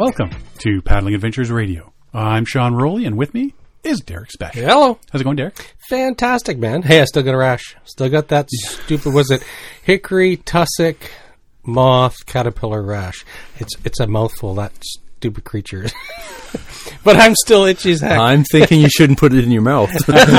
Welcome to Paddling Adventures Radio. I'm Sean Rowley, and with me is Derek Speck. Hello. How's it going, Derek? Fantastic, man. Hey, I still got a rash. Still got that stupid, was it hickory, tussock, moth, caterpillar rash. It's a mouthful, that stupid creature. But I'm still itchy as heck. I'm thinking you shouldn't put it in your mouth.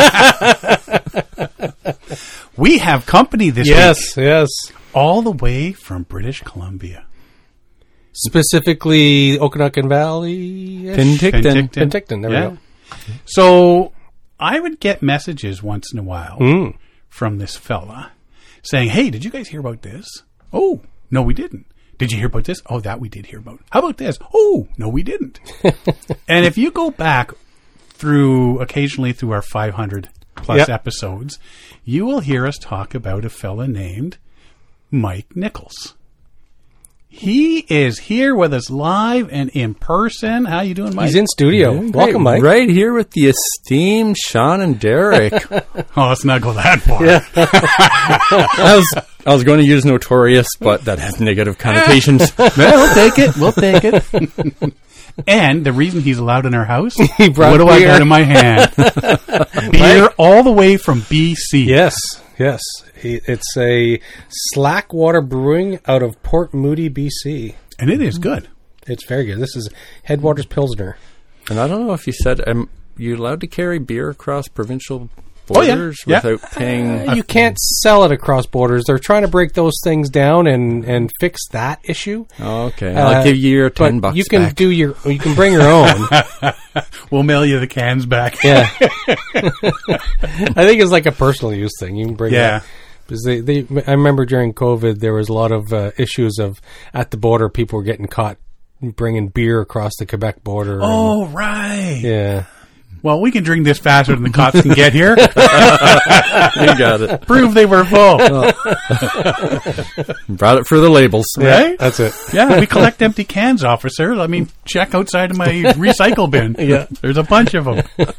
We have company this week. Yes. All the way from British Columbia. Specifically, Okanagan Valley. Penticton. There we go. So I would get messages once in a while from this fella saying, hey, did you guys hear about this? Oh, no, we didn't. Did you hear about this? Oh, that we did hear about. How about this? Oh, no, we didn't. And if you go back occasionally through our 500 plus episodes, you will hear us talk about a fella named Mike Nichols. He is here with us live and in person. How you doing, Mike? He's in studio. Welcome, Mike. Right here with the esteemed Sean and Derek. Oh, let's not go that far. Yeah. I was going to use notorious, but that has negative connotations. We'll take it. And the reason he's allowed in our house, He brought what do I beer. got in my hand? Beer all the way from BC. Yes. It's a Slackwater Brewing out of Port Moody, BC. And it is good. It's very good. This is Headwaters Pilsner. And I don't know if you said, you allowed to carry beer across provincial Oh, yeah. borders Yeah. without paying? You can't sell it across borders. They're trying to break those things down and fix that issue. Oh, okay. I'll give you your $10 But you can back. you can bring your own. We'll mail you the cans back. Yeah. I think it's like a personal use thing. You can bring it. Because I remember during COVID, there was a lot of issues of at the border, people were getting caught bringing beer across the Quebec border. Oh, right. Yeah. Well, we can drink this faster than the cops can get here. You got it. Prove they were full. Brought it for the labels. Right? That's it. Yeah, we collect empty cans, officer. I mean, check outside of my recycle bin. Yeah. There's a bunch of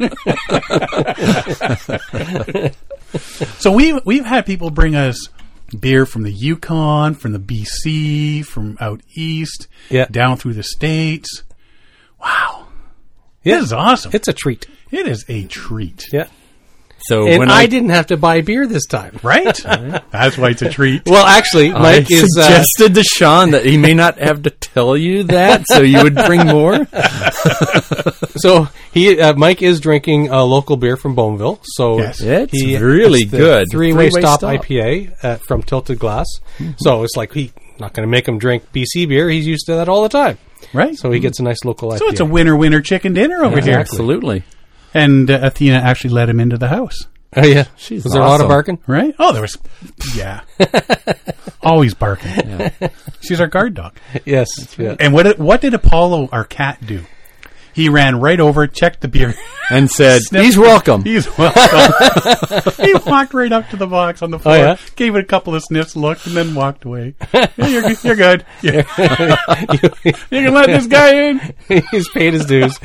them. So we've had people bring us beer from the Yukon, from the BC, from out east, down through the States. Wow. Yeah. This is awesome. It's a treat. It is a treat. Yeah. So And when I didn't have to buy beer this time. Right? That's why it's a treat. Well, actually, Mike I suggested to Sean that he may not have to tell you that, so you would bring more. So Mike is drinking a local beer from Bowmanville. So Yes. It's really the good. Three-way stop IPA from Tilted Glass. So it's like he's not going to make him drink BC beer. He's used to that all the time. Right? So he gets a nice local IPA. So it's a winner chicken dinner over here. Absolutely. And Athena actually let him into the house. Oh, yeah. She's Was there a lot of awesome. barking? Right? Oh, there was... Yeah. Always barking. Yeah. She's our guard dog. Yes. Yeah. And what did Apollo, our cat, do? He ran right over, checked the beer. And said, Sniffed he's it. welcome. He's welcome. He walked right up to the box on the floor, yeah? gave it a couple of sniffs, looked, and then walked away. Yeah, you're good. Yeah. You can let this guy in. He's paid his dues.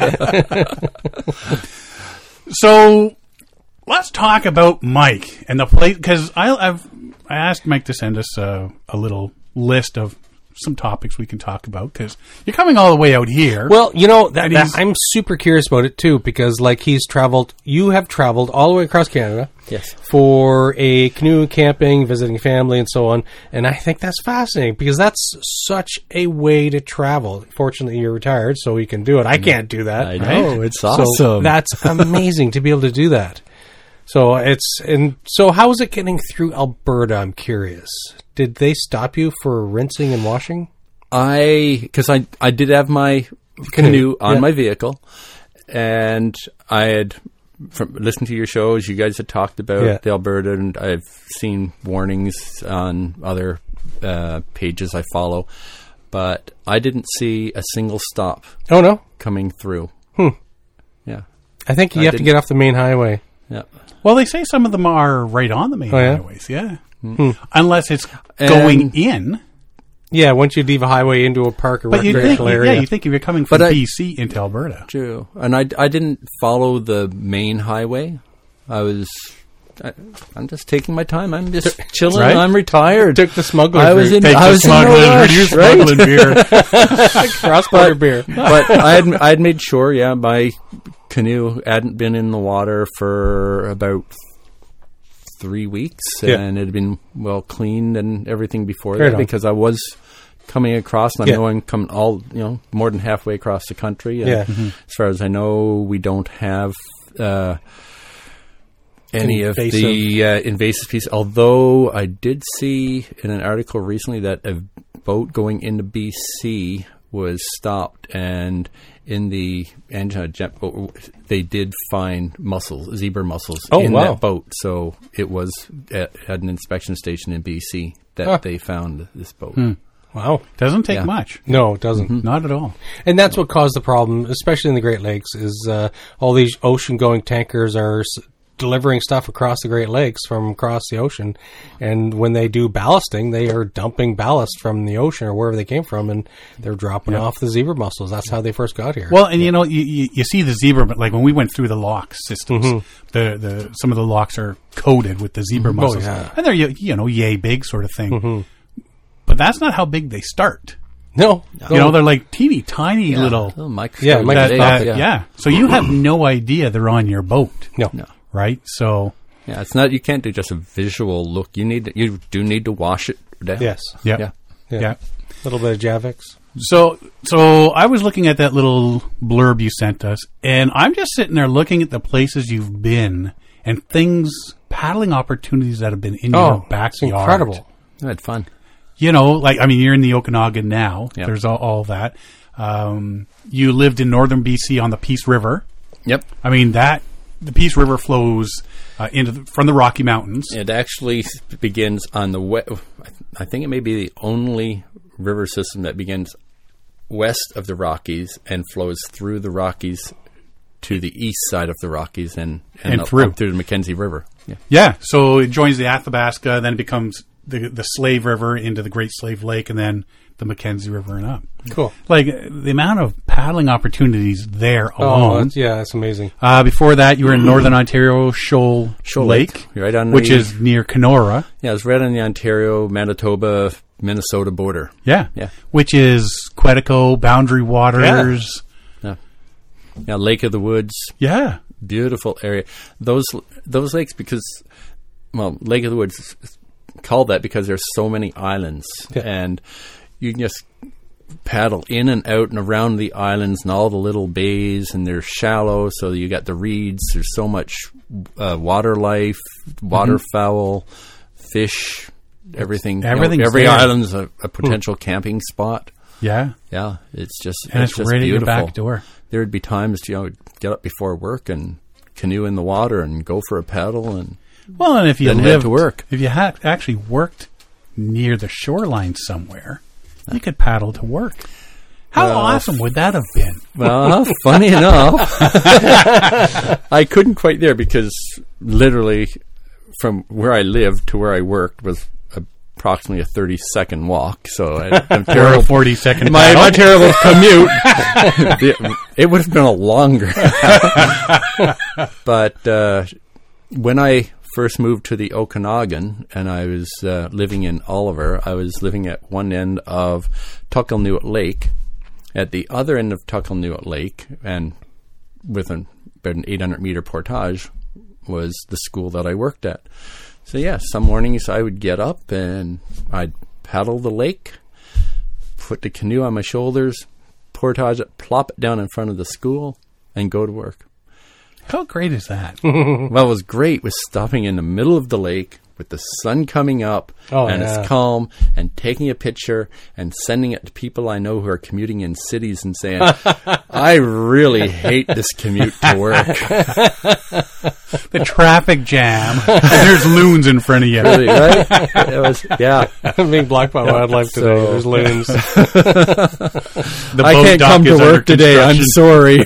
So let's talk about Mike and the place, because I asked Mike to send us a little list of some topics we can talk about, because you're coming all the way out here. Well, I'm super curious about it too, because like you have traveled all the way across Canada. Yes. For a canoe camping, visiting family, and so on. And I think that's fascinating because that's such a way to travel. Fortunately, you're retired, so you can do it. I can't do that. I know. It's awesome. So that's amazing to be able to do that. So how is it getting through Alberta? I'm curious. Did they stop you for rinsing and washing? Because I did have my canoe on my vehicle, and I had listened to your shows. You guys had talked about the Alberta, and I've seen warnings on other pages I follow, but I didn't see a single stop. Oh no, coming through. Yeah, I think you have to get off the main highway. Yeah. Well, they say some of them are right on the main highways. Yeah. Unless it's going in. Yeah, once you leave a highway into a park or recreational area. Yeah, you think if you're coming from BC into Alberta. True. And I didn't follow the main highway. I was I'm just taking my time. I'm just chilling. Right? I'm retired. Took the smuggler I was route. in. I was in no rush, You're right? smuggling beer. Cross-border beer. But I had made sure, my canoe hadn't been in the water for about 3 weeks, and it had been well cleaned and everything before that, because I was coming across, and I know I'm coming more than halfway across the country. And as far as I know, we don't have any of the invasive species. Although I did see in an article recently that a boat going into BC was stopped, and in the engine jet boat, they did find zebra mussels in that boat. So it was at an inspection station in BC that they found this boat. Wow. Doesn't take much. No, it doesn't. Not at all. And that's what caused the problem, especially in the Great Lakes, is all these ocean-going tankers are delivering stuff across the Great Lakes from across the ocean. And when they do ballasting, they are dumping ballast from the ocean or wherever they came from, and they're dropping off the zebra mussels. That's how they first got here. Well, and you see the zebra, but like when we went through the lock systems, some of the locks are coated with the zebra mussels, and they're yay big sort of thing. But that's not how big they start. No. They're like teeny tiny little microscopic. So you have no idea they're on your boat. No. Right? So it's not. You can't do just a visual look. You do need to wash it down. Yes. Yeah. A little bit of Javix. So I was looking at that little blurb you sent us, and I'm just sitting there looking at the places you've been and paddling opportunities that have been in your backyard. It's incredible. I had fun. You're in the Okanagan now. Yep. There's all that. You lived in northern BC on the Peace River. Yep. I mean, the Peace River flows from the Rocky Mountains. It actually begins on the I think it may be the only river system that begins west of the Rockies and flows through the Rockies to the east side of the Rockies and through the Mackenzie River. Yeah. So it joins the Athabasca, then it becomes the Slave River into the Great Slave Lake, and then the Mackenzie River and up. Cool. Like the amount of paddling opportunities there alone. That's amazing. Before that, you were in Northern Ontario, Shoal Lake, right on which is near Kenora. Yeah, it's right on the Ontario, Manitoba, Minnesota border. Yeah. Which is Quetico, Boundary Waters. Yeah, Lake of the Woods. Yeah. Beautiful area. Those lakes, because Lake of the Woods is called that because there's so many islands, and you can just paddle in and out and around the islands and all the little bays, and they're shallow, so you got the reeds. There's so much water life, waterfowl, fish, everything. Every island's a potential camping spot. Yeah. Yeah, it's just and it's just right beautiful. at your back door. There would be times get up before work and canoe in the water and go for a paddle, and if you lived to work, if you had actually worked near the shoreline somewhere, you could paddle to work. How awesome would that have been? Well, funny enough, I couldn't quite there because literally from where I lived to where I worked was approximately a 30-second walk. So I'm terrible. 40-second my terrible commute. It would have been a longer. But when I first moved to the Okanagan and I was living in Oliver, I was living at one end of Tuckalnuit Lake. At the other end of Tuckalnuit Lake, and with about an 800-meter portage, was the school that I worked at. So some mornings I would get up and I'd paddle the lake, put the canoe on my shoulders, portage it, plop it down in front of the school, and go to work. How great is that? Well, what was great was stopping in the middle of the lake with the sun coming up, it's calm, and taking a picture and sending it to people I know who are commuting in cities and saying, I really hate this commute to work. The traffic jam. There's loons in front of you. Really, right? It was, being blocked by wildlife today. There's loons. I can't come to work today. I'm sorry.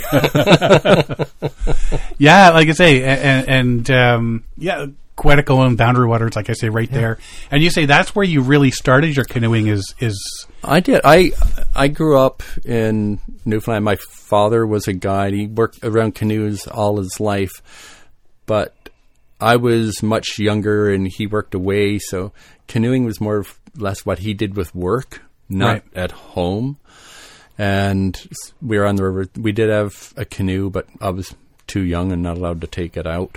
Like I say, and Quetico and Boundary Waters, like I say, right there. And you say that's where you really started your canoeing is... I did. I grew up in Newfoundland. My father was a guide. He worked around canoes all his life. But I was much younger and he worked away, so canoeing was more or less what he did with work, not at home. And we were on the river. We did have a canoe, but I was too young and not allowed to take it out.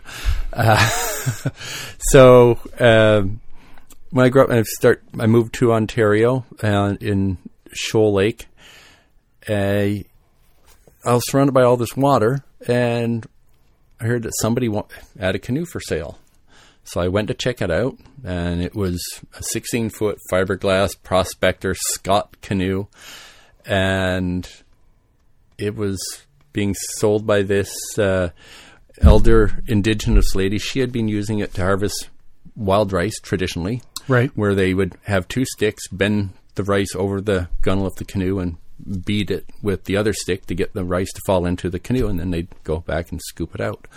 So when I grew up, I moved to Ontario in Shoal Lake. I was surrounded by all this water, and I heard that somebody had a canoe for sale. So I went to check it out, and it was a 16-foot fiberglass Prospector Scott canoe, and it was being sold by this elder Indigenous lady. She had been using it to harvest wild rice traditionally, where they would have 2 sticks, bend the rice over the gunwale of the canoe, and beat it with the other stick to get the rice to fall into the canoe, and then they'd go back and scoop it out.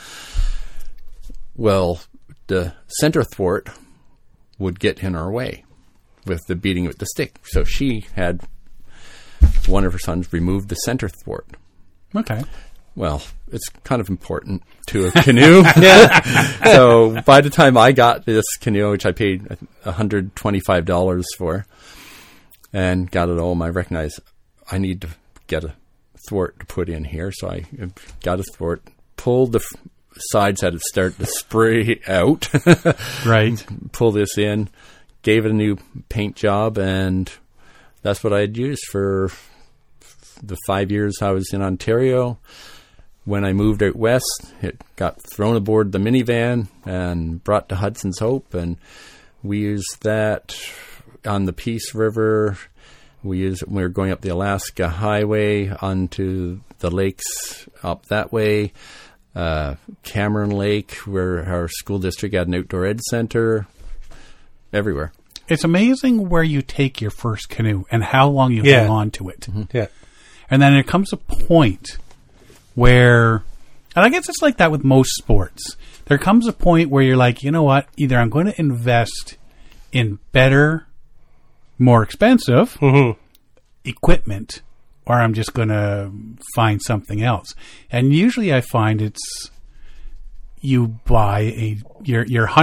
Well, the center thwart would get in our way with the beating with the stick. So she had one of her sons remove the center thwart. Okay. Well, it's kind of important to a canoe. So by the time I got this canoe, which I paid $125 for, and got it home, I recognized I need to get a thwart to put in here. So I got a thwart, pulled the sides had to start to spray out. Pull this in, gave it a new paint job, and that's what I had used for the 5 years I was in Ontario. When I moved out west, it got thrown aboard the minivan and brought to Hudson's Hope, and we used that on the Peace River. We were going up the Alaska Highway onto the lakes up that way. Cameron Lake, where our school district had an outdoor ed center, everywhere. It's amazing where you take your first canoe and how long you hang on to it. And then there comes a point where, and I guess it's like that with most sports, there comes a point where you're like, you know what, either I'm going to invest in better, more expensive equipment, or I'm just going to find something else. And usually I find it's you buy your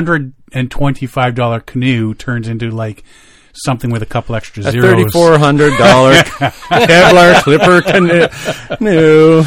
$125 canoe turns into like something with a couple extra zeros. A $3,400 Kevlar Clipper canoe.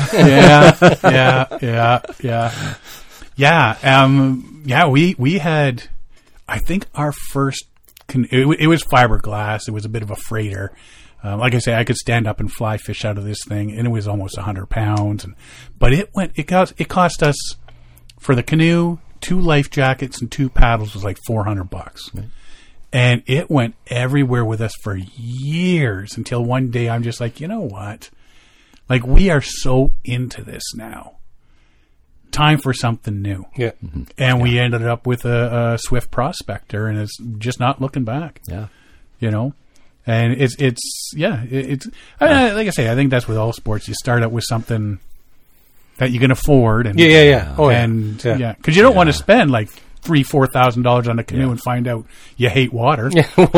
We had, I think our first canoe, it was fiberglass. It was a bit of a freighter. Like I say, I could stand up and fly fish out of this thing, and it was almost 100 pounds. But it cost us, for the canoe, 2 life jackets and 2 paddles was like $400. Right. And it went everywhere with us for years until one day I'm just like, you know what? Like, we are so into this now. Time for something new. Yeah. Mm-hmm. And we ended up with a Swift Prospector, and it's just not looking back. Yeah. You know? And it's like I say, I think that's with all sports. You start out with something that you can afford, and because you don't want to spend like $3,000-$4,000 on a canoe and find out you hate water.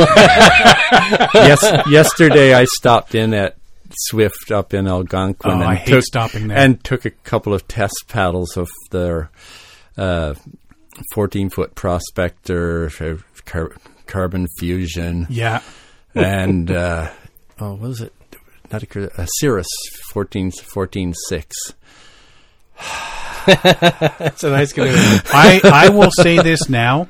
Yesterday I stopped in at Swift up in Algonquin. I hate stopping there. And took a couple of test paddles of their 14-foot Prospector, Carbon Fusion. Yeah. And, what was it? Not a Cirrus 14.6. That's a nice canoe. I will say this now.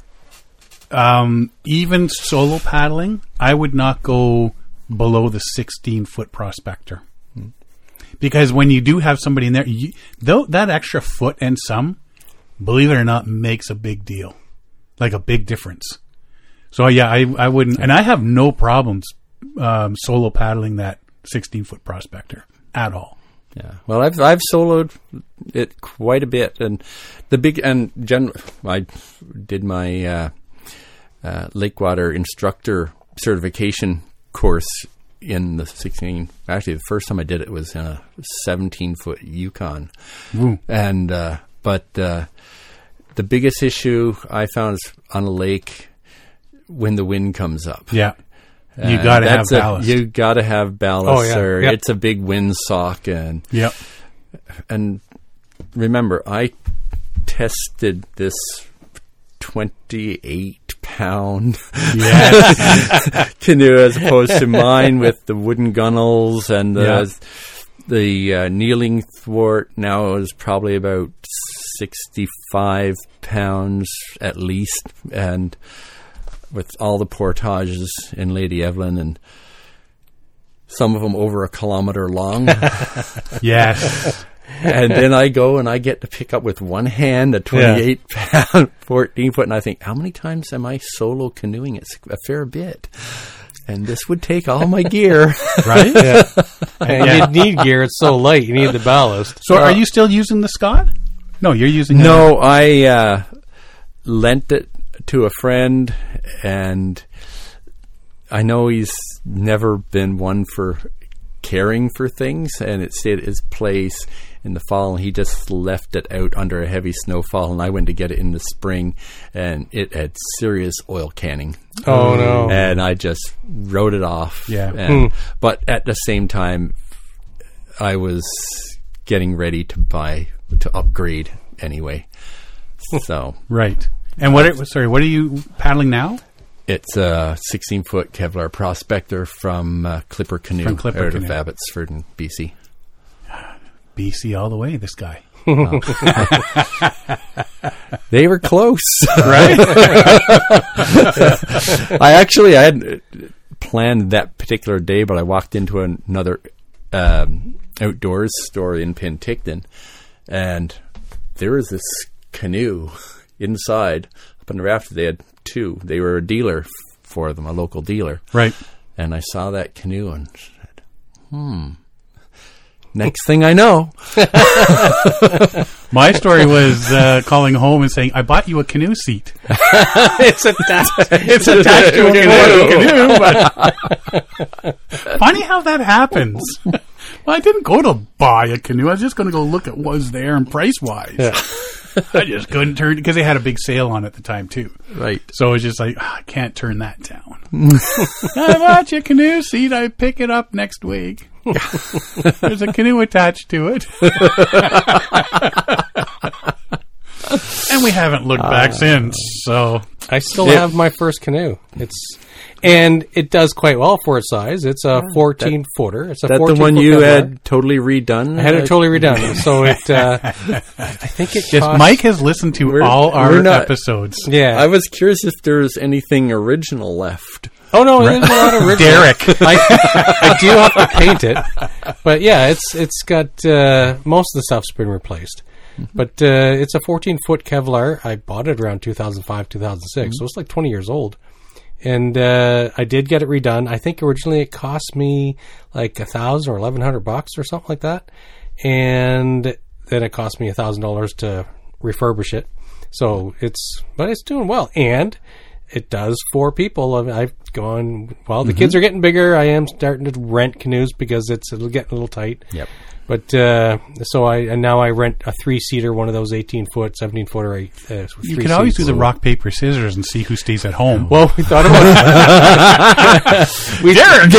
Even solo paddling, I would not go below the 16-foot Prospector. Because when you do have somebody in there, that extra foot and some, believe it or not, makes a big deal. Like a big difference. So yeah, I wouldn't, and I have no problems solo paddling that 16-foot Prospector at all. Yeah, well, I've soloed it quite a bit, and I did my Lakewater instructor certification course in the 16. Actually, the first time I did it was in a 17-foot Yukon, and but the biggest issue I found is on a lake. When the wind comes up. Yeah. You got to have ballast. You got to have ballast, or it's a big windsock. And remember, I tested this 28-pound Yes. canoe as opposed to mine with the wooden gunnels and the kneeling thwart. Now is probably about 65 pounds at least, and with all the portages in Lady Evelyn, and some of them over 1 kilometer long. Yes. And then I go and I get to pick up with one hand a 28-pound, 14-foot, and I think, how many times am I solo canoeing? It's a fair bit. And this would take all my gear. Right? Yeah. And you need gear. It's so light. You need the ballast. So are you still using the Scott? No, you're using... No, I lent it to a friend, and I know he's never been one for caring for things, and it stayed at his place in the fall, and he just left it out under a heavy snowfall, and I went to get it in the spring, and it had serious oil canning. Oh, no. And I just wrote it off. Yeah. But at the same time, I was getting ready to upgrade anyway. So Right. And what are you paddling now? it's a 16-foot Kevlar Prospector from Clipper Canoe out of Abbotsford in BC. BC all the way, this guy. They were close. Right? I had planned that particular day, but I walked into another outdoors store in Penticton, and there was this canoe inside up on the raft. They had two. They were a dealer for them, a local dealer. Right. And I saw that canoe and said, next thing I know. My story was calling home and saying, I bought you a canoe seat. It's attached to a canoe. But funny how that happens. Well, I didn't go to buy a canoe. I was just going to go look at what was there and price-wise. Yeah. I just couldn't turn, because they had a big sale on at the time, too. Right. So it was just like, I can't turn that down. I bought you a canoe seat. I pick it up next week. There's a canoe attached to it. And we haven't looked back since, so. I still have my first canoe. And it does quite well for its size. It's a 14-footer. It's a 14-foot. The one you had totally redone? I had it totally redone. So it, I think it cost... Mike has listened to all our episodes. Yeah. I was curious if there's anything original left. Oh, no, there's a lot of original. Derek. I do have to paint it. But yeah, it's got, most of the stuff's been replaced. But it's a 14-foot Kevlar. I bought it around 2005, 2006. So it's like 20 years old. And I did get it redone. I think originally it cost me like $1,000 or $1,100 or something like that. And then it cost me $1,000 to refurbish it. So it's doing well. And it does for people. I've gone, the kids are getting bigger. I am starting to rent canoes because it'll get a little tight. Yep. But so I rent a 3-seater, one of those 18-foot, 17-footer. You could always do the rock, paper, scissors and see who stays at home. Well, we thought about it.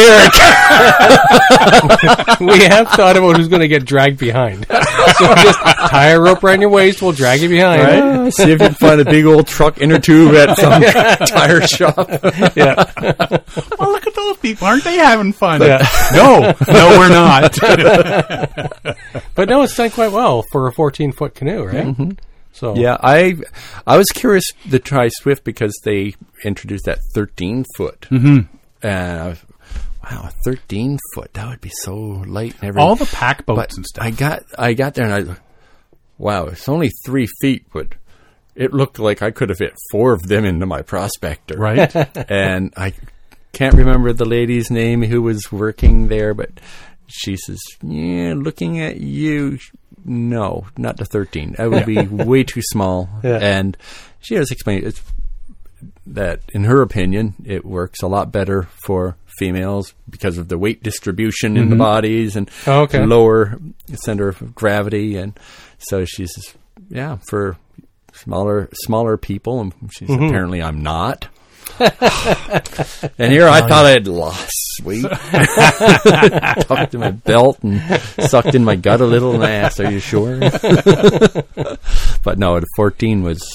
Derek! We have thought about who's going to get dragged behind. So just tie a rope around your waist, we'll drag you behind. Right? See if you can find a big old truck inner tube at some tire shop. Yeah. Well, look at those people. Aren't they having fun? Yeah. No, we're not. But no, it's done quite well for a 14-foot canoe, right? Mm-hmm. So yeah, I was curious to try Swift because they introduced that 13-foot. Mm-hmm. And wow, a 13-foot, that would be so light and everything. All the pack boats and stuff. I got there and wow, it's only 3 feet, but it looked like I could have fit 4 of them into my Prospector. Right. And I can't remember the lady's name who was working there, but she says, yeah, looking at you, no, not the 13. That would be way too small. Yeah. And she was explaining that, in her opinion, it works a lot better for females because of the weight distribution in the bodies and lower center of gravity. And so she says, yeah, for smaller people. And she says, apparently I'm not. And here I thought I had lost weight. Tucked in my belt and sucked in my gut a little, and I asked, are you sure? But no, the 14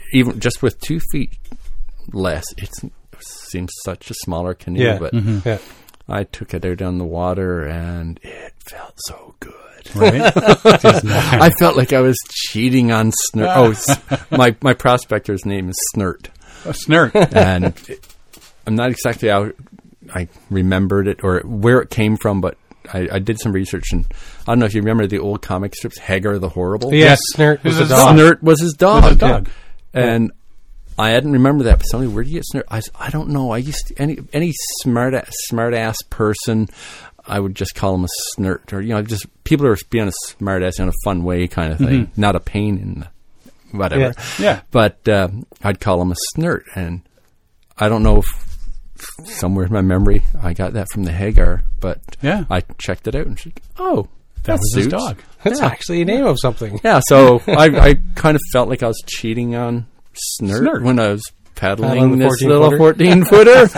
even just with 2 feet less, it seems such a smaller canoe. Yeah. But Yeah. I took it out on the water, and it felt so good. Right? I felt like I was cheating on Snert. My prospector's name is Snert. A snort. And I'm not exactly out. I remembered it or where it came from, but I did some research, and I don't know if you remember the old comic strips, Hagar the Horrible. Yes, Snert was his dog. Snert was his dog. Was his dog. And I hadn't remembered that. But somebody, where do you get Snert? I don't know. I used to, any smart ass person, I would just call him a Snert, or just people are being a smart ass in a fun way kind of thing, not a pain in the whatever. Yeah. But I'd call him a Snert, and I don't know if somewhere in my memory I got that from the Hagar, but I checked it out and she's like, oh, That was his dog. That's actually a name of something. Yeah, so I kind of felt like I was cheating on Snert. When I was paddling this little 14-footer.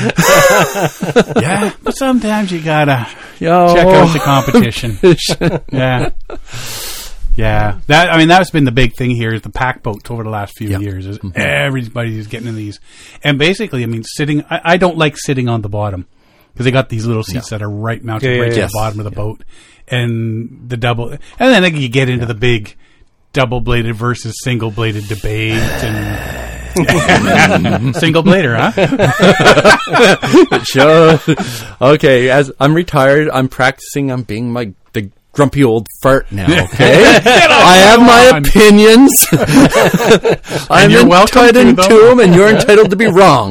Yeah, but sometimes you gotta check out the competition. Yeah. That's been the big thing here is the pack boats over the last few years. Is everybody's getting in these. And basically, sitting, I don't like sitting on the bottom because they got these little seats that are right mounted to the bottom of the boat. And the double, and then you get into the big double-bladed versus single-bladed debate and single blader, huh? Sure. Okay, as I'm retired, I'm practicing on being the grumpy old fart now, okay? I have my opinions. I'm entitled to them, and you're entitled to be wrong.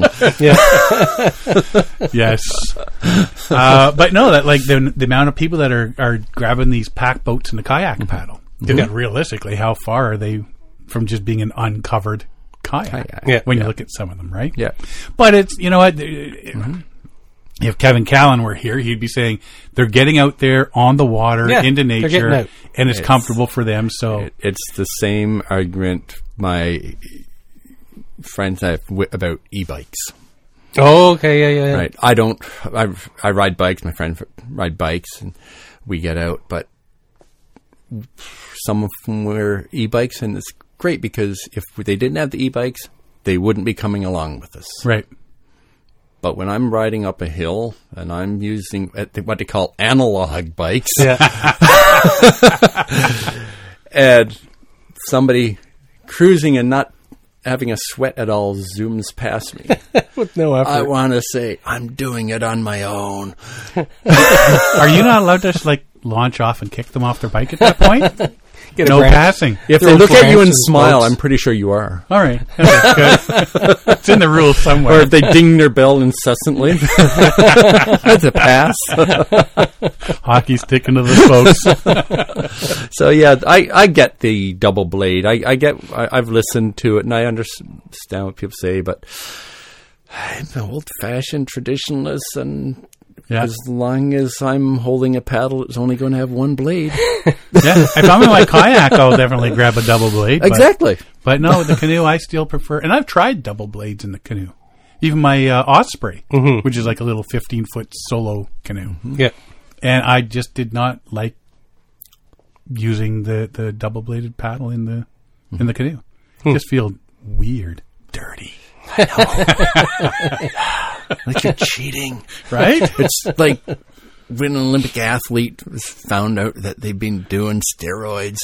Yes. But no, that the amount of people that are grabbing these pack boats and the kayak paddle. Realistically, how far are they from just being an uncovered kayak? When you look at some of them, right? Yeah. But it's, you know what, if Kevin Callan were here, he'd be saying they're getting out there on the water, into nature, and it's comfortable for them. So it's the same argument my friends have about e-bikes. Oh, okay, yeah. Right. I ride bikes. My friends ride bikes, and we get out. But some of them were e-bikes, and it's great because if they didn't have the e-bikes, they wouldn't be coming along with us. Right. But when I'm riding up a hill and I'm using what they call analog bikes, and somebody cruising and not having a sweat at all zooms past me with no effort, I want to say, I'm doing it on my own. Are you not allowed to launch off and kick them off their bike at that point? No passing. If they look at you and smile, I'm pretty sure you are. All right. Good. It's in the rules somewhere. Or if they ding their bell incessantly. That's a pass. Hockey sticking to the spokes. So, yeah, I get the double blade. I've listened to it, and I understand what people say, but I'm an old-fashioned traditionalist, and as long as I'm holding a paddle, it's only going to have one blade. If I'm in my kayak, I'll definitely grab a double blade. Exactly. But no, the canoe, I still prefer, and I've tried double blades in the canoe. Even my Osprey, which is like a little 15-foot solo canoe. Yeah. And I just did not like using the double-bladed paddle in the canoe. Just feel weird. Dirty. Like you're cheating. Right? It's like when an Olympic athlete was found out that they've been doing steroids.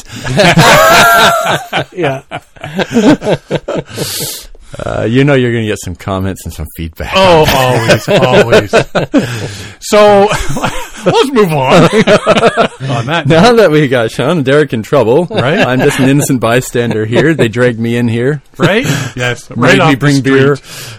You're going to get some comments and some feedback. Oh, always. So, let's move on. On that note. Now that we got Sean and Derek in trouble, right? I'm just an innocent bystander here. They dragged me in here. Right? Yes. Made me bring beer.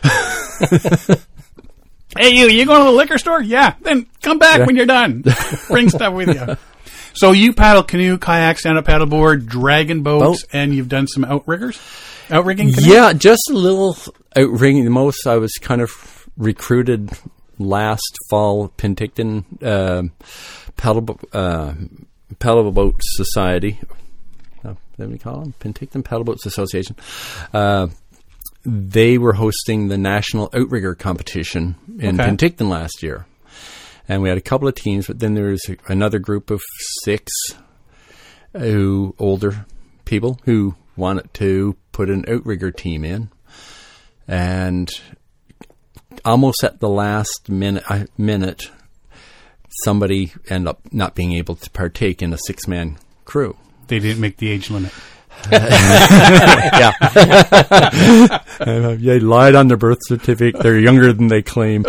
Hey, you going to the liquor store? Yeah. Then come back when you're done. Bring stuff with you. So you paddle canoe, kayak, stand-up paddleboard, dragon boats, and you've done some outrigging canoe? Yeah, just a little outrigging. The most I was kind of recruited last fall, Penticton Paddle Boat Society. What do we call them? Penticton Paddle Boats Association. They were hosting the National Outrigger Competition in Penticton last year. And we had a couple of teams, but then there was another group of 6 older people who wanted to put an outrigger team in, and almost at the last minute, somebody ended up not being able to partake in a 6-man crew. They didn't make the age limit. Yeah. They lied on their birth certificate. They're younger than they claim.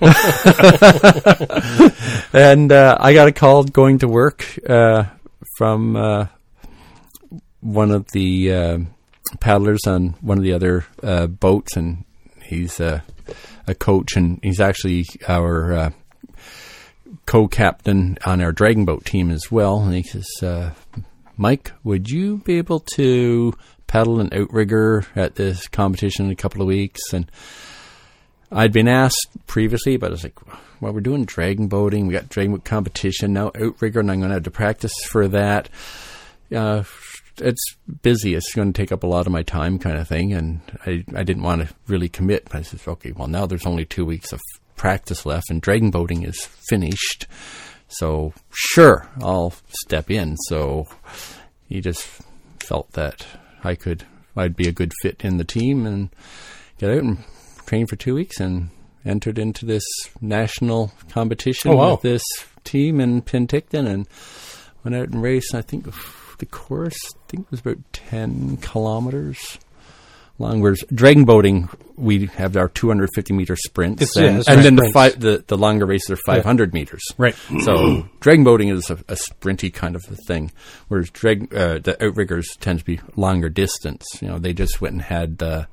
And I got a call going to work from one of the paddlers on one of the other boats, and he's a coach, and he's actually our co-captain on our dragon boat team as well. And he says, Mike, would you be able to paddle an outrigger at this competition in a couple of weeks? And I'd been asked previously, but I was like, well, we're doing dragon boating. We got dragon boat competition now, outrigger, and I'm going to have to practice for that. It's busy. It's going to take up a lot of my time, kind of thing. And I didn't want to really commit. I said, okay, well, now there's only 2 weeks of practice left, and dragon boating is finished. So, sure, I'll step in. So he just felt that I'd be a good fit in the team and get out and train for 2 weeks, and entered into this national competition with this team in Penticton, and went out and raced. I think the course, was about 10 kilometers long. Whereas dragon boating, we have our 250-meter sprints, and then the longer races are 500 meters. Right. So dragon boating is a sprinty kind of a thing, whereas the outriggers tend to be longer distance. They just went and had the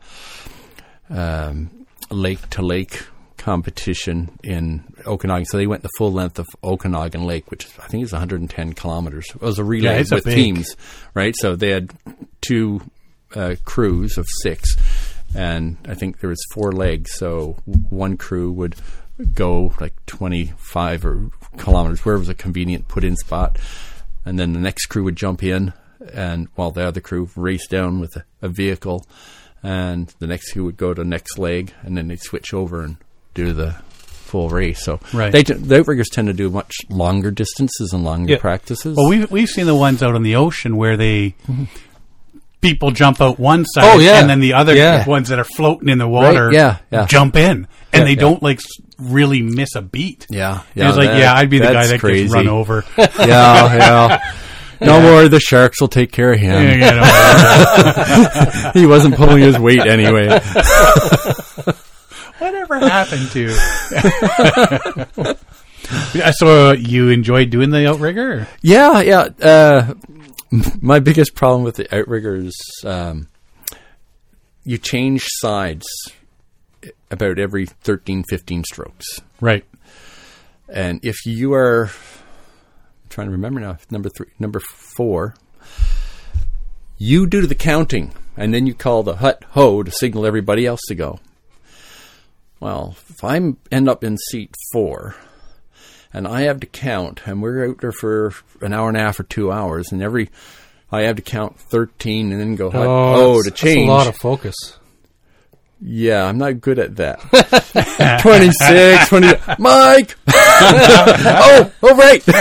lake-to-lake competition in Okanagan. So they went the full length of Okanagan Lake, which I think is 110 kilometers. It was a relay with teams, right? So they had 2 crews of 6, and I think there was 4 legs. So one crew would go like 25 kilometers, where it was a convenient put-in spot, and then the next crew would jump in, and while the other crew raced down with a vehicle, and the next crew would go to the next leg, and then they'd switch over and do the full race. So the outriggers tend to do much longer distances and longer practices. Well, we've seen the ones out on the ocean where they people jump out one side, and then the other ones that are floating in the water jump in, and they don't really miss a beat. It's like, I'd be the guy that gets run over. No more. The sharks will take care of him. He wasn't pulling his weight anyway. Whatever happened to? So you enjoyed doing the outrigger? Yeah. My biggest problem with the outrigger is you change sides about every 13, 15 strokes. Right. And if you are, I'm trying to remember now, number 4, you do the counting, and then you call the hut-ho to signal everybody else to go. Well, if I end up in seat 4, and I have to count, and we're out there for an hour and a half or 2 hours, and I have to count 13 and then go to change. That's a lot of focus. Yeah, I'm not good at that. 26, 20, Mike! Right!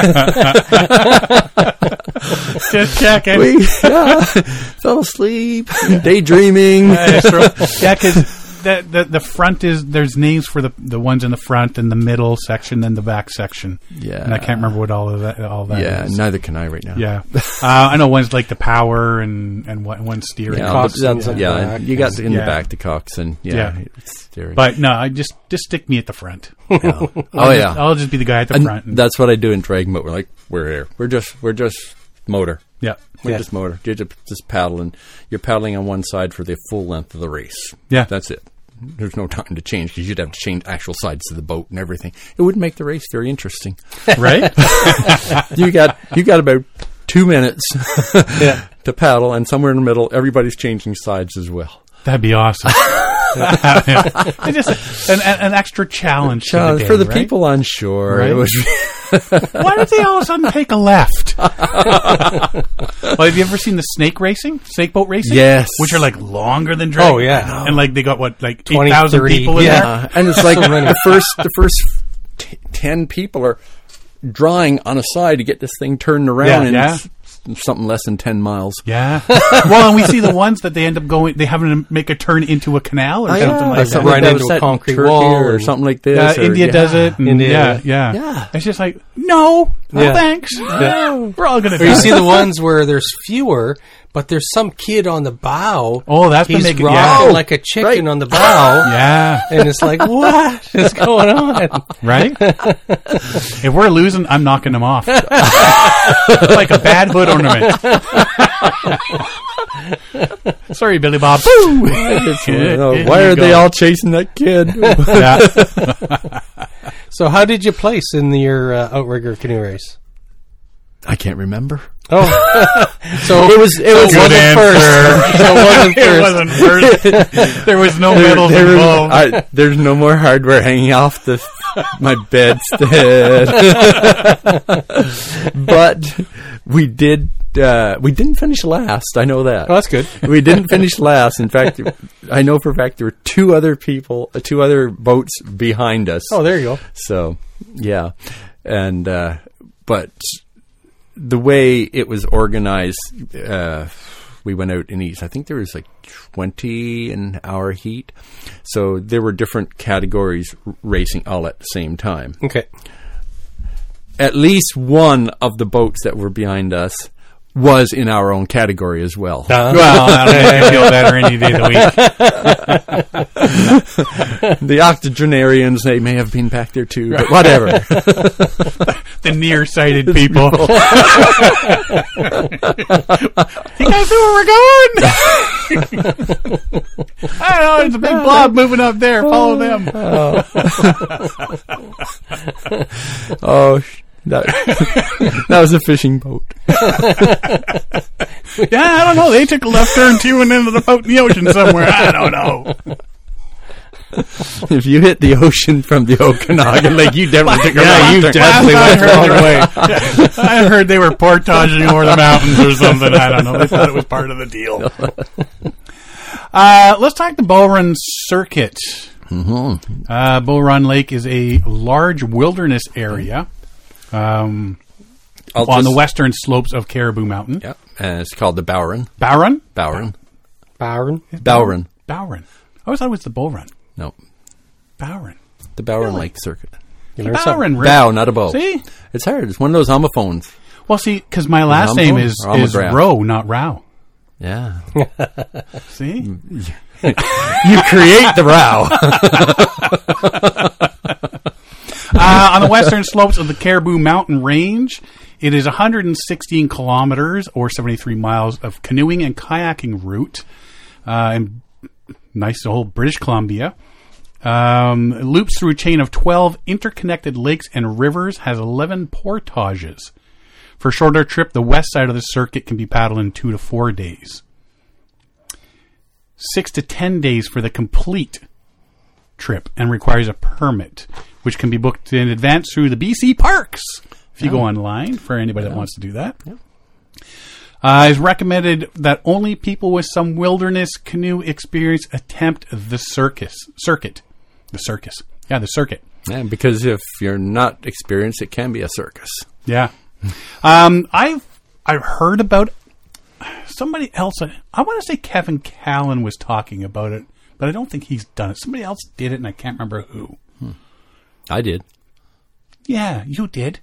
Just checking. Fell asleep, daydreaming. Because the front there's names for the ones in the front and the middle section, then the back section. Yeah, and I can't remember what all that is. Yeah, neither can I right now. Yeah, I know one's like the power and one steering. You got in the back the coxswain. It's steering. But no, I just stick me at the front. I'll just be the guy at the front. And that's what I do in dragon boat. We're here. We're just motor. Yeah. We're just motor. You're just paddling. You're paddling on one side for the full length of the race. Yeah. That's it. There's no time to change, because you'd have to change actual sides of the boat and everything. It wouldn't make the race very interesting. Right? You got about 2 minutes to paddle, and somewhere in the middle, everybody's changing sides as well. That'd be awesome. Just an extra challenge to the day, for the people on shore. Right? It was why did they all of a sudden take a left? Well, have you ever sseen the snake boat racing? Yes. Which are longer than dragon. Oh, yeah. And they got 8,000 people in there? And it's the first 10 people are drawing on a side to get this thing turned around, and something less than 10 miles. Yeah. Well, and we see the ones that they end up going, they have to make a turn into a canal or something like that. Right into a concrete wall or something like this. India does it. And India. Yeah. It's just like, no, thanks. We're all going to Or you see the ones where there's fewer, but there's some kid on the bow. Oh, that's He's been rocking like a chicken on the bow. Yeah. And it's like, what is going on? Right? If we're losing, I'm knocking them off. Like a bad hood ornament. Sorry, Billy Bob. Why are they all chasing that kid? So how did you place in your outrigger canoe race? I can't remember. Oh, so it wasn't first. There was no medals involved. There's no more hardware hanging off my bedstead. But we did. We didn't finish last. I know that. Oh, that's good. We didn't finish last. In fact, I know for a fact there were two other boats behind us. Oh, there you go. So, yeah, and but the way it was organized, we went out in each. I think there was like 20 an hour heat, so there were different categories racing all at the same time. Okay. At least one of the boats that were behind us was in our own category as well. Well, that'll make me feel better any day of the week. The octogenarians, they may have been back there too, but whatever. The nearsighted people. You guys know where we're going? I don't know, there's a big blob moving up there. Follow them. That was a fishing boat. Yeah, I don't know. They took a left turn too and ended up out in the ocean somewhere. I don't know. If you hit the ocean from the Okanagan Lake, you definitely took a wrong turn. Definitely went the wrong way. I heard they were portaging over the mountains or something. I don't know. They thought it was part of the deal. Let's talk the Bull Run circuit. Mm-hmm. Bull Run Lake is a large wilderness area on the western slopes of Caribou Mountain. Yep, and it's called the Bowron. Bowron? Bowron. Bowron? Bowron. Bowron. I always thought it was the Bull Run. No. Bowron. The Bowron Lake Circuit. Bowron. Bow, not a bow. See? It's hard. It's one of those homophones. Well, see, because my last name is Rowe, not Rao. Yeah. See? You create the row. On the western slopes of the Caribou Mountain Range, it is 116 kilometers or 73 miles of canoeing and kayaking route in nice old British Columbia. It loops through a chain of 12 interconnected lakes and rivers, has 11 portages. For a shorter trip, the west side of the circuit can be paddled in 2 to 4 days. 6 to 10 days for the complete trip and requires a permit, which can be booked in advance through the BC Parks if you go online, for anybody that wants to do that. Yeah. It's recommended that only people with some wilderness canoe experience attempt the circuit. Yeah, the circuit. Yeah, because if you're not experienced, it can be a circus. Yeah. I've heard about somebody else. I want to say Kevin Callan was talking about it, but I don't think he's done it. Somebody else did it, and I can't remember who. I did. Yeah, you did.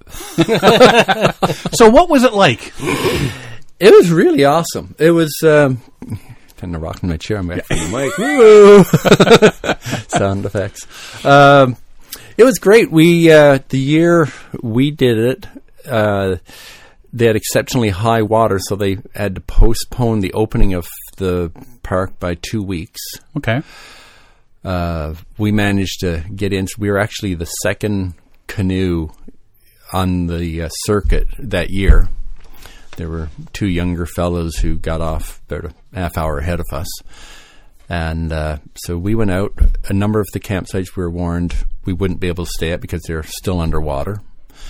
So what was it like? It was really awesome. It was kind of rocking my chair. I'm back from the mic. Woo! Sound effects. It was great. We the year we did it, they had exceptionally high water, so they had to postpone the opening of the park by 2 weeks. Okay. We managed to get in. We were actually the second canoe on the circuit that year. There were two younger fellows who got off about a half hour ahead of us. And so we went out. A number of the campsites we were warned we wouldn't be able to stay at because they're still underwater.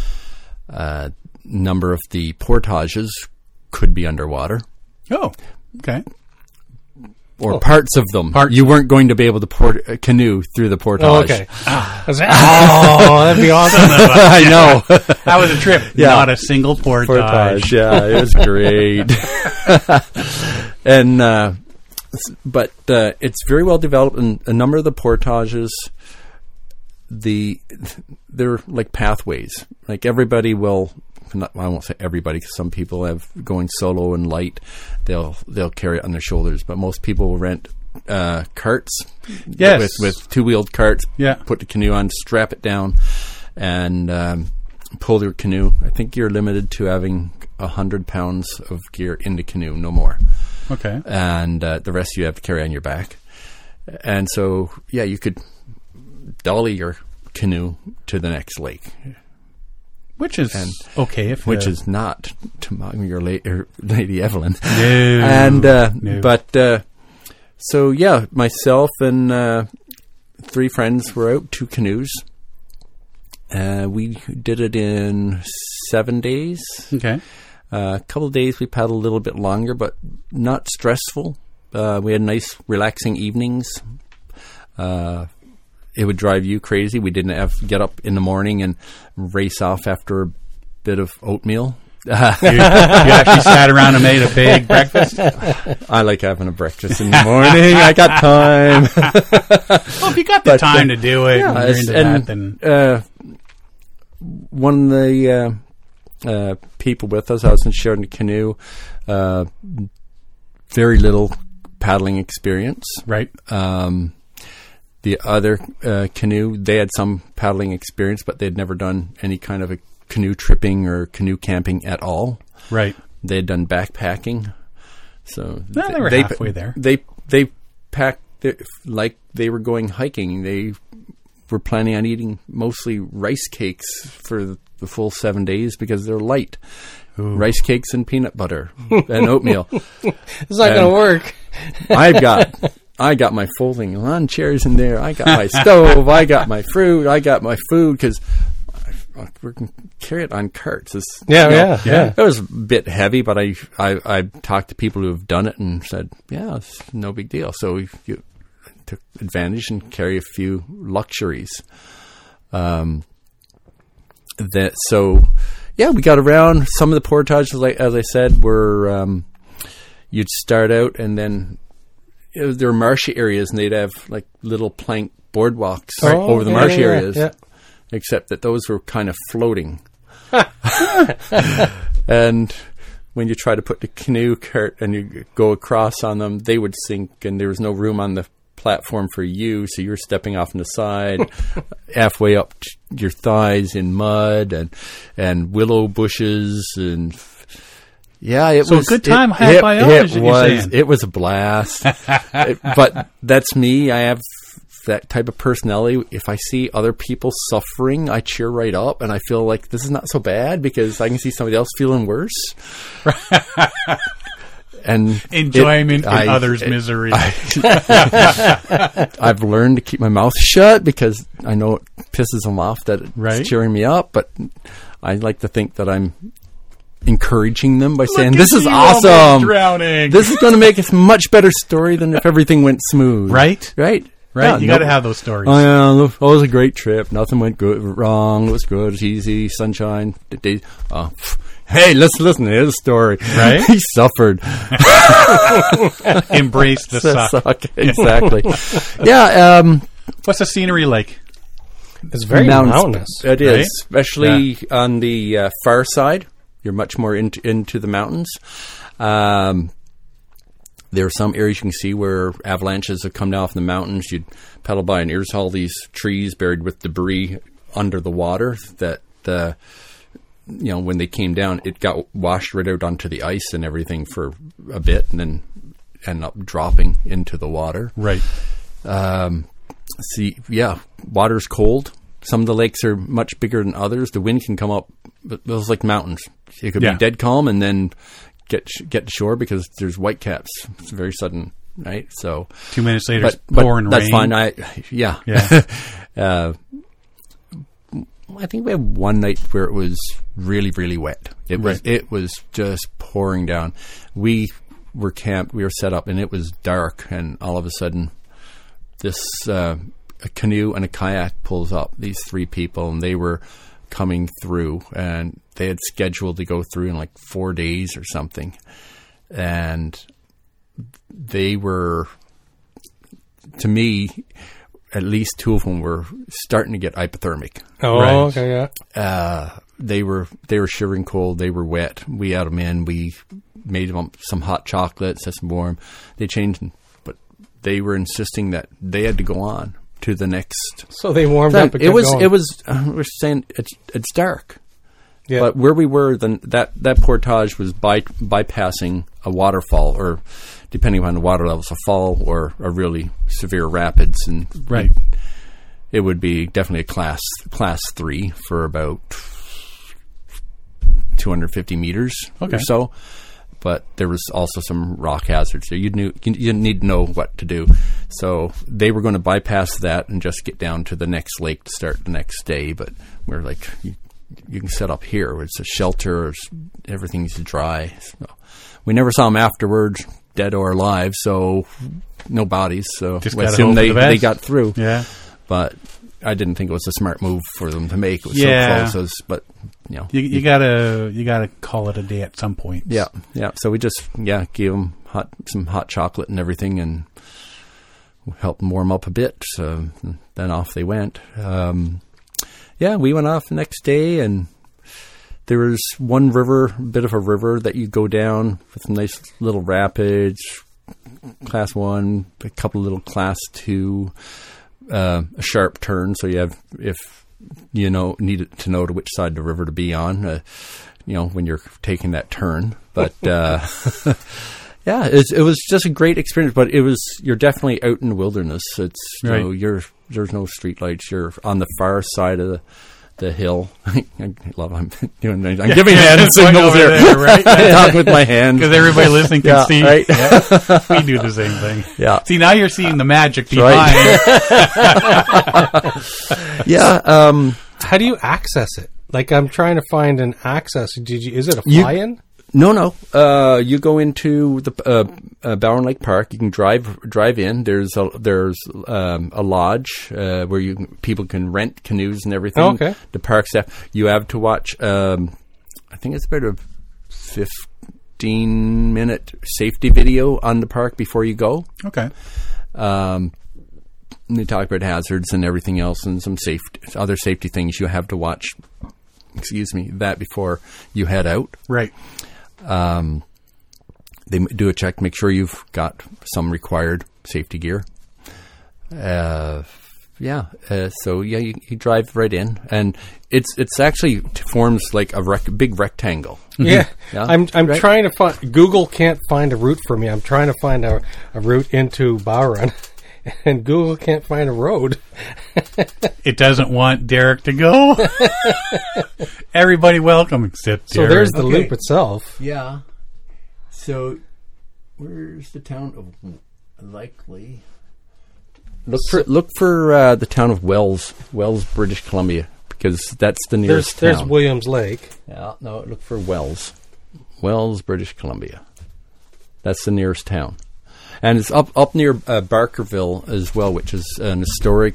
Number of the portages could be underwater. Oh, okay. or parts of them. You weren't going to be able to port a canoe through the portage. Oh, okay. That'd be awesome. I know. That was a trip. Not a single portage. Yeah, it was great. And but it's very well developed, and a number of the portages, they're like pathways. Like everybody will. I won't say everybody, because some people have going solo and light. They'll carry it on their shoulders, but most people will rent carts. Yes, with 2-wheeled carts. Yeah, put the canoe on, strap it down, and pull your canoe. I think you're limited to having 100 pounds of gear in the canoe, no more. Okay, and the rest you have to carry on your back. And so, you could dolly your canoe to the next lake. Which is okay. Which is not to your Lady Evelyn. No. And, but, so myself and 3 friends were out, 2 canoes. We did it in 7 days. Okay. A couple of days we paddled a little bit longer, but not stressful. We had nice, relaxing evenings. It would drive you crazy. We didn't have to get up in the morning and race off after a bit of oatmeal. You actually sat around and made a big breakfast? I like having a breakfast in the morning. I got time. Well, if you got the time to do it, and you're into that, then... one of the people with us, I was sharing the canoe, very little paddling experience. Right. The other canoe, they had some paddling experience, but they'd never done any kind of a canoe tripping or canoe camping at all. Right. They had done backpacking. So they were halfway there. They packed like they were going hiking. They were planning on eating mostly rice cakes for the full 7 days because they're light. Ooh. Rice cakes and peanut butter and oatmeal. It's not going to work. I got my folding lawn chairs in there. I got my stove. I got my fruit. I got my food because we can carry it on carts. Yeah. It was a bit heavy, but I talked to people who have done it and said, it's no big deal. So you took advantage and carry a few luxuries. We got around. Some of the portages, as I said, were you'd start out and then there were marshy areas, and they'd have like little plank boardwalks over the marshy areas, except that those were kind of floating. And when you try to put the canoe cart and you go across on them, they would sink, and there was no room on the platform for you, so you were stepping off on the side, halfway up your thighs in mud and willow bushes and. Yeah, it was a good time had by others. It was a blast. But that's me. I have that type of personality. If I see other people suffering, I cheer right up, and I feel like this is not so bad because I can see somebody else feeling worse. And enjoyment in others' misery. I've learned to keep my mouth shut because I know it pisses them off that it's cheering me up, but I like to think that I'm encouraging them by saying, this is awesome. Drowning. This is going to make a much better story than if everything went smooth. Right. Yeah, you got to have those stories. Oh, yeah. It was a great trip. Nothing went wrong. It was good. It was easy. Sunshine. Hey, let's listen to his story. Right? He suffered. Embrace the suck. Exactly. Yeah. What's the scenery like? It's very mountainous. It is, especially on the far side. You're much more into the mountains. There are some areas you can see where avalanches have come down from the mountains. You'd pedal by, and there's all these trees buried with debris under the water that, when they came down, it got washed right out onto the ice and everything for a bit, and then ended up dropping into the water. Right. Water's cold. Some of the lakes are much bigger than others. The wind can come up. It was like mountains. It could be dead calm and then get to shore because there's whitecaps. It's very sudden, right? So 2 minutes later, it's pouring rain. That's fine. I think we had one night where it was really, really wet. It was just pouring down. We were camped, we were set up, and it was dark, and all of a sudden, this a canoe and a kayak pulls up. These 3 people, and they were coming through, and they had scheduled to go through in like 4 days or something, and they were, to me, at least 2 of them were starting to get hypothermic. Oh, right. Okay, yeah. They were shivering cold. They were wet. We had them in. We made them some hot chocolate, set some warm. They changed, but they were insisting that they had to go on to the next. So they warmed up. And it was. We're saying it's dark. Yeah. But where we were, then that portage was bypassing a waterfall, or depending on the water levels, a fall or a really severe rapids, and right. It would be definitely a class 3 for about 250 meters or so. But there was also some rock hazards there. You didn't need to know what to do. So they were going to bypass that and just get down to the next lake to start the next day. But we're like, you can set up here. It's a shelter. Everything's dry. So we never saw them afterwards, dead or alive. So no bodies. So I assume they got through. Yeah. But I didn't think it was a smart move for them to make. It was so close. But you gotta call it a day at some point. Yeah. So we just gave them some hot chocolate and everything, and helped them warm up a bit. So then off they went. We went off the next day, and there was one bit of a river that you go down with some nice little rapids, class 1, a couple of little class 2, a sharp turn. So you have, if you need to know to which side of the river to be on, when you're taking that turn. But it was just a great experience. But you're definitely out in the wilderness. It's there's no streetlights. You're on the far side of the hill. I'm giving hand signals here, right? Talking with my hands because everybody listening can see. Right? Yeah. We do the same thing. Yeah. See, now you're seeing the magic behind. Right. How do you access it? Like, I'm trying to find an access. Is it a fly-in? No. You go into the Bowen Lake Park. You can drive in. There's a lodge where people can rent canoes and everything. Oh, okay. The park staff. You have to watch. I think it's about a 15-minute safety video on the park before you go. Okay. They talk about hazards and everything else, and some other safety things you have to watch. That before you head out. Right. They do a check to make sure you've got some required safety gear. So you drive right in, and it's actually forms like a big rectangle. Yeah. I'm trying to find. Google can't find a route for me. I'm trying to find a route into Bowrun, and Google can't find a road. It doesn't want Derek to go. Everybody welcome except Derek. So there's the loop itself. Yeah. So where's the town of likely? Look for the town of Wells, British Columbia, because that's the nearest town. There's Williams Lake. Yeah. No, look for Wells, British Columbia. That's the nearest town. And it's up near Barkerville as well, which is an historic,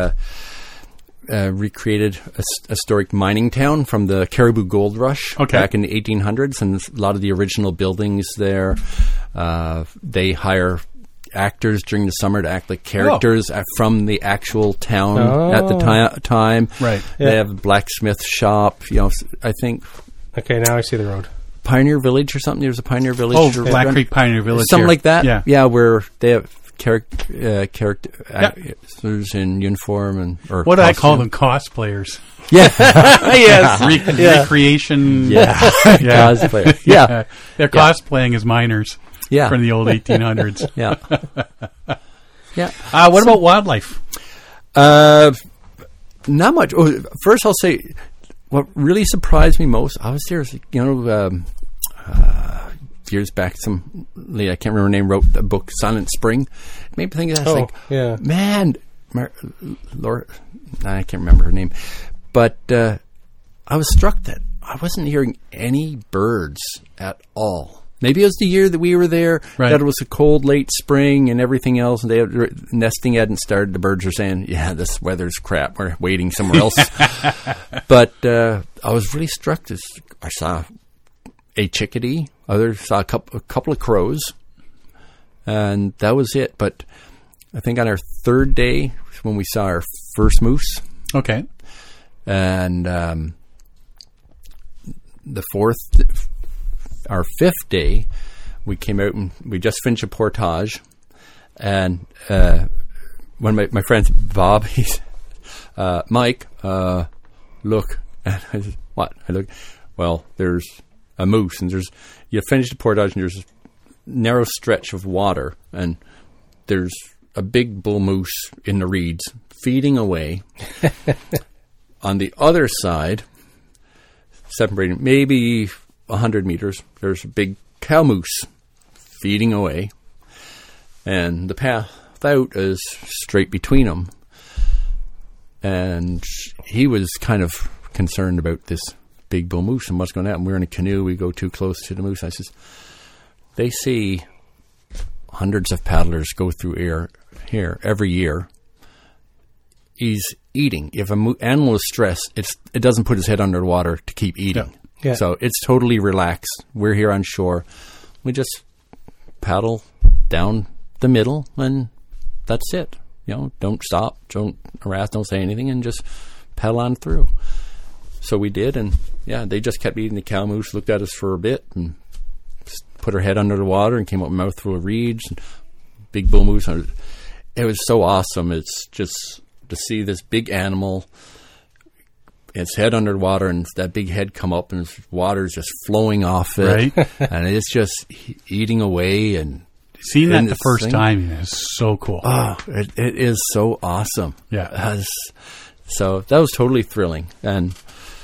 recreated historic mining town from the Cariboo Gold Rush back in the 1800s. And a lot of the original buildings there, they hire actors during the summer to act like characters from the actual town at the time. Right. Yeah. They have a blacksmith shop, I think. Okay, now I see the road. Pioneer Village or something. There's a Pioneer Village. Oh, Black Creek Pioneer Village. Something like that. Yeah, where they have characters in uniform or what do I call them? Cosplayers. Yeah. Yes. Recreation. Yeah. Cosplayer. Yeah. They're cosplaying as miners. Yeah. From the old 1800s. Yeah. Yeah. What about wildlife? Not much. First, I'll say, what really surprised me most, I was there, years back, some lady, I can't remember her name, wrote the book Silent Spring. It made me think of that. Man, Laura, I can't remember her name. But I was struck that I wasn't hearing any birds at all. Maybe it was the year that we were there, that it was a cold late spring and everything else, and nesting hadn't started. The birds were saying, yeah, this weather's crap. We're waiting somewhere else. But I was really struck. I saw a chickadee. Others saw a couple of crows. And that was it. But I think on our third day, when we saw our first moose. Okay. And our fifth day, we came out and we just finished a portage, and one of my friends, Bob, he's Mike, look, and I said, what? I look, well, there's a moose, and you finish the portage, and there's a narrow stretch of water, and there's a big bull moose in the reeds feeding away. On the other side, separating maybe 100 meters, there's a big cow moose feeding away, and the path out is straight between them. And he was kind of concerned about this big bull moose and what's going to happen. We're in a canoe, we go too close to the moose. I says, they see hundreds of paddlers go through here every year. He's eating. If an animal is stressed, it doesn't put his head under the water to keep eating. Yeah. Yeah. So it's totally relaxed. We're here on shore. We just paddle down the middle, and that's it. Don't stop, don't harass, don't say anything, and just paddle on through. So we did, and they just kept eating the cow moose, looked at us for a bit, and put her head under the water, and came up with a mouthful of reeds, and big bull moose. It was so awesome. It's just to see this big animal, its head under the water, and that big head come up, and water's just flowing off it, right? And it's just eating away. And seeing that the first time is so cool. Oh, it is so awesome. Yeah. So that was totally thrilling. And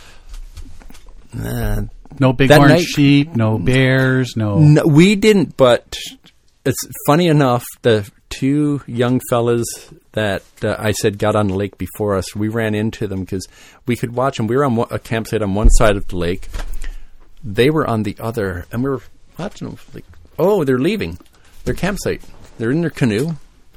no bighorn sheep, no bears, no. We didn't, but it's funny enough, the two young fellas that I said got on the lake before us, we ran into them because we could watch them. We were on a campsite on one side of the lake. They were on the other, and we were watching them like, oh, they're leaving their campsite. They're in their canoe,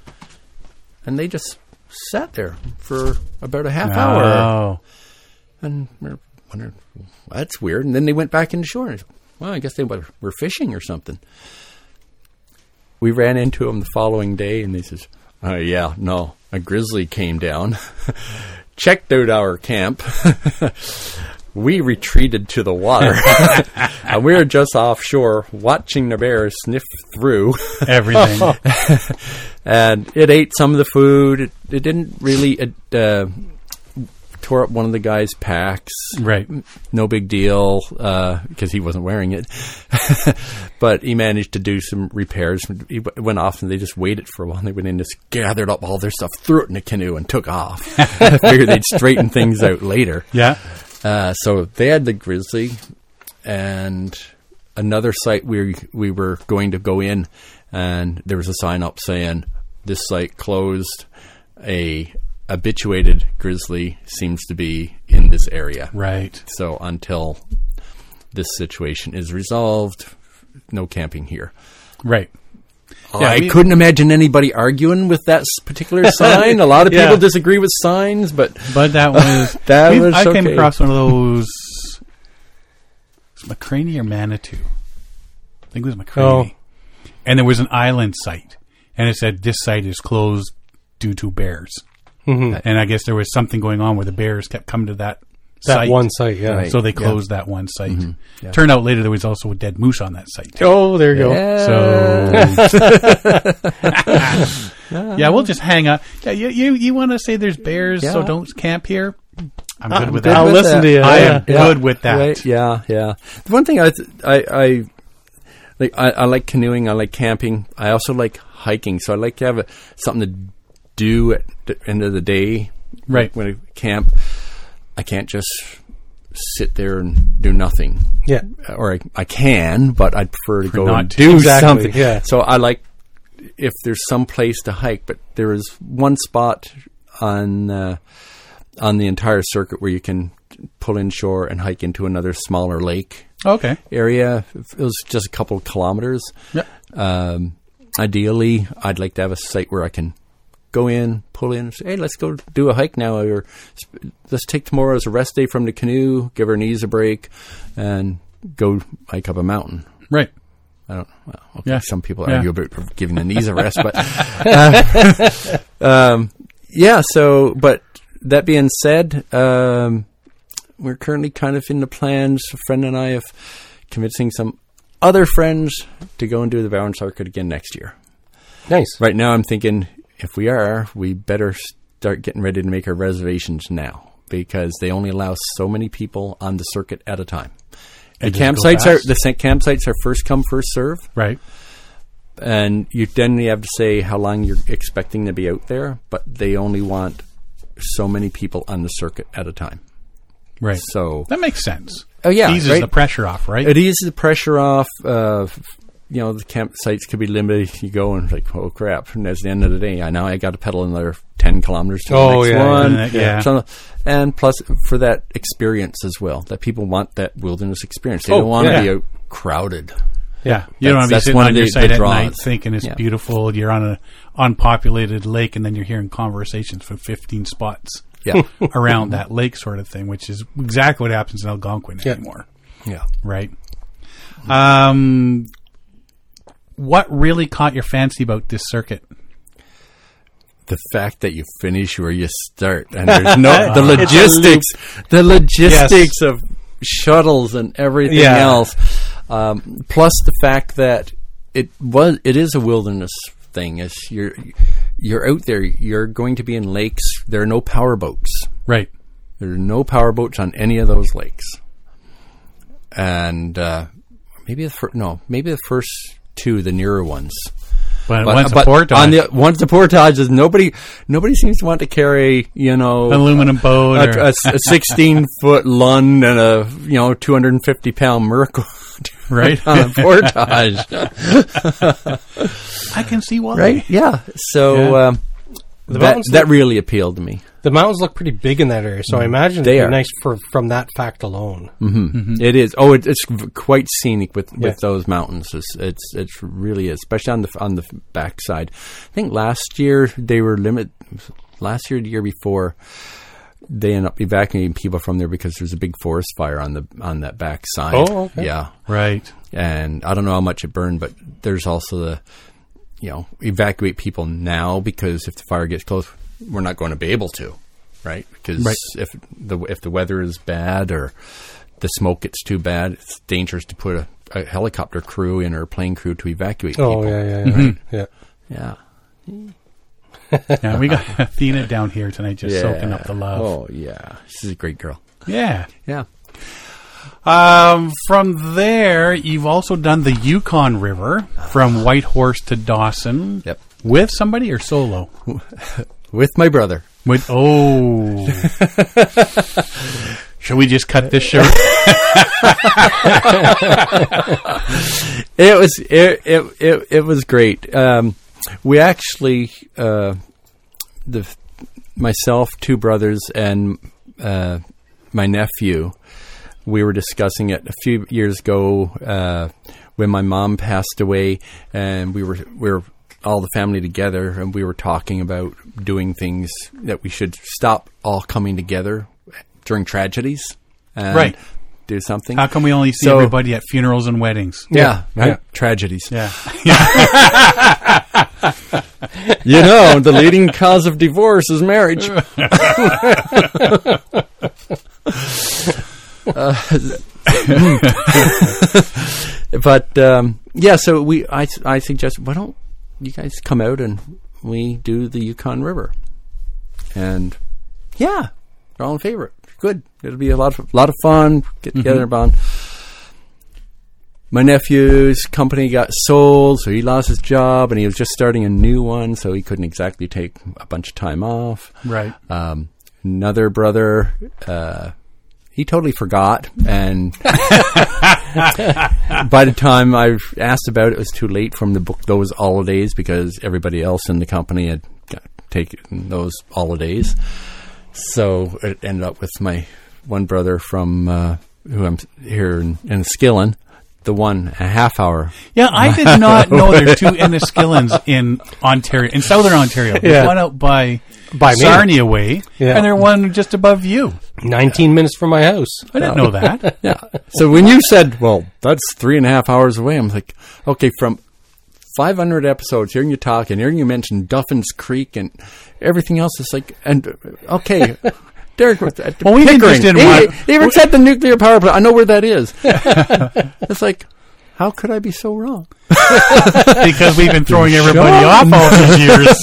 and they just sat there for about a half hour. And we're wondering, that's weird. And then they went back into shore. And well, I guess they were fishing or something. We ran into them the following day, and they says, a grizzly came down, checked out our camp. We retreated to the water, and we were just offshore watching the bears sniff through everything. And it ate some of the food. It didn't really tore up one of the guy's packs. Right. No big deal, because he wasn't wearing it. But he managed to do some repairs. He went off, and they just waited for a while. And they went in, just gathered up all their stuff, threw it in a canoe, and took off. I figured they'd straighten things out later. Yeah. So they had the grizzly, and another site we were going to go in, and there was a sign up saying, this site closed. A habituated grizzly seems to be in this area. Right. So until this situation is resolved, no camping here. Right. I couldn't imagine anybody arguing with that particular sign. A lot of people disagree with signs, but that was I came across one of those. Was it McCraney or Manitou? I think it was McCraney. Oh. And there was an island site, and it said this site is closed due to bears. Mm-hmm. And I guess there was something going on where the bears kept coming to that site. One site, yeah. Right. So they closed that one site. Mm-hmm. Yeah. Turned out later there was also a dead moose on that site. Oh, there you go. So, we'll just hang up. Yeah, you want to say there's bears, so don't camp here? I'm good with that. I'll listen to you. I am good with that. Right? Yeah. The one thing I like canoeing. I like camping. I also like hiking. So I like to have something to do at the end of the day. Right. When I camp, I can't just sit there and do nothing. Yeah. Or I can, but I'd prefer to go and do something. Yeah. So I like if there's some place to hike, but there is one spot on the entire circuit where you can pull inshore and hike into another smaller lake. Okay. area. It was just a couple of kilometers. Yeah. Ideally, I'd like to have a site where I can go in, pull in, and say, hey, let's go do a hike now, or let's take tomorrow as a rest day from the canoe, give our knees a break, and go hike up a mountain. Right. I don't. Well, okay. Yeah. Some people Yeah. argue about giving the knees a rest, but yeah. So, but that being said, we're currently kind of in the plans. A friend and I of convincing some other friends to go and do the Bowen Circuit again next year. Nice. Right now, I'm thinking if we are, we better start getting ready to make our reservations now, because they only allow so many people on the circuit at a time. The campsites are first come, first serve. Right. And you have to say how long you're expecting to be out there, but they only want so many people on the circuit at a time. Right. So that makes sense. Oh yeah, eases right? the pressure off, right? It eases the pressure off. The campsites could be limited. You go and like, oh crap! And at the end of the day, I got to pedal another 10 kilometers to the next one. Yeah. So, and plus for that experience as well, that people want that wilderness experience. They don't want to be out crowded. Yeah, you don't want to be sitting on your site at night thinking it's beautiful. You're on an unpopulated lake, and then you're hearing conversations from 15 spots around that lake, sort of thing, which is exactly what happens in Algonquin anymore. Yeah, right. What really caught your fancy about this circuit? The fact that you finish where you start, and there's no the logistics of shuttles and everything else. Plus the fact that it is a wilderness thing. Is you're out there, you're going to be in lakes. There are no power boats. Right. There are no power boats on any of those lakes. And maybe the first two, the nearer ones. But once the portage. Once the portages, nobody seems to want to carry, aluminum boat, a 16-foot Lund and a 250-pound Merc, right, on a portage. I can see why. Right? Yeah. So that really appealed to me. The mountains look pretty big in that area, so I imagine it'd be nice from that fact alone. Mm-hmm. Mm-hmm. It is. Oh, it's quite scenic with those mountains. It really is, especially on the backside. I think last year they were Last year, the year before, they ended up evacuating people from there because there's a big forest fire on that backside. Oh, okay. Yeah, right. And I don't know how much it burned, but there's also evacuate people now, because if the fire gets close, we're not going to be able to, right? Because if the weather is bad or the smoke gets too bad, it's dangerous to put a helicopter crew in or a plane crew to evacuate people. Oh, yeah, Mm-hmm. Right. Yeah. Yeah, we got Athena down here tonight just soaking up the love. Oh, yeah. She's a great girl. Yeah. Yeah. From there, you've also done the Yukon River from Whitehorse to Dawson. Yep. With somebody or solo? With my brother. Should we just cut this short? It was great. We actually, myself, two brothers, and my nephew, we were discussing it a few years ago when my mom passed away, and we were all the family together, and we were talking about doing things that we should stop all coming together during tragedies. And right. Do something. How come we only see everybody at funerals and weddings? Yeah. Right? Yeah. Tragedies. Yeah. The leading cause of divorce is marriage. So I suggest, why don't you guys come out and we do the Yukon River? And they're all in favor. Good. It'll be a lot of fun. Get together, bond. My nephew's company got sold, so he lost his job, and he was just starting a new one, so he couldn't exactly take a bunch of time off. Right. Another brother, he totally forgot, and by the time I asked about it, it was too late for him to book those holidays because everybody else in the company had taken those holidays. So it ended up with my one brother from who I'm here in Enniskillen, the 1.5 hour. Yeah, I did not know there's 2 Enniskillens in Ontario, in southern Ontario. There's one out by Sarnia way, and there's one just above you. 19 minutes from my house. I didn't know that. Yeah. So when you said, well, that's 3.5 hours away, I'm like, okay, from 500 episodes, hearing you talk and hearing you mention Duffins Creek and everything else, it's like, and okay, Derek, well, we just didn't want. He even said the nuclear power plant. I know where that is. It's like, how could I be so wrong? Because we've been throwing everybody off all these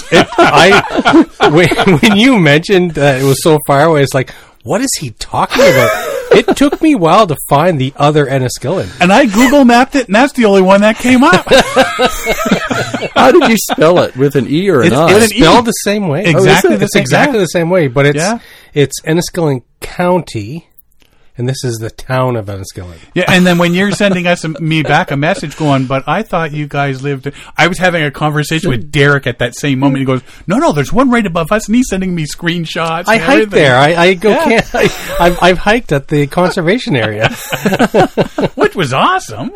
years. When you mentioned that it was so far away, it's like, what is he talking about? It took me a while to find the other Enniskillen. And I Google mapped it, and that's the only one that came up. How did you spell it? With an E or an I? It's spelled the same way. Exactly the same way, but it's Enniskillen County, and this is the town of Enniskillen. Yeah, and then when you're sending me back a message going, but I thought you guys lived... I was having a conversation with Derek at that same moment. He goes, no, there's one right above us, and he's sending me screenshots. I hiked there. I've hiked at the conservation area. Which was awesome.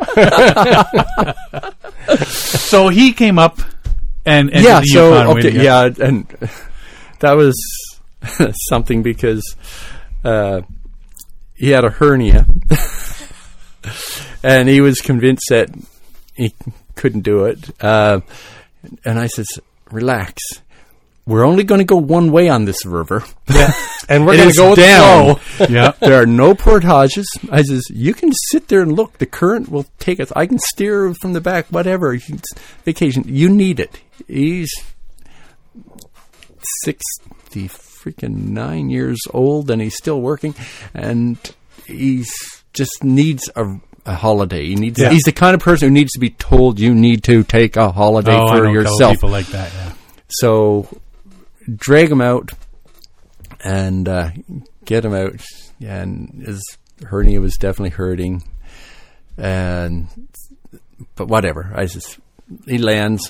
So he came up and did the Yukon with you. Yeah, and that was something because... he had a hernia, and he was convinced that he couldn't do it. And I says, relax. We're only going to go one way on this river. Yeah. And we're going to go down. Yeah. There are no portages. I says, you can sit there and look. The current will take us. I can steer from the back, whatever. Vacation. You need it. He's 9 years old, and he's still working, and he's just needs a holiday. He's the kind of person who needs to be told you need to take a holiday for yourself. People like that, yeah. So drag him out and get him out, and his hernia was definitely hurting, but whatever. He lands.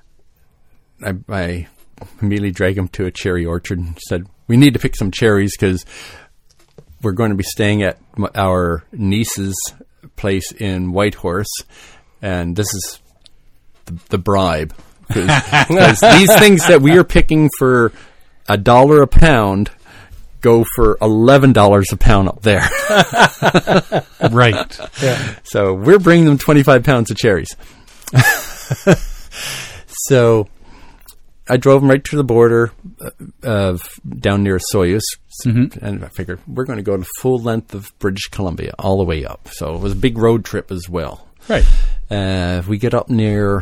I immediately drag him to a cherry orchard and said, we need to pick some cherries because we're going to be staying at our niece's place in Whitehorse, and this is the bribe. Because these things that we are picking for $1 a pound go for $11 a pound up there. Right. Yeah. So we're bringing them 25 pounds of cherries. So I drove him right to the border down near Soyuz, and I figured we're going to go the full length of British Columbia, all the way up. So it was a big road trip as well. Right. We get up near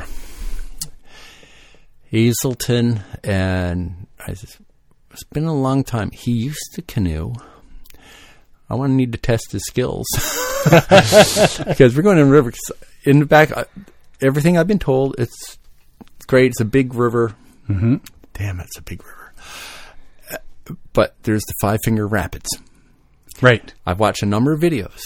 Hazelton, and it's been a long time. He used to canoe. I want to need to test his skills because we're going in the river. In the back, everything I've been told, it's great. It's a big river. Mm-hmm. Damn, it's a big river. But there's the Five Finger Rapids. Right. I've watched a number of videos.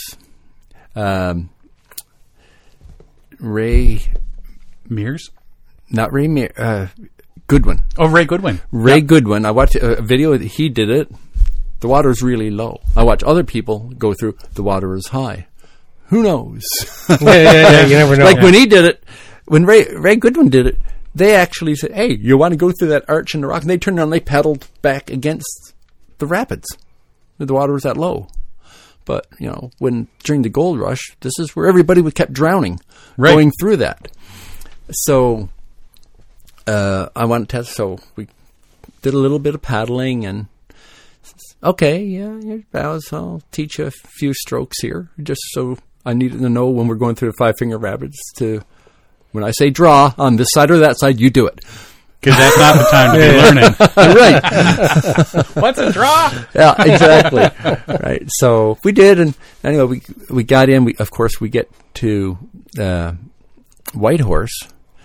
Ray Mears? Not Ray Mears. Goodwin. Oh, Ray Goodwin. Ray Goodwin. I watched a video that he did it. The water is really low. I watch other people go through. The water is high. Who knows? Yeah. You never know. Like when he did it, when Ray Goodwin did it, they actually said, hey, you want to go through that arch in the rock? And they turned around and they paddled back against the rapids. The water was that low. But, during the gold rush, this is where everybody kept drowning, going through that. So I wanted to test. So we did a little bit of paddling and, okay, yeah, I'll teach you a few strokes here. Just so I needed to know when we're going through the Five Finger Rapids to... When I say draw on this side or that side, you do it. Because that's not the time to be learning. Right. What's a draw? Yeah, exactly. Right. So we did, and anyway, we got in. We get to Whitehorse,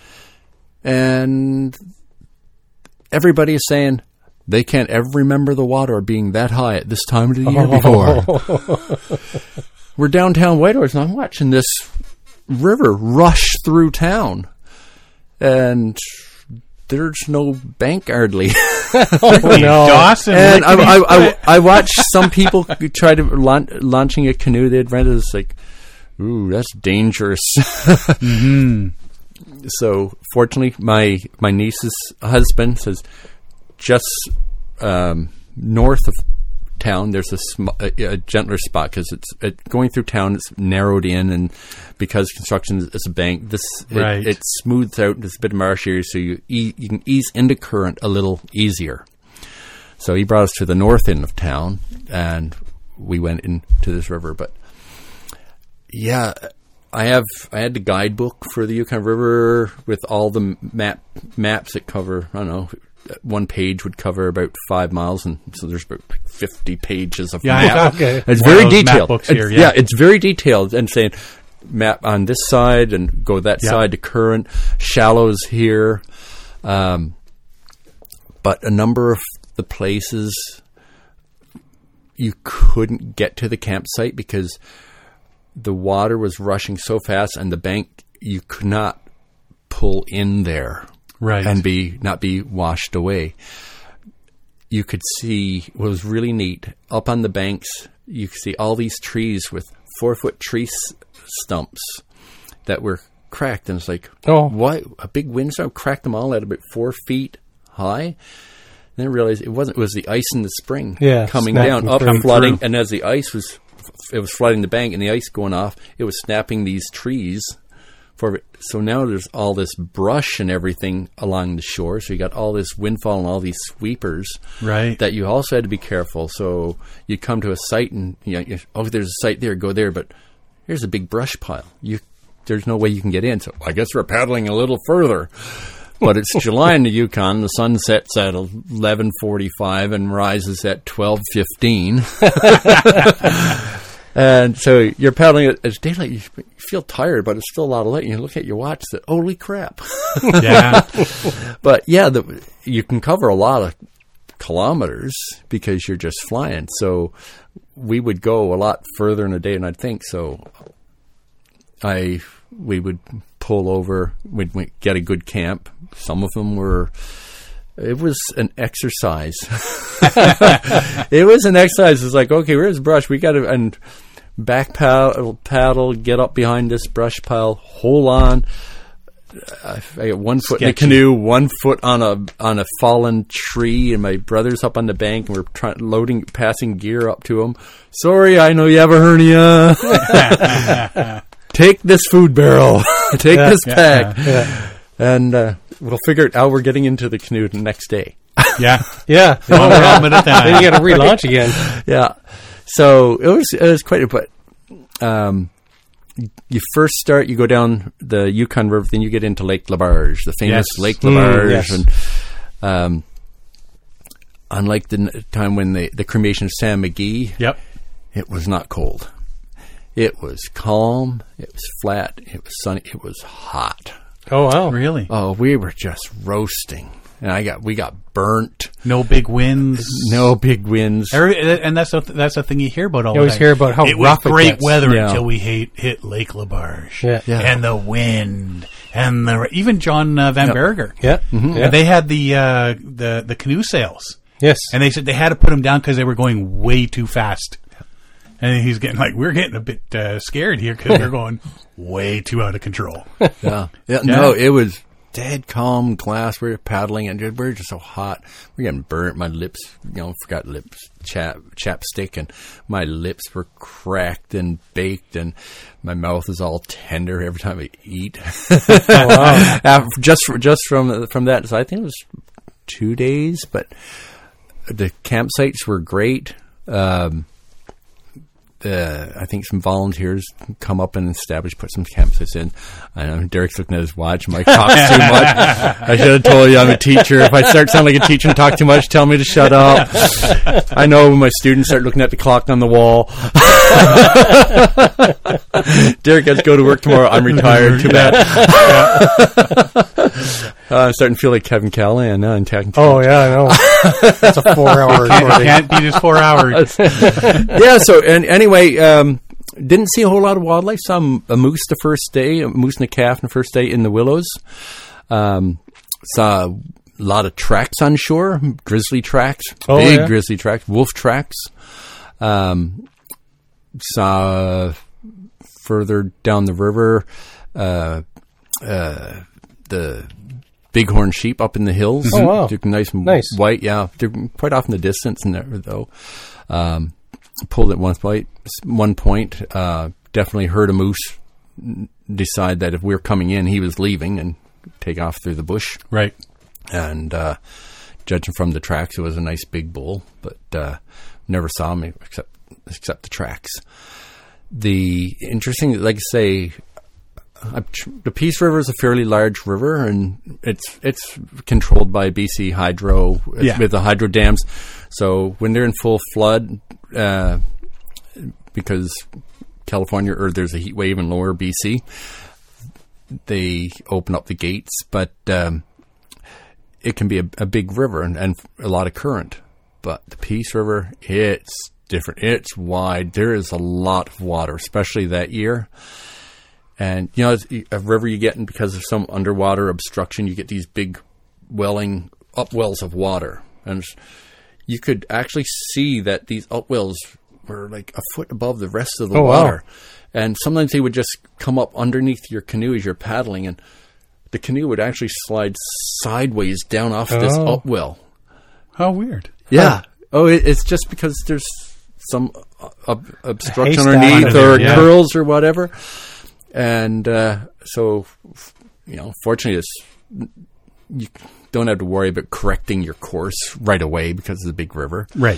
and everybody is saying they can't ever remember the water being that high at this time of the year before. We're downtown Whitehorse, and I'm watching this river rush through town, and there's no bank hardly. Oh, no. Dawson, and I watched some people try to launching a canoe they'd rented. It's like, ooh, that's dangerous. Mm-hmm. So fortunately, my niece's husband says just north of town there's a gentler spot because it's going through town. It's narrowed in, and because construction is a bank, it smooths out. There's a bit of marsh area, so you can ease into current a little easier. So he brought us to the north end of town, and we went into this river. But yeah, I had the guidebook for the Yukon River with all the maps that cover, I don't know, one page would cover about 5 miles, and so there's about 50 pages of map. Okay. It's very detailed. Books here, It's very detailed, and saying map on this side and go that side to current, shallows here. But a number of the places you couldn't get to the campsite because the water was rushing so fast, and the bank, you could not pull in there. Right. And not be washed away. You could see, what was really neat, up on the banks, you could see all these trees with 4-foot tree stumps that were cracked. And it's like, why? A big windstorm cracked them all at about 4 feet high. And then I realized it was the ice in the spring coming down, up and flooding. And as the ice was flooding the bank and the ice going off, it was snapping these trees. So now there's all this brush and everything along the shore. So you got all this windfall and all these sweepers. Right. That you also had to be careful. So you come to a site and, there's a site there, go there. But here's a big brush pile. There's no way you can get in. So I guess we're paddling a little further. But it's July in the Yukon. The sun sets at 11:45 and rises at 12:15. And so you're paddling it's daylight. You feel tired, but it's still a lot of light. You look at your watch. That holy crap! Yeah, but you can cover a lot of kilometers because you're just flying. So we would go a lot further in a day, and I'd think so. We would pull over. We'd get a good camp. Some of them were. It was an exercise. It was an exercise. It's like, okay, where's the brush? We got to and back paddle, get up behind this brush pile, hold on. I got 1 foot in the canoe, 1 foot on a fallen tree, and my brother's up on the bank, and we're passing gear up to him. Sorry, I know you have a hernia. Take this food barrel. Take this pack. Yeah. And we'll figure out how we're getting into the canoe the next day. Yeah. One helmet at a time. Then you got to relaunch again. Yeah. So it was quite a but you first start, you go down the Yukon River, then you get into Lake Labarge, the famous Lake Labarge. And unlike the time when the cremation of Sam McGee, it was not cold. It was calm, it was flat, it was sunny, it was hot. Oh, wow. Really? Oh, we were just roasting. And we got burnt. No big winds. No big winds. And that's the thing you hear about all the time. You always hear about how it rough was great it gets. weather until we hit Lake Labarge. Yeah. And the wind. And even John Van Berger. Yeah. Mm-hmm. Yeah. They had the canoe sails. Yes. And they said they had to put them down because they were going way too fast. And he's getting we're getting a bit scared here because they're going way too out of control. Yeah. No, it was dead calm glass. We were paddling and we were just so hot. We're getting burnt. My lips, forgot lips chapstick, and my lips were cracked and baked, and my mouth is all tender every time I eat. Oh, wow. just from that. So I think it was 2 days, but the campsites were great. I think some volunteers come up and put some campsites in. I know Derek's looking at his watch. Mike talks too much. I should have told you I'm a teacher. If I start sounding like a teacher and talk too much, tell me to shut up. I know when my students start looking at the clock on the wall. Derek has to go to work tomorrow. I'm retired. Too bad. I'm starting to feel like Kevin Callahan now. Oh, yeah, I know. That's a 4-hour recording. Can't beat his 4 hours. Yeah, so anyway, didn't see a whole lot of wildlife. Saw a moose the first day, a moose and a calf the first day in the willows. Saw a lot of tracks on shore, grizzly tracks, grizzly tracks, wolf tracks. Saw further down the river the bighorn sheep up in the hills. Oh, wow. They're nice. White, yeah. They're quite off in the distance in there, though. Pulled at one point. Definitely heard a moose decide that if we were coming in, he was leaving and take off through the bush. Right. And judging from the tracks, it was a nice big bull, but never saw him except the tracks. The interesting, like I say, the Peace River is a fairly large river, and it's controlled by BC Hydro with the hydro dams. So when they're in full flood, because California, or there's a heat wave in lower BC, they open up the gates, but it can be a big river and a lot of current. But the Peace River, it's different. It's wide. There is a lot of water, especially that year. And, you know, it's a river you get in because of some underwater obstruction. You get these big upwells of water. And you could actually see that these upwells were like a foot above the rest of the water. Wow. And sometimes they would just come up underneath your canoe as you're paddling, and the canoe would actually slide sideways down off this upwell. How weird. Yeah. Oh, it's just because there's some obstruction underneath or curls or whatever. And so, you know, fortunately, you don't have to worry about correcting your course right away because of the big river. Right.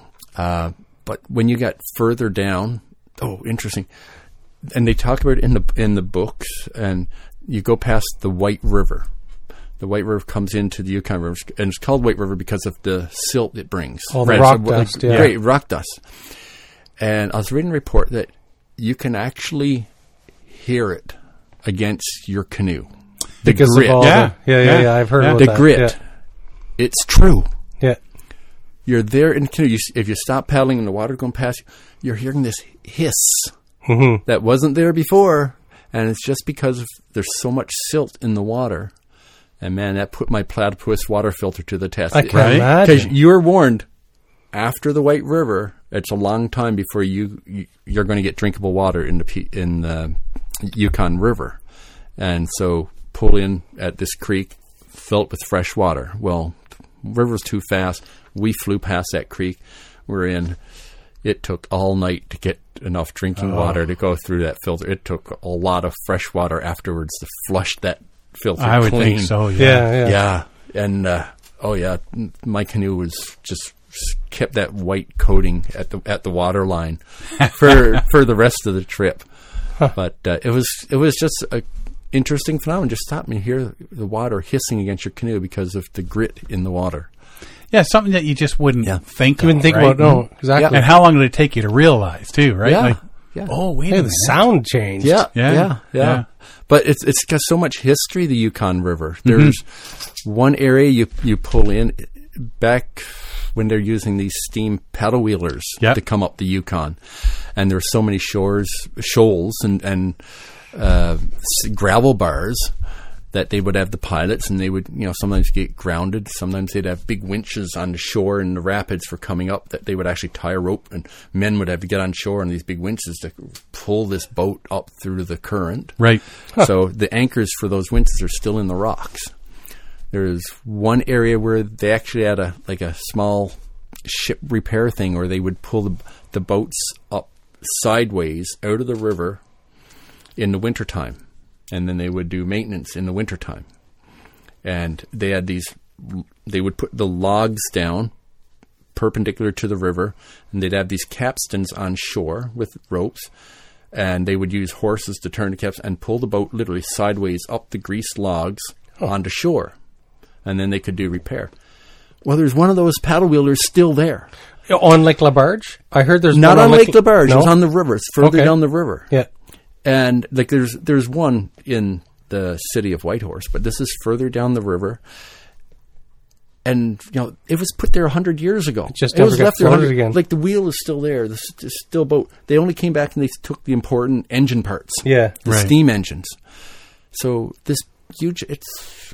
But when you got further down, interesting. And they talk about it in the books, and you go past the White River. The White River comes into the Yukon River, and it's called White River because of the silt it brings. All the rock dust, Great, rock dust. And I was reading a report that you can actually hear it against your canoe. The because grit. Of all I've heard about the that. grit. Yeah. It's true. Yeah. You're there in the canoe. If you stop paddling and the water going past you, you're hearing this hiss that wasn't there before. And it's just because there's so much silt in the water. And man, that put my platypus water filter to the test. I can imagine. Because you were warned, after the White River, it's a long time before you're going to get drinkable water in the Yukon River. And so pull in at this creek, fill it with fresh water. Well, the river's too fast. We flew past that creek. We're in. It took all night to get enough drinking water to go through that filter. It took a lot of fresh water afterwards to flush that filter clean. I would think so, Yeah. And, my canoe was just kept that white coating at the water line for the rest of the trip. But it was just a interesting phenomenon. Just stop and hear the water hissing against your canoe because of the grit in the water. Yeah, something that you just wouldn't think you wouldn't think right? about. No, exactly. Yeah. And how long did it take you to realize, too, right? Yeah. Oh, wait a minute. The sound changed. Yeah. But it's got so much history, the Yukon River. There's one area you pull in back when they're using these steam paddle wheelers to come up the Yukon. And there's so many shoals and gravel bars that they would have the pilots, and they would, sometimes get grounded. Sometimes they'd have big winches on the shore in the rapids for coming up that they would actually tie a rope, and men would have to get on shore on these big winches to pull this boat up through the current. Right. So the anchors for those winches are still in the rocks. There's one area where they actually had a small ship repair thing where they would pull the boats up sideways out of the river in the wintertime. And then they would do maintenance in the wintertime. And they would put the logs down perpendicular to the river, and they'd have these capstans on shore with ropes, and they would use horses to turn the caps and pull the boat literally sideways up the greased logs onto shore. And then they could do repair. Well, there's one of those paddle wheelers still there. On Lake LaBarge? I heard there's not one on Lake LaBarge. No? It's on the river. It's further down the river. Yeah. And there's one in the city of Whitehorse, but this is further down the river. And it was put there 100 years ago. It was left there again. Like the wheel is still there. The still boat. They only came back and they took the important engine parts. Yeah, the steam engines. So this huge. It's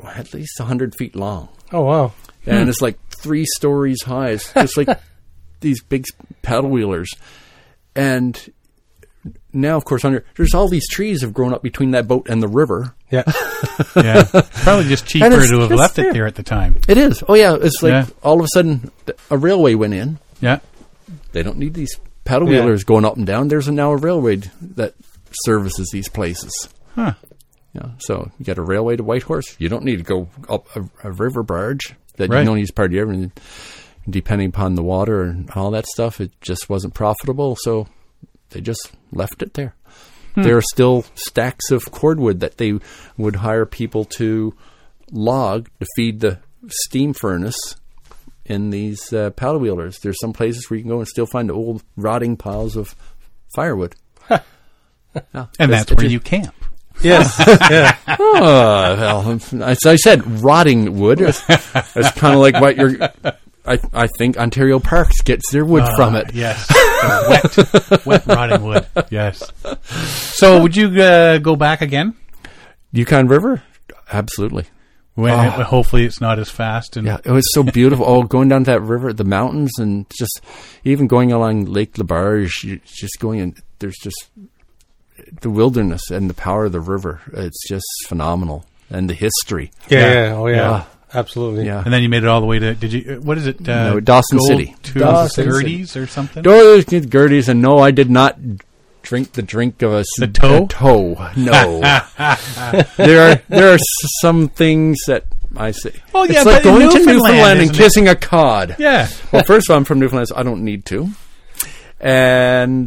at least 100 feet long. Oh, wow. And it's like 3 stories high. It's just like these big paddle wheelers. And now, of course, there's all these trees have grown up between that boat and the river. Yeah. Yeah. Probably just cheaper to have left it there at the time. It is. Oh, yeah. It's like all of a sudden a railway went in. Yeah. They don't need these paddle wheelers going up and down. There's now a railway that services these places. Huh. Yeah. So you got a railway to Whitehorse. You don't need to go up a river barge that you don't use part of the river. Depending upon the water and all that stuff, it just wasn't profitable. So they just left it there. There are still stacks of cordwood that they would hire people to log to feed the steam furnace in these paddle wheelers. There's some places where you can go and still find old rotting piles of firewood. Yeah. And that's where you camp. Yes. Yeah. Well, as I said, rotting wood. It's kind of like what you're... I think Ontario Parks gets their wood from it. Yes. Wet rotting wood. Yes. So would you go back again? Yukon River? Absolutely. Hopefully it's not as fast. And yeah, it was so beautiful. Going down that river, the mountains, and just even going along Lake Labarge, just going and there's just the wilderness and the power of the river. It's just phenomenal. And the history. Yeah. Oh, yeah. Absolutely. Yeah. And then you made it all the way to, what is it? No, Dawson City. To Gertie's or something? Gertie's, and no, I did not drink the drink of a toe. No. there are some things that I say. Well, yeah, it's like going to Newfoundland and isn't kissing a cod. Yeah. Well, first of all, I'm from Newfoundland, so I don't need to. And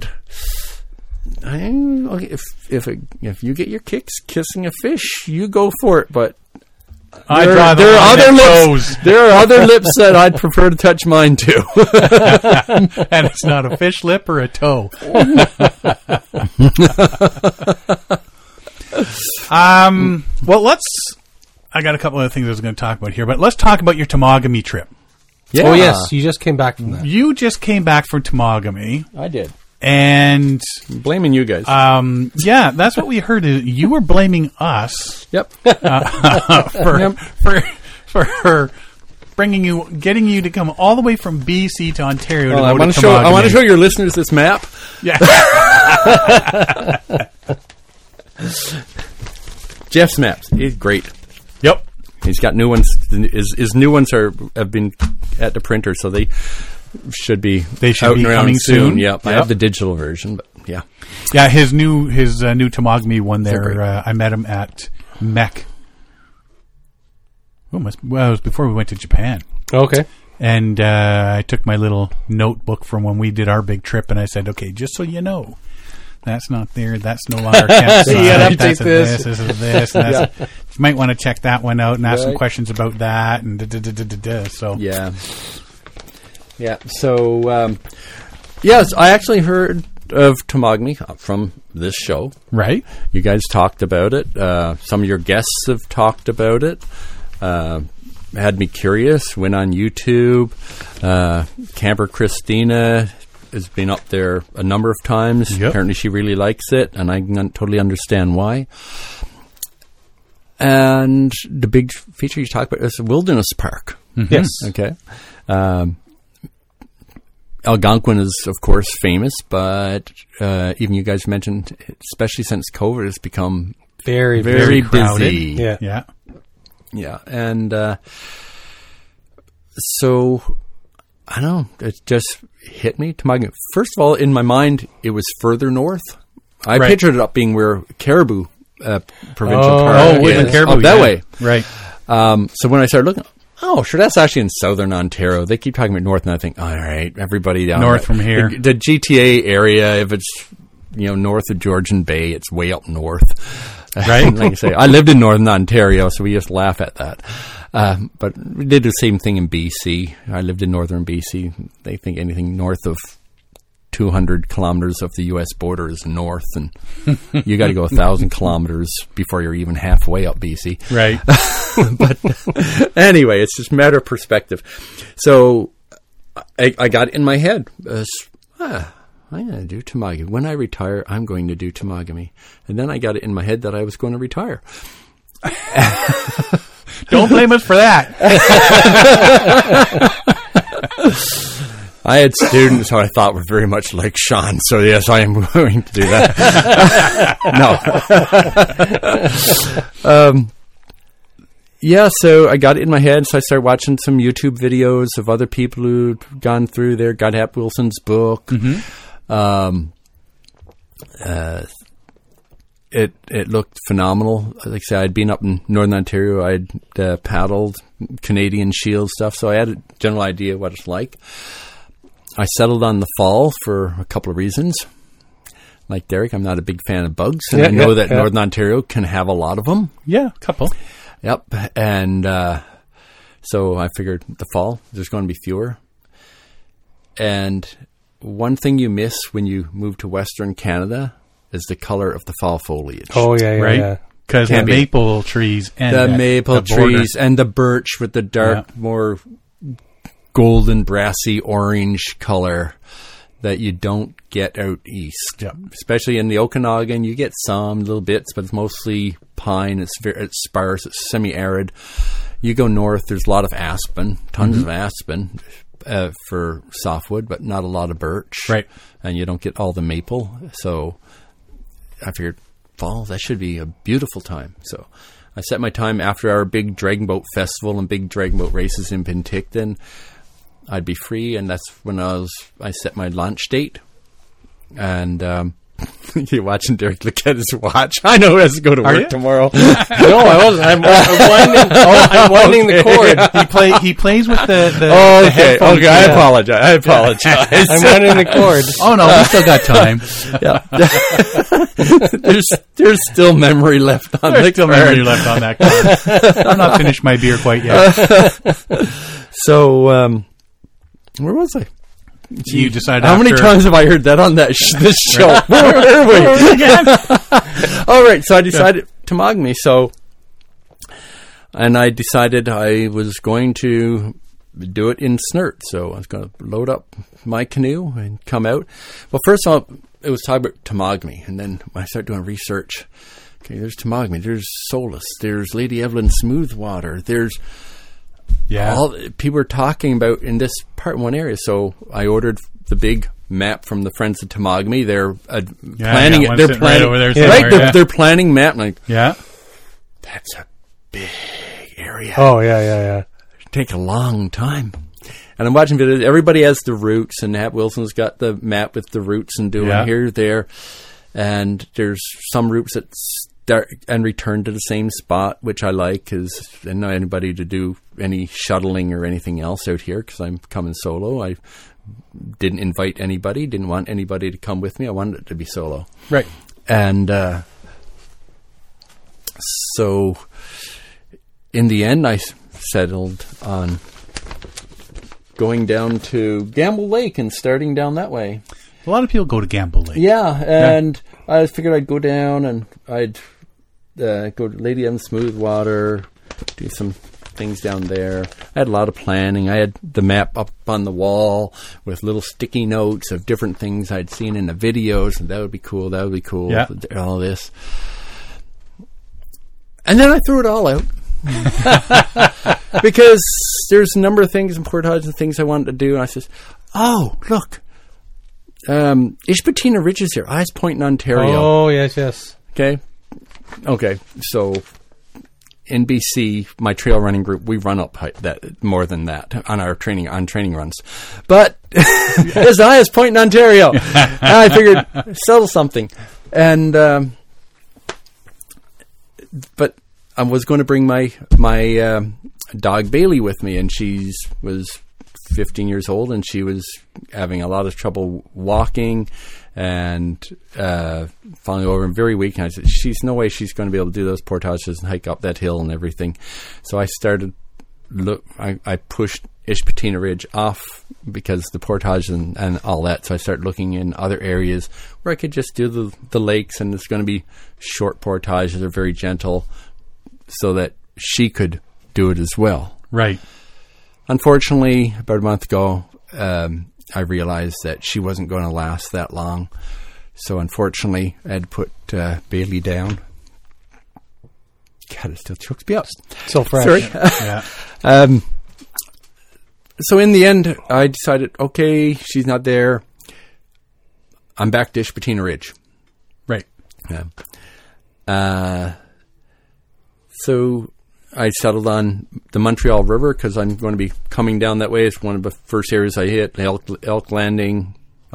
if you get your kicks kissing a fish, you go for it. But there are other lips that I'd prefer to touch mine to. And it's not a fish lip or a toe. Well, I got a couple of things I was going to talk about here, but let's talk about your Temagami trip. Yeah. Oh, yes. You just came back from that. You just came back from Temagami. I did. And I'm blaming you guys. Yeah, that's what we heard. You were blaming us. Yep. For getting you to come all the way from BC to Ontario. Well, I want to show your listeners this map. Yeah. Jeff's maps. He's great. Yep. He's got new ones. His new ones have been at the printer, so they should be out be and around coming soon. Yep. I have the digital version, but yeah. Yeah, his new Temagami one there. I met him at MEC. It was before we went to Japan. Okay. And I took my little notebook from when we did our big trip, and I said, okay, just so you know, that's not there. That's no longer campsite. You gotta that's update this. This is this. And that's you might want to check that one out and ask some questions about that. And So yeah. So yes, I actually heard of Temagami from this show. Right. You guys talked about it. Some of your guests have talked about it. Had me curious. Went on YouTube. Camper Christina has been up there a number of times. Yep. Apparently she really likes it, and I can totally understand why. And the big feature you talked about is a wilderness park. Mm-hmm. Yes. Okay. Algonquin is, of course, famous, but even you guys mentioned, especially since COVID, it's become very, very crowded. busy. Yeah. Yeah. And so, I don't know, it just hit me. First of all, in my mind, it was further north. I pictured it up being where Caribou Provincial Park is. Caribou, up that way. Right. So when I started looking, sure, that's actually in southern Ontario. They keep talking about north, and I think, all right, everybody down north from here. The GTA area, if it's north of Georgian Bay, it's way up north. Right. Like I say, I lived in northern Ontario, so we just laugh at that. But we did the same thing in BC. I lived in northern BC. They think anything north of 200 kilometers of the U.S. border is north, and you got to go 1,000 kilometers before you're even halfway up BC. Right. But anyway, it's just a matter of perspective. So I got it in my head. I'm going to do Temagami. When I retire, I'm going to do Temagami. And then I got it in my head that I was going to retire. Don't blame us for that. I had students who I thought were very much like Sean, so yes, I am willing to do that. No. Yeah, so I got it in my head, so I started watching some YouTube videos of other people who'd gone through there, got Hap Wilson's book. Mm-hmm. It looked phenomenal. Like I said, I'd been up in Northern Ontario. I'd paddled Canadian Shield stuff, so I had a general idea what it's like. I settled on the fall for a couple of reasons. Like Derek, I'm not a big fan of bugs, and I know that Northern Ontario can have a lot of them. Yeah, a couple. Yep, and so I figured the fall, there's going to be fewer. And one thing you miss when you move to Western Canada is the color of the fall foliage. Oh, yeah, right? Because the maple trees and the maple trees and the birch with the dark, more golden, brassy orange color that you don't get out east. Yep. Especially in the Okanagan, you get some little bits, but it's mostly pine. It's sparse. It's semi-arid. You go north, there's a lot of aspen, tons of aspen for softwood, but not a lot of birch. Right. And you don't get all the maple. So I figured fall, that should be a beautiful time. So I set my time after our big dragon boat festival and big dragon boat races in Penticton. I'd be free, and that's when I set my launch date. And you're watching Derek look at his watch. I know he has to go to work tomorrow. No, I wasn't. I'm winding the cord. He plays with the headphones. Okay, I apologize. I'm winding the cord. Oh, no, we still got time. There's still memory left on the still card. memory left on that card. I'm not finished my beer quite yet. So, where was I? You decided how many times have I heard that on this show? Where were we? All right, so I decided Temagami. And I decided I was going to do it in Snert. So I was going to load up my canoe and come out. Well, first of all, it was talking about Temagami, and then when I started doing research, okay, there's Temagami, there's Solus, there's Lady Evelyn Smoothwater, there's all people are talking about in this part in one area. So I ordered the big map from the Friends of Temagami. They're planning it. They're planning over there. They're planning map. Like, that's a big area. Oh yeah. It'd take a long time. And I'm watching videos. Everybody has the routes, and Hap Wilson's got the map with the routes and doing here, there, and there's some routes that start and return to the same spot, which I like because I don't know anybody to do any shuttling or anything else out here because I'm coming solo. I didn't invite anybody, didn't want anybody to come with me. I wanted it to be solo. Right. And so in the end, I settled on going down to Gamble Lake and starting down that way. A lot of people go to Gamble Lake. Yeah, and I figured I'd go down and I'd go to Lady M Smoothwater, do some things down there. I had a lot of planning. I had the map up on the wall with little sticky notes of different things I'd seen in the videos, and that would be cool, all this. And then I threw it all out. Because there's a number of things in Portage and things I wanted to do, and I says, oh, look, Ishpetina Ridge is here. Eyes Point in Ontario. Oh, yes. Okay, so in BC, my trail running group, we run up that more than that on our training runs. But it's the highest point in Ontario. And I figured settle something. And but I was going to bring my dog Bailey with me, and she was 15 years old, and she was having a lot of trouble walking and falling over and very weak. And I said, "She's no way she's going to be able to do those portages and hike up that hill and everything." So I started I pushed Ishpetina Ridge off because the portage and all that. So I started looking in other areas where I could just do the lakes, and it's going to be short portages. They're very gentle, so that she could do it as well. Right. Unfortunately, about a month ago, I realized that she wasn't going to last that long. So unfortunately, I had to put Bailey down. God, it still chokes me up. So fresh. Sorry. Yeah. So in the end, I decided, okay, she's not there. I'm back to Ishpetina Ridge. Right. Yeah. So I settled on the Montreal River because I'm going to be coming down that way. It's one of the first areas I hit, Elk Landing,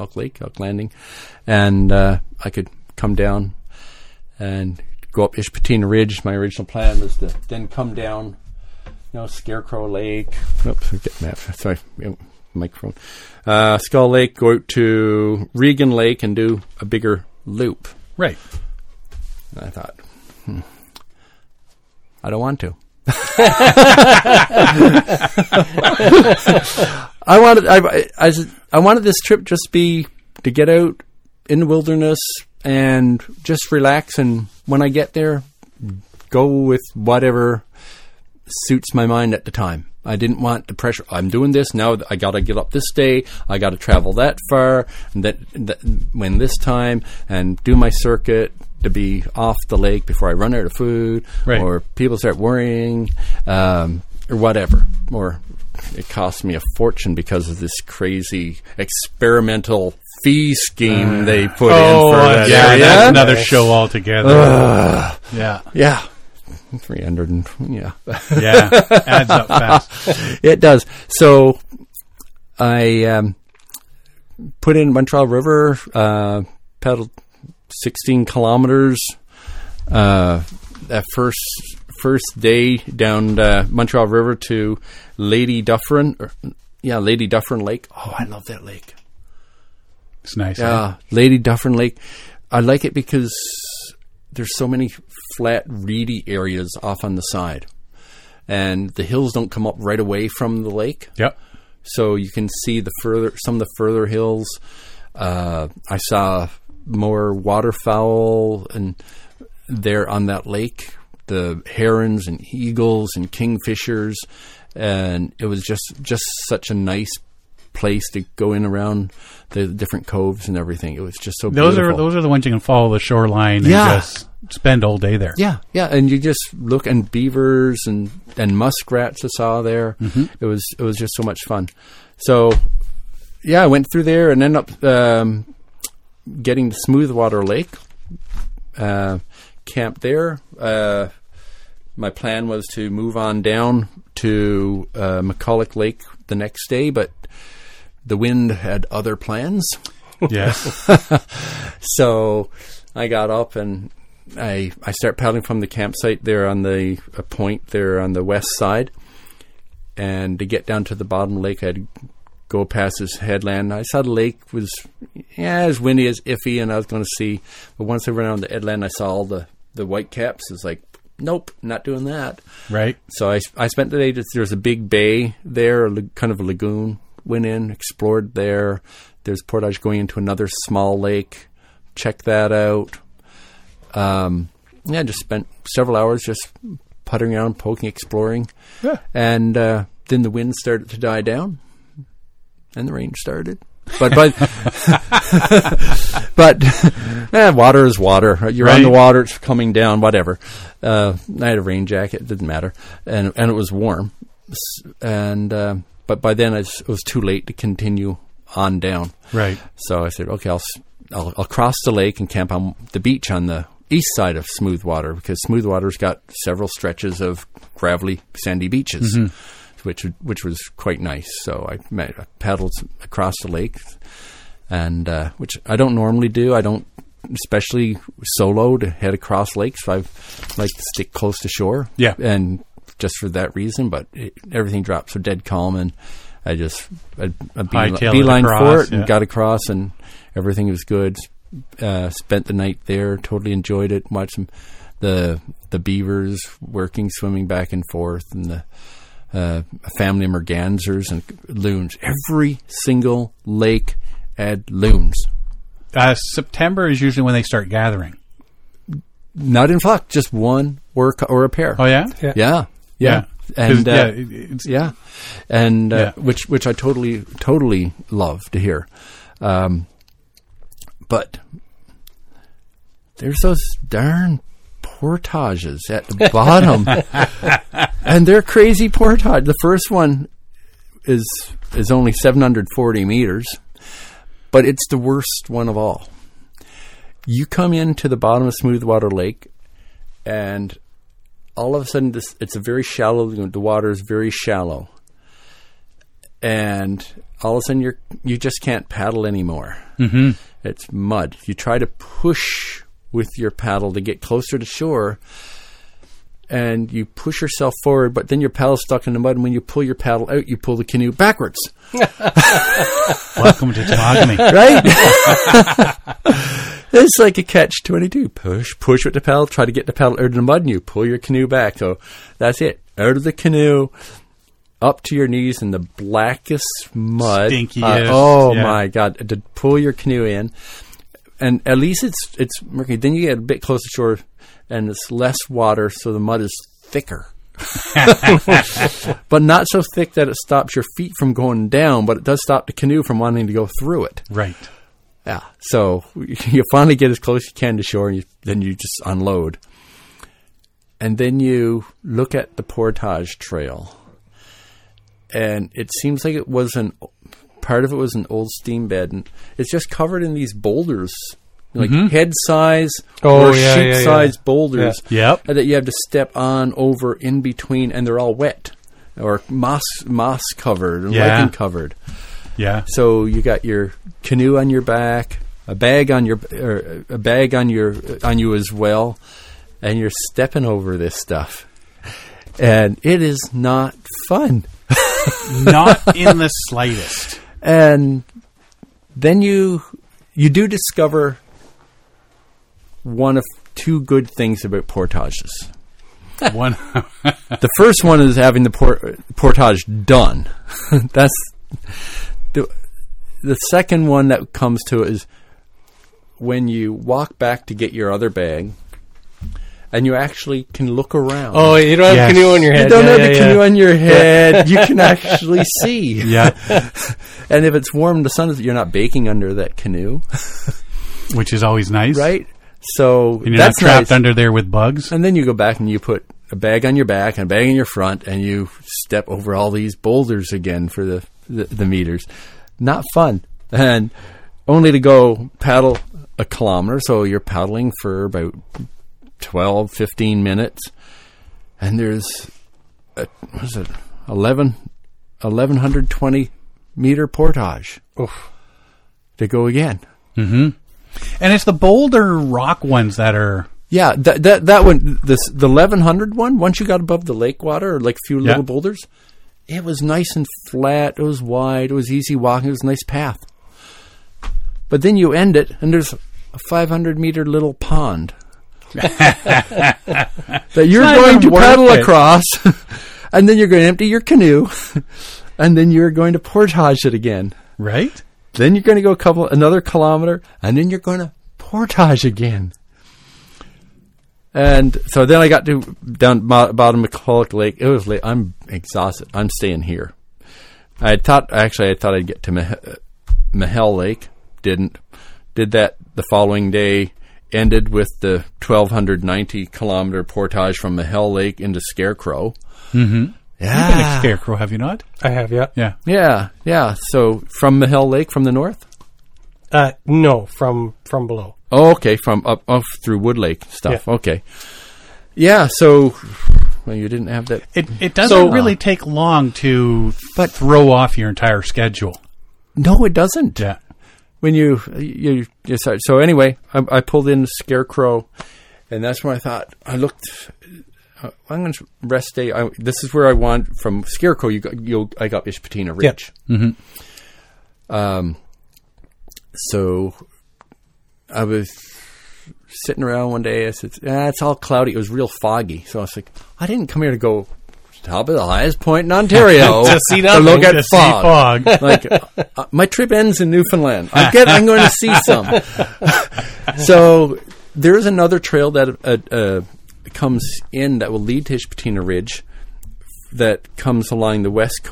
and I could come down and go up Ishpetina Ridge. My original plan was to then come down, Scarecrow Lake. Oops, get that. Sorry, microphone. Skull Lake, go out to Regan Lake and do a bigger loop. Right. And I thought, I don't want to. I wanted this trip just be to get out in the wilderness and just relax. And when I get there, go with whatever suits my mind at the time. I didn't want the pressure. I'm doing this now. I got to get up this day. I got to travel that far, and that when this time, and do my circuit to be off the lake before I run out of food, right. Or people start worrying, or whatever. Or it cost me a fortune because of this crazy experimental fee scheme they put in for that area. That's another show altogether. Yeah. 300 and adds up fast. It does. So I put in Montreal River, pedaled 16 kilometers. That first day down Montreal River to Lady Dufferin. Lady Dufferin Lake. Oh, I love that lake. It's nice. Yeah, Lady Dufferin Lake. I like it because there's so many flat, reedy areas off on the side. And the hills don't come up right away from the lake. Yep. So you can see some of the further hills. I saw more waterfowl and there on that lake, the herons and eagles and kingfishers. And it was just such a nice place to go in around the different coves and everything. It was just so beautiful. Those are the ones you can follow the shoreline and just spend all day there. Yeah, and you just look, and beavers and muskrats I saw there. Mm-hmm. It was just so much fun. So I went through there and ended up getting to Smoothwater Lake. Camped there. My plan was to move on down to McCulloch Lake the next day, but the wind had other plans. Yes. So I got up and I start paddling from the campsite there on the point there on the west side. And to get down to the bottom of the lake, I had to go past this headland. I saw the lake was as windy as iffy, and I was going to see. But once I went around the headland, I saw all the white caps. It's like, nope, not doing that. Right. So I spent the day. There's a big bay there, kind of a lagoon. Went in, explored there. There's portage going into another small lake. Checked that out. Just spent several hours just puttering around, poking, exploring. Yeah. And then the wind started to die down, and the rain started. But water is water. You're on the water; it's coming down. Whatever. I had a rain jacket; it didn't matter, and it was warm. And but by then it was too late to continue on down. Right. So I said, okay, I'll cross the lake and camp on the beach on the east side of Smoothwater, because Smoothwater's got several stretches of gravelly, sandy beaches, which was quite nice. So I paddled across the lake, and which I don't normally do. I don't, especially solo, to head across lakes. I like to stick close to shore. Yeah, and just for that reason. But everything dropped so dead calm, and I just beeline for it and got across, and everything was good. Spent the night there, totally enjoyed it. Watched the beavers working, swimming back and forth, and the family of mergansers and loons. Every single lake had loons. September is usually when they start gathering. Not in flock, just one or a pair. Oh yeah, yeah. And which I totally love to hear. But there's those darn portages at the bottom. And they're crazy portage. The first one is only 740 meters, but it's the worst one of all. You come into the bottom of Smoothwater Lake, and all of a sudden, it's a very shallow. The water is very shallow, and all of a sudden, you just can't paddle anymore. Mm-hmm. It's mud. You try to push with your paddle to get closer to shore, and you push yourself forward, but then your paddle's stuck in the mud, and when you pull your paddle out, you pull the canoe backwards. Welcome to Temagami. Right? It's like a catch-22. Push with the paddle, try to get the paddle out of the mud, and you pull your canoe back. So that's it. Out of the canoe, up to your knees in the blackest mud. Stinkiest. My God. To pull your canoe in. And at least it's murky. Then you get a bit closer to shore, and it's less water, so the mud is thicker. But not so thick that it stops your feet from going down, but it does stop the canoe from wanting to go through it. Right. Yeah. So you finally get as close as you can to shore, and then you just unload. And then you look at the portage trail, and it seems like part of it was an old steam bed, and it's just covered in these boulders, like head size or sheep size boulders that you have to step on over in between, and they're all wet or moss covered and lichen covered. Yeah. So you got your canoe on your back, a bag on you as well, and you're stepping over this stuff, and it is not fun. Not in the slightest. And then you do discover one of two good things about portages. The first one is having the portage done. That's the second one that comes to it is when you walk back to get your other bag, and you actually can look around. Oh, you don't have a canoe on your head. You don't have the canoe on your head. You can actually see. Yeah. And if it's warm, the sun is, you're not baking under that canoe. Which is always nice. Right? So and you're not trapped under there with bugs. And then you go back and you put a bag on your back and a bag in your front, and you step over all these boulders again for the meters. Not fun. And only to go paddle a kilometer. So you're paddling for about 12, 15 minutes. And there's, 1,120 meter portage to go again. Mm-hmm. And it's the boulder rock ones that are... Yeah, that one, the 1,100 one, once you got above the lake water, or like a few little boulders, it was nice and flat, it was wide, it was easy walking, it was a nice path. But then you end it, and there's a 500-meter little pond that you're going to paddle across, and then you're going to empty your canoe, and then you're going to portage it again. Right? Then you're going to go another kilometer, and then you're going to portage again. And so then I got down bottom of McCulloch Lake. It was late. I'm exhausted. I'm staying here. I thought I'd get to Mahel Lake. Didn't. Did that the following day. Ended with the 1,290 kilometer portage from Mahel Lake into Scarecrow. Mm-hmm. Yeah. You've been to Scarecrow, have you not? I have, yeah. Yeah. So from Mahel Lake from the north? No, from below. Oh, okay, from up through Wood Lake stuff. Yeah. Okay. Yeah, so you didn't have that. It doesn't really take long to throw off your entire schedule. No, it doesn't. Yeah. When you start. So anyway, I pulled in Scarecrow, and that's when I looked. I'm going to rest day. This is where I want from Scarecrow. I got Ishpetina Ridge. Yeah. Mm-hmm. So I was sitting around one day. I said, it's all cloudy. It was real foggy. So I was like, I didn't come here to go top of the highest point in Ontario to see nothing, to look at fog. Like, my trip ends in Newfoundland. I'm going to see some. So there is another trail that comes in that will lead to Ishpetina Ridge that comes along the west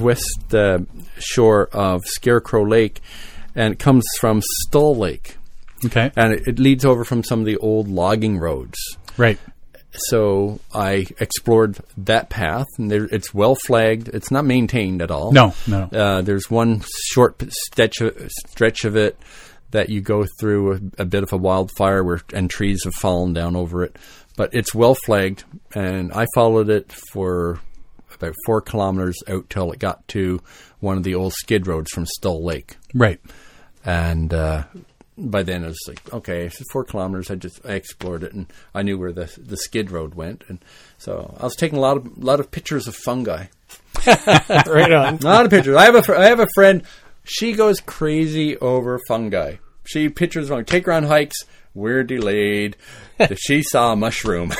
shore of Scarecrow Lake, and it comes from Stull Lake. Okay. And it leads over from some of the old logging roads. Right. So I explored that path, and it's well flagged. It's not maintained at all. No. There's one short stretch of it that you go through a bit of a wildfire and trees have fallen down over it. But it's well flagged, and I followed it for about 4 kilometers out till it got to one of the old skid roads from Stull Lake. Right. And by then it was like, okay, it's 4 kilometers. I explored it, and I knew where the skid road went, and so I was taking a lot of pictures of fungi. Right on. A lot of pictures. I have a friend. She goes crazy over fungi. She pictures wrong. Take her on hikes. We're delayed. She saw a mushroom.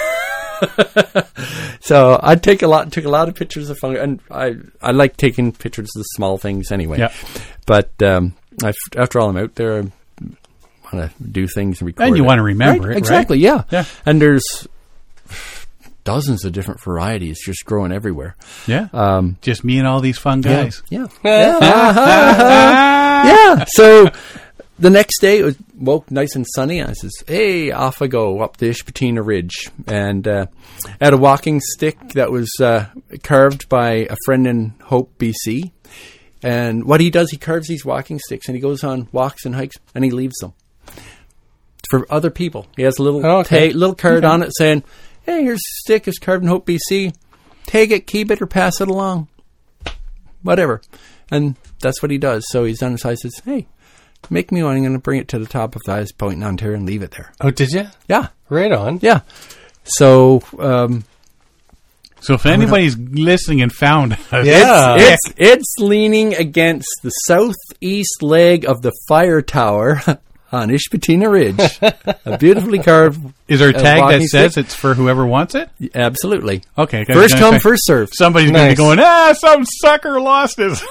So I took a lot of pictures of fungi, and I like taking pictures of the small things anyway. Yeah. But after all, I'm out there. I want to do things and record. And you it. want to remember it, Exactly, right? yeah. And there's dozens of different varieties just growing everywhere. Yeah. Just me and all these fun guys. Yeah. Yeah. So the next day, it was woke nice and sunny. I says, hey, off I go up the Ishpetina Ridge. And had a walking stick that was carved by a friend in Hope, BC. And what he does, he carves these walking sticks, and he goes on walks and hikes, and he leaves them for other people. He has a little little card on it saying, hey, here's a stick. It's carved in Hope, BC. Take it, keep it, or pass it along. Whatever. And that's what he does. So he's done it. So I says, hey, make me one. I'm going to bring it to the top of the highest point in Ontario and leave it there. Oh, did you? Yeah. Right on. Yeah. So... so if anybody's listening and found us, it's leaning against the southeast leg of the fire tower on Ishpetina Ridge. A beautifully carved. Is there a tag that says it's for whoever wants it? Absolutely. Okay. First come, first serve. Somebody's going to be going, some sucker lost his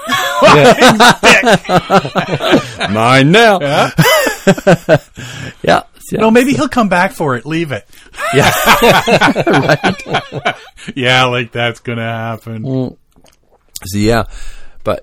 stick. Mine now. Yeah. Yeah. No, maybe he'll come back for it. Leave it. Yeah. Right. Yeah, like that's going to happen. So, yeah. But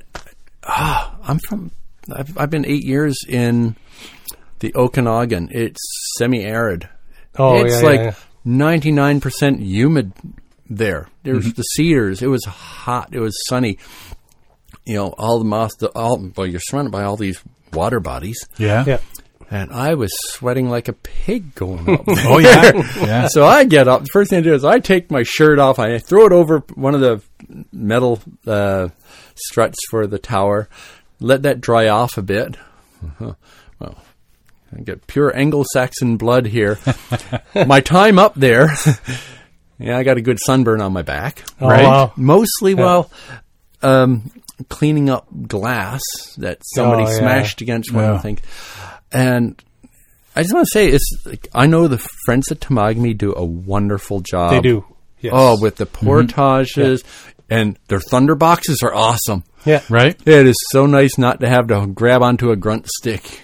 I've been 8 years in the Okanagan. It's semi-arid. Oh, it's 99% humid there. There's the cedars. It was hot. It was sunny. You know, all the moss, you're surrounded by all these water bodies. Yeah. And I was sweating like a pig going up. Oh, yeah. So I get up. The first thing I do is I take my shirt off. I throw it over one of the metal struts for the tower. Let that dry off a bit. Well, I get pure Anglo-Saxon blood here. My time up there, I got a good sunburn on my back. Oh, right? Wow. Mostly while cleaning up glass that somebody smashed against one of the things. And I just want to say, I know the friends at Temagami do a wonderful job. They do. Yes. Oh, with the portages, and their thunder boxes are awesome. Yeah, right. It is so nice not to have to grab onto a grunt stick.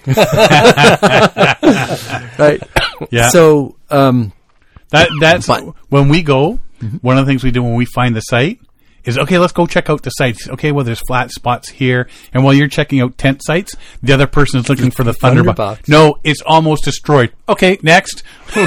Right. Yeah. So that's when we go. One of the things we do when we find the site is, okay, let's go check out the sites. Okay, well, there's flat spots here. And while you're checking out tent sites, the other person is looking for the thunderbox. No, it's almost destroyed. Okay, next.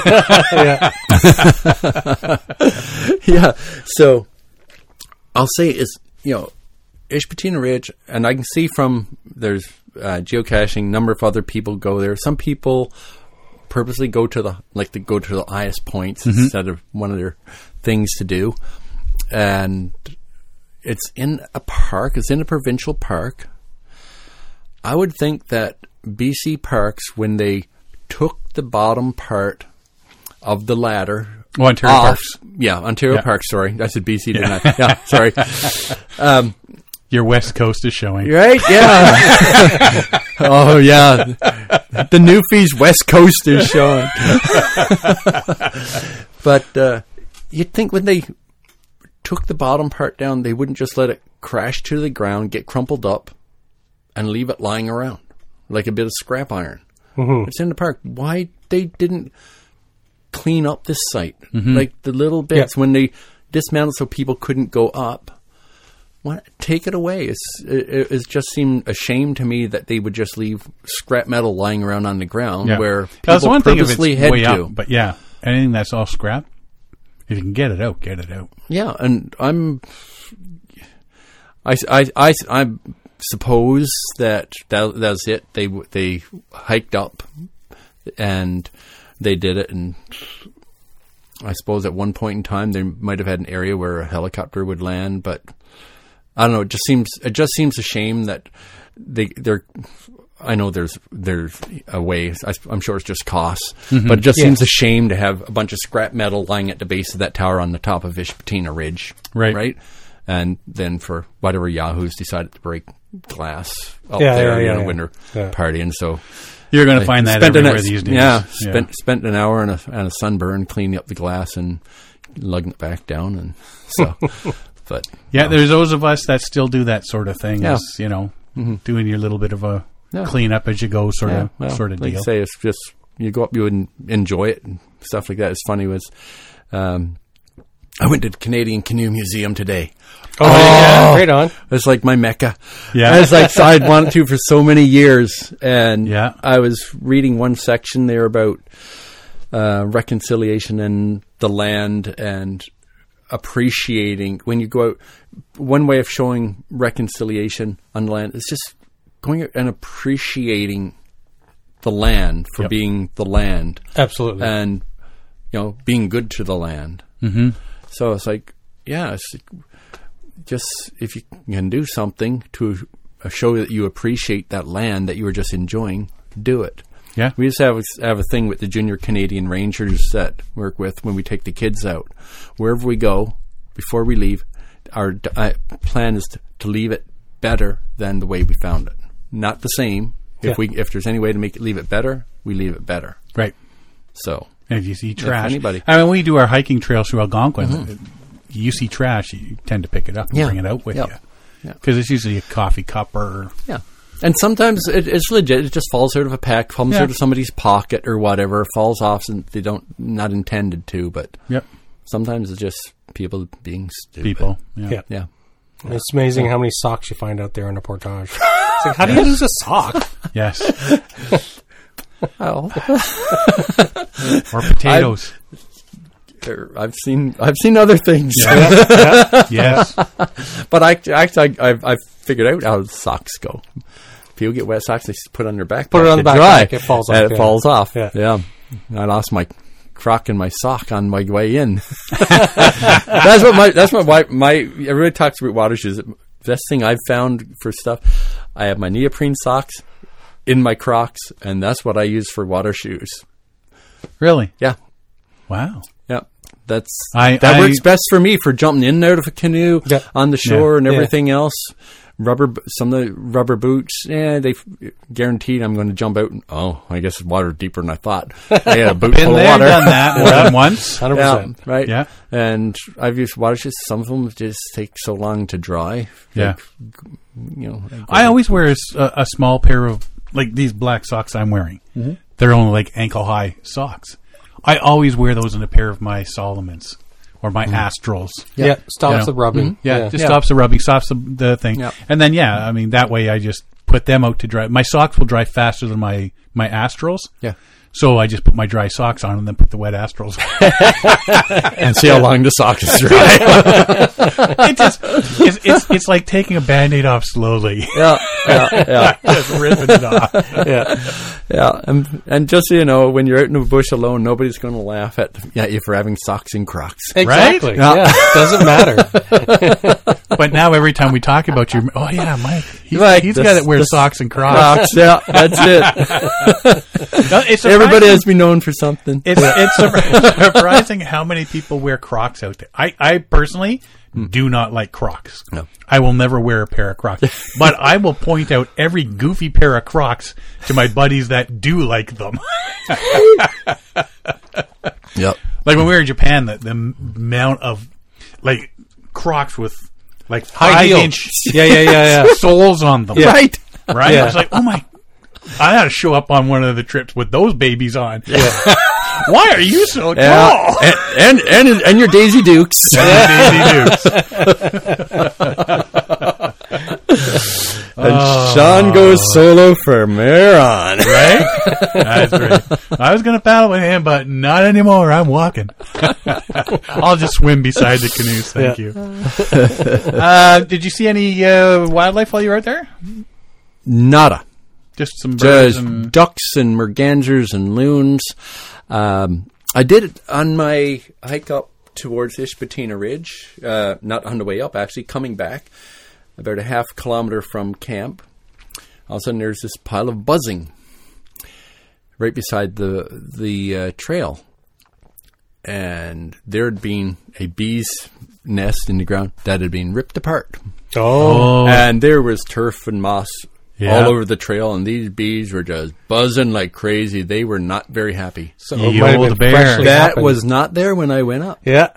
Yeah. So I'll say Ishpetina Ridge, and I can see from there's geocaching, number of other people go there. Some people purposely go to the highest points instead of one of their things to do. And it's in a park. It's in a provincial park. I would think that BC Parks, when they took the bottom part of the ladder... Oh, Ontario Parks. Yeah, Ontario Parks, sorry. I said BC, didn't I? Yeah, sorry. Your West Coast is showing. Right? Yeah. Oh, yeah. The Newfies West Coast is showing. But you'd think when they took the bottom part down, they wouldn't just let it crash to the ground, get crumpled up, and leave it lying around like a bit of scrap iron. It's in the park. Why they didn't clean up this site? Like the little bits when they dismantled so people couldn't go up. take it away. It just seemed a shame to me that they would just leave scrap metal lying around on the ground where people one purposely thing if it's head way to. Up, but yeah, anything that's all scrap, if you can get it out, get it out. Yeah, and I suppose that's it. They hiked up and they did it, and I suppose at one point in time they might have had an area where a helicopter would land, but I don't know. It just seems a shame that they're. I know there's a way. I'm sure it's just costs, but it just seems a shame to have a bunch of scrap metal lying at the base of that tower on the top of Ishpatina Ridge, right? And then for whatever yahoos decided to break glass up there in a winter party, and so you're going to find that everywhere these days. Yeah, spent an hour and a sunburn cleaning up the glass and lugging it back down, and so. But there's those of us that still do that sort of thing. Yeah. As, doing your little bit of a clean up as you go, sort of like deal. You say, it's just you go up, you would enjoy it and stuff like that. It's funny was. I went to the Canadian Canoe Museum today. Oh, yeah. Right on. It's like my mecca. Yeah. It's like I'd wanted to for so many years. And I was reading one section there about reconciliation and the land and appreciating. When you go out, one way of showing reconciliation on the land is just going out and appreciating the land for being the land. Absolutely. And, being good to the land. Mm-hmm. So it's like, just if you can do something to show that you appreciate that land that you were just enjoying, do it. Yeah. We just have a thing with the Junior Canadian Rangers that we work with when we take the kids out. Wherever we go, before we leave, our plan is to leave it better than the way we found it. Not the same. If there's any way to leave it better, we leave it better. Right. So. And if you see trash, anybody. I mean, when we do our hiking trails through Algonquin, you see trash, you tend to pick it up and bring it out with you. Because it's usually a coffee cup or... Yeah. And sometimes it's legit. It just falls out of a pack, comes out of somebody's pocket or whatever, falls off and they not intended to, but sometimes it's just people being stupid. People. Yeah. It's amazing how many socks you find out there in a portage. It's like, how do you lose a sock? Yes. Well. Or potatoes. I've seen other things. Yes. But I've figured out how socks go. People get wet socks, they put it on their backpack. Put it on the backpack, it falls off. And it falls off. Yeah. I lost my crock in my sock on my way in. That's what everybody talks about water shoes. The best thing I've found for stuff, I have my neoprene socks in my Crocs, and that's what I use for water shoes. Really? Yeah. Wow. Yeah. That works best for me for jumping in and out of a canoe on the shore and everything else. Some of the rubber boots, they guaranteed I'm going to jump out. I guess it's water deeper than I thought. I had a boot full of water. Done that more than once. 100%. Yeah, right. Yeah. And I've used water shoes. Some of them just take so long to dry. Yeah. I always wear a small pair of, like these black socks I'm wearing. Mm-hmm. They're only like ankle high socks. I always wear those in a pair of my Solomons or my Astrals. Yeah, stops the rubbing. Mm-hmm. Yeah, just stops the rubbing, stops the thing. Yeah. And then, I mean, that way I just put them out to dry. My socks will dry faster than my Astrals. Yeah. So I just put my dry socks on and then put the wet Astrals on. And see how long the sock is dry. It's like taking a Band-Aid off slowly. Yeah. Just ripping it off. Yeah. And just so you know, when you're out in the bush alone, nobody's going to laugh at you for having socks and Crocs. Exactly. Right? Yeah. Doesn't matter. But now every time we talk about you, Mike, he's the guy that wears socks and Crocs. Yeah, that's it. Everybody has been known for something. It's surprising how many people wear Crocs out there. I personally do not like Crocs. No. I will never wear a pair of Crocs. But I will point out every goofy pair of Crocs to my buddies that do like them. Yep. Like when we were in Japan, the amount of like Crocs with like high 5-inch yeah. soles on them. Yeah. Right? Yeah. I was like, oh my, I had to show up on one of the trips with those babies on. Yeah. Why are you so tall? And your Daisy Dukes. Daisy Dukes. And Sean goes solo for Maron. Right? That's great. I was going to paddle with him, but not anymore. I'm walking. I'll just swim beside the canoes. Thank you. Did you see any wildlife while you were out there? Nada. Just some birds Just ducks and mergansers and loons. I did it on my hike up towards Ishpatina Ridge. Not on the way up, actually, coming back. About a half kilometer from camp. All of a sudden, there's this pile of buzzing right beside the trail. And there had been a bee's nest in the ground that had been ripped apart. Oh. And there was turf and moss all over the trail, and these bees were just buzzing like crazy. They were not very happy. So The it might have old been bear. freshly That happened. was not there when I went up. Yeah.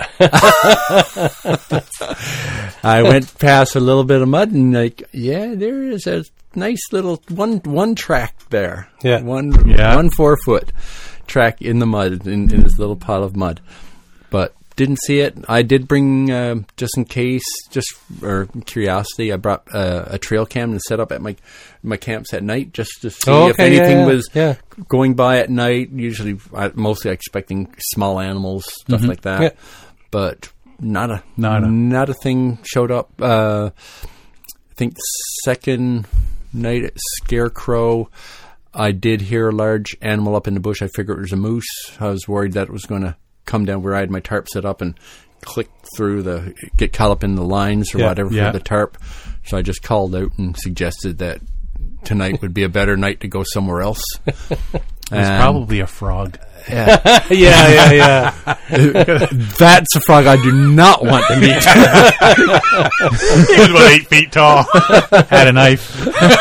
I went past a little bit of mud, and there is a nice little one track there. Yeah. One 4-foot track in the mud, in this little pile of mud. But didn't see it. I did bring, just in case, or curiosity, I brought a trail cam to set up at my camps at night just to see if anything was going by at night. Usually, mostly expecting small animals, stuff like that. Yeah. But not a thing showed up. I think the second night at Scarecrow, I did hear a large animal up in the bush. I figured it was a moose. I was worried that it was going to come down where I had my tarp set up and click through get caught up in the lines or whatever for the tarp. So I just called out and suggested that tonight would be a better night to go somewhere else. It's probably a frog. Yeah. Yeah. That's a frog I do not want to meet. He was about 8 feet tall. Had a knife.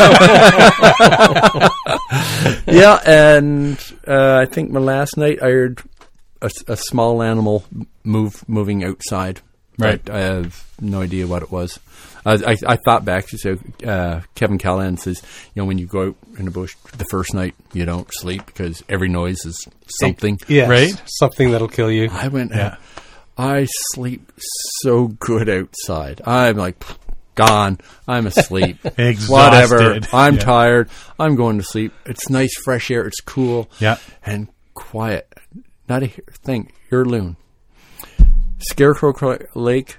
Yeah, and I think my last night I heard a small animal moving outside. Right. But I have no idea what it was. I thought back to Kevin Callahan says, when you go out in the bush the first night, you don't sleep because every noise is something. Yes. Right? Something that'll kill you. I went, I sleep so good outside. I'm like, gone. I'm asleep. Exhausted. Whatever. I'm Yeah. tired. I'm going to sleep. It's nice, fresh air. It's cool. Yeah. And quiet. Not a thing. You're a loon. Scarecrow Lake,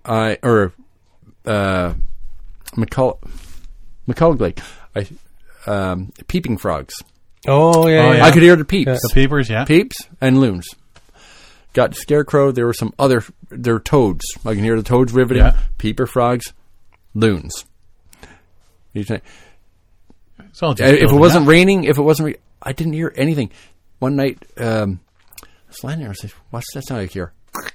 McCulloch Lake, peeping frogs. Oh, yeah. I could hear the peeps. The peepers, yeah. Peeps and loons. Got to Scarecrow. There were there were toads. I can hear the toads riveting. Yeah. Peeper frogs, loons. It's all just If it building wasn't up. raining, I didn't hear anything. One night, I was lying there. I said, "What's that sound I hear?"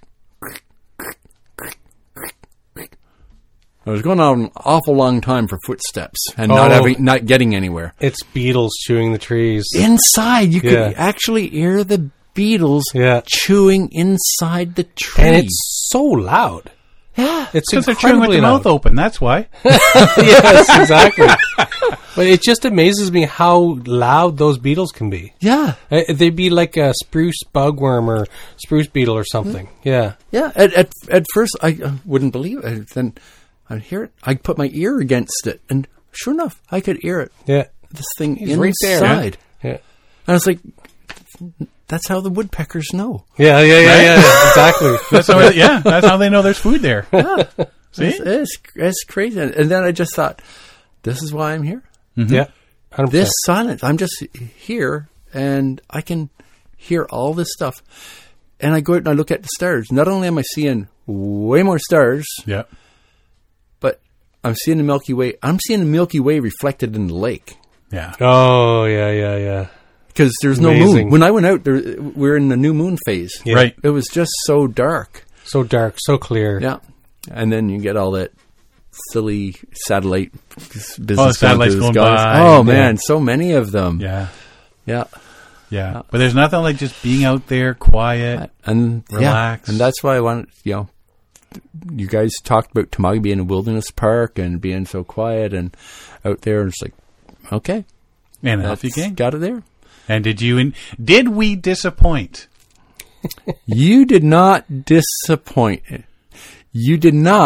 I was going on an awful long time for footsteps and not getting anywhere. It's beetles chewing the trees. Inside, you could actually hear the beetles chewing inside the tree. And it's so loud. Yeah. It's Because they're chewing with incredibly their mouth loud. open, that's why. Yes, exactly. But it just amazes me how loud those beetles can be. Yeah. They'd be like a spruce bugworm or spruce beetle or something. Yeah. Yeah. At first, I wouldn't believe it. Then I'd hear it. I'd put my ear against it. And sure enough, I could hear it. Yeah. This thing He's inside. right there. Yeah. And I was like, that's how the woodpeckers know. Yeah. Exactly. That's how they know there's food there. Yeah. See? It's crazy. And then I just thought, this is why I'm here. Yeah. 100%. This silence. I'm just here, and I can hear all this stuff. And I go out and I look at the stars. Not only am I seeing way more stars, Yeah. but I'm seeing the Milky Way. I'm seeing the Milky Way reflected in the lake. Yeah. Oh, yeah. Because there's no Amazing. moon. When I went out, we're in the new moon phase. Yeah. Right. It was just so dark. So dark, so clear. Yeah. And then you get all that silly satellite business Oh, the satellites going going through the skies. by. Oh, man, so many of them. Yeah. Yeah. Yeah. But there's nothing like just being out there quiet. And Relax. and that's why I wanted, you guys talked about Tamagi being a wilderness park and being so quiet and out there. And it's like, okay. And off you that's came. got it there. And did we disappoint? You did not disappoint. You did not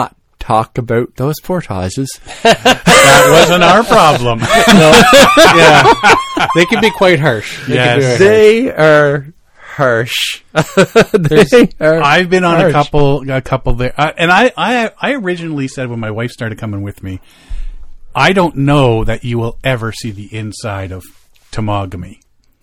talk about those portages. That wasn't our problem. Yeah, they can be quite harsh. They are harsh. I've been on a couple there, and I originally said when my wife started coming with me, I don't know that you will ever see the inside of Temagami.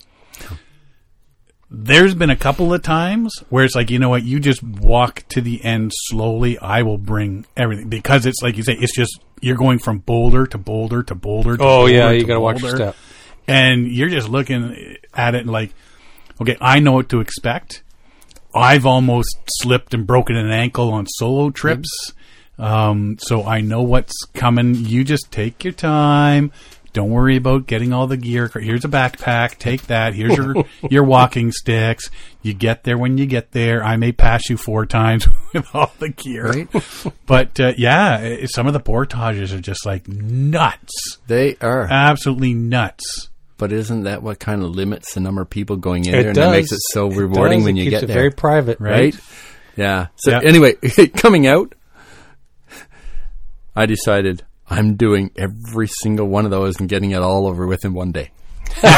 There's been a couple of times where it's like, you know what, you just walk to the end slowly. I will bring everything, because it's like you say, it's just, you're going from boulder to boulder to boulder to boulder. Yeah, you got to watch your step. And you're just looking at it and like, okay, I know what to expect. I've almost slipped and broken an ankle on solo trips. So I know what's coming. You just take your time. Don't worry about getting all the gear. Here's a backpack. Take that. Here's your walking sticks. You get there when you get there. I may pass you 4 times with all the gear. Right. But, some of the portages are just like nuts. They are. Absolutely nuts. But isn't that what kind of limits the number of people going in It there? does. And that makes it so rewarding when you keeps get it there. very private. Right? Yeah. So Yeah. anyway, coming out, I decided I'm doing every single one of those and getting it all over within one day. And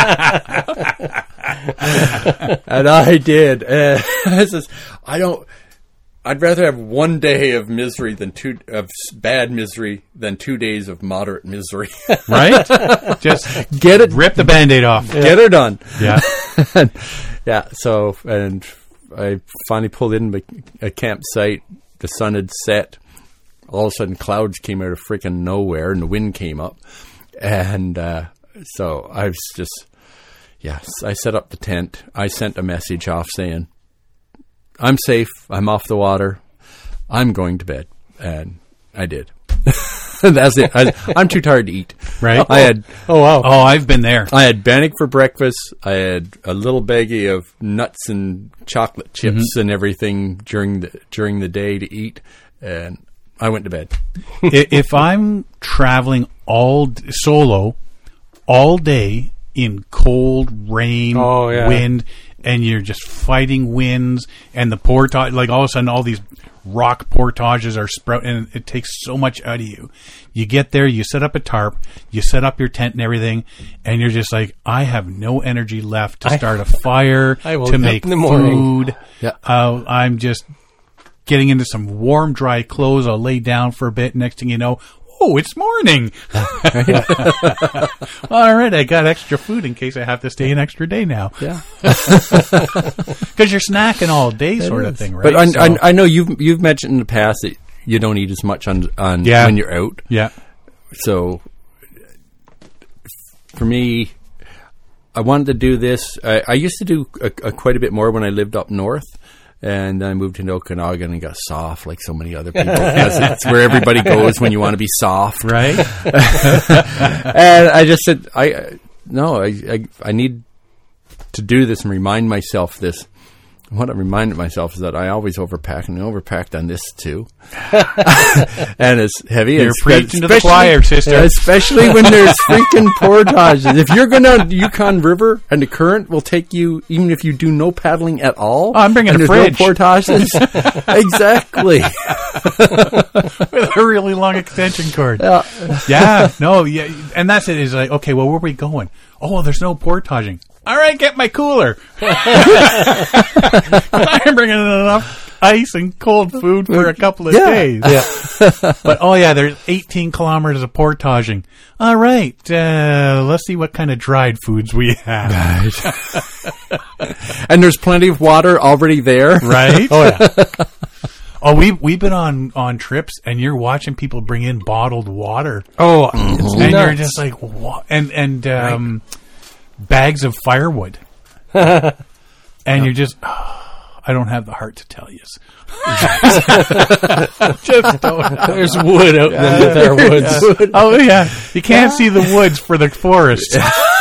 I did. I'd rather have 1 day of misery than bad misery than 2 days of moderate misery. Right? Just Get it, rip the Band-Aid off. get her done. Yeah. Yeah. So, and I finally pulled in a campsite. The sun had set. All of a sudden, clouds came out of freaking nowhere, and the wind came up. And so I was just, I set up the tent. I sent a message off saying, I'm safe. I'm off the water. I'm going to bed. And I did. That's it. I'm too tired to eat. Right? I had. Oh, wow. Oh, I've been there. I had bannock for breakfast. I had a little baggie of nuts and chocolate chips and everything during the day to eat, and I went to bed. If I'm traveling solo all day in cold, rain, wind, and you're just fighting winds, and the portage, like all of a sudden all these rock portages are sprouting, and it takes so much out of you. You get there, you set up a tarp, you set up your tent and everything, and you're just like, I have no energy left to start a fire, to make food. Yeah. I'm just getting into some warm, dry clothes. I'll lay down for a bit. Next thing you know, oh, it's morning. All right, I got extra food in case I have to stay an extra day now. Yeah. Because you're snacking all day sort of thing, right? But I know you've mentioned in the past that you don't eat as much on when you're out. Yeah. So for me, I wanted to do this. I used to do quite a bit more when I lived up north. And then I moved into Okanagan and got soft like so many other people. It's where everybody goes when you want to be soft. Right? And I just said, I need to do this and remind myself this. What I reminded myself is that I always overpack, and I overpacked on this too. And it's heavy. You're preaching to the choir, sister. Especially when there's freaking portages. If you're going down the Yukon River and the current will take you, even if you do no paddling at all. Oh, I'm bringing a fridge. No portages. Exactly. With a really long extension cord. Yeah. No, yeah. And that's it. Is like, okay, well, where are we going? Oh, well, there's no portaging. All right, get my cooler. I'm bringing enough ice and cold food for a couple of days. Yeah. But, there's 18 kilometers of portaging. All right, let's see what kind of dried foods we have. Right. And there's plenty of water already there. Right? Oh, yeah. Oh, we've been on trips, and you're watching people bring in bottled water. Oh, it's and nuts. You're just like, what? And bags of firewood. And you're just, I don't have the heart to tell you. Just don't. There's wood out in the woods. Wood. Oh, yeah. You can't see the woods for the forest.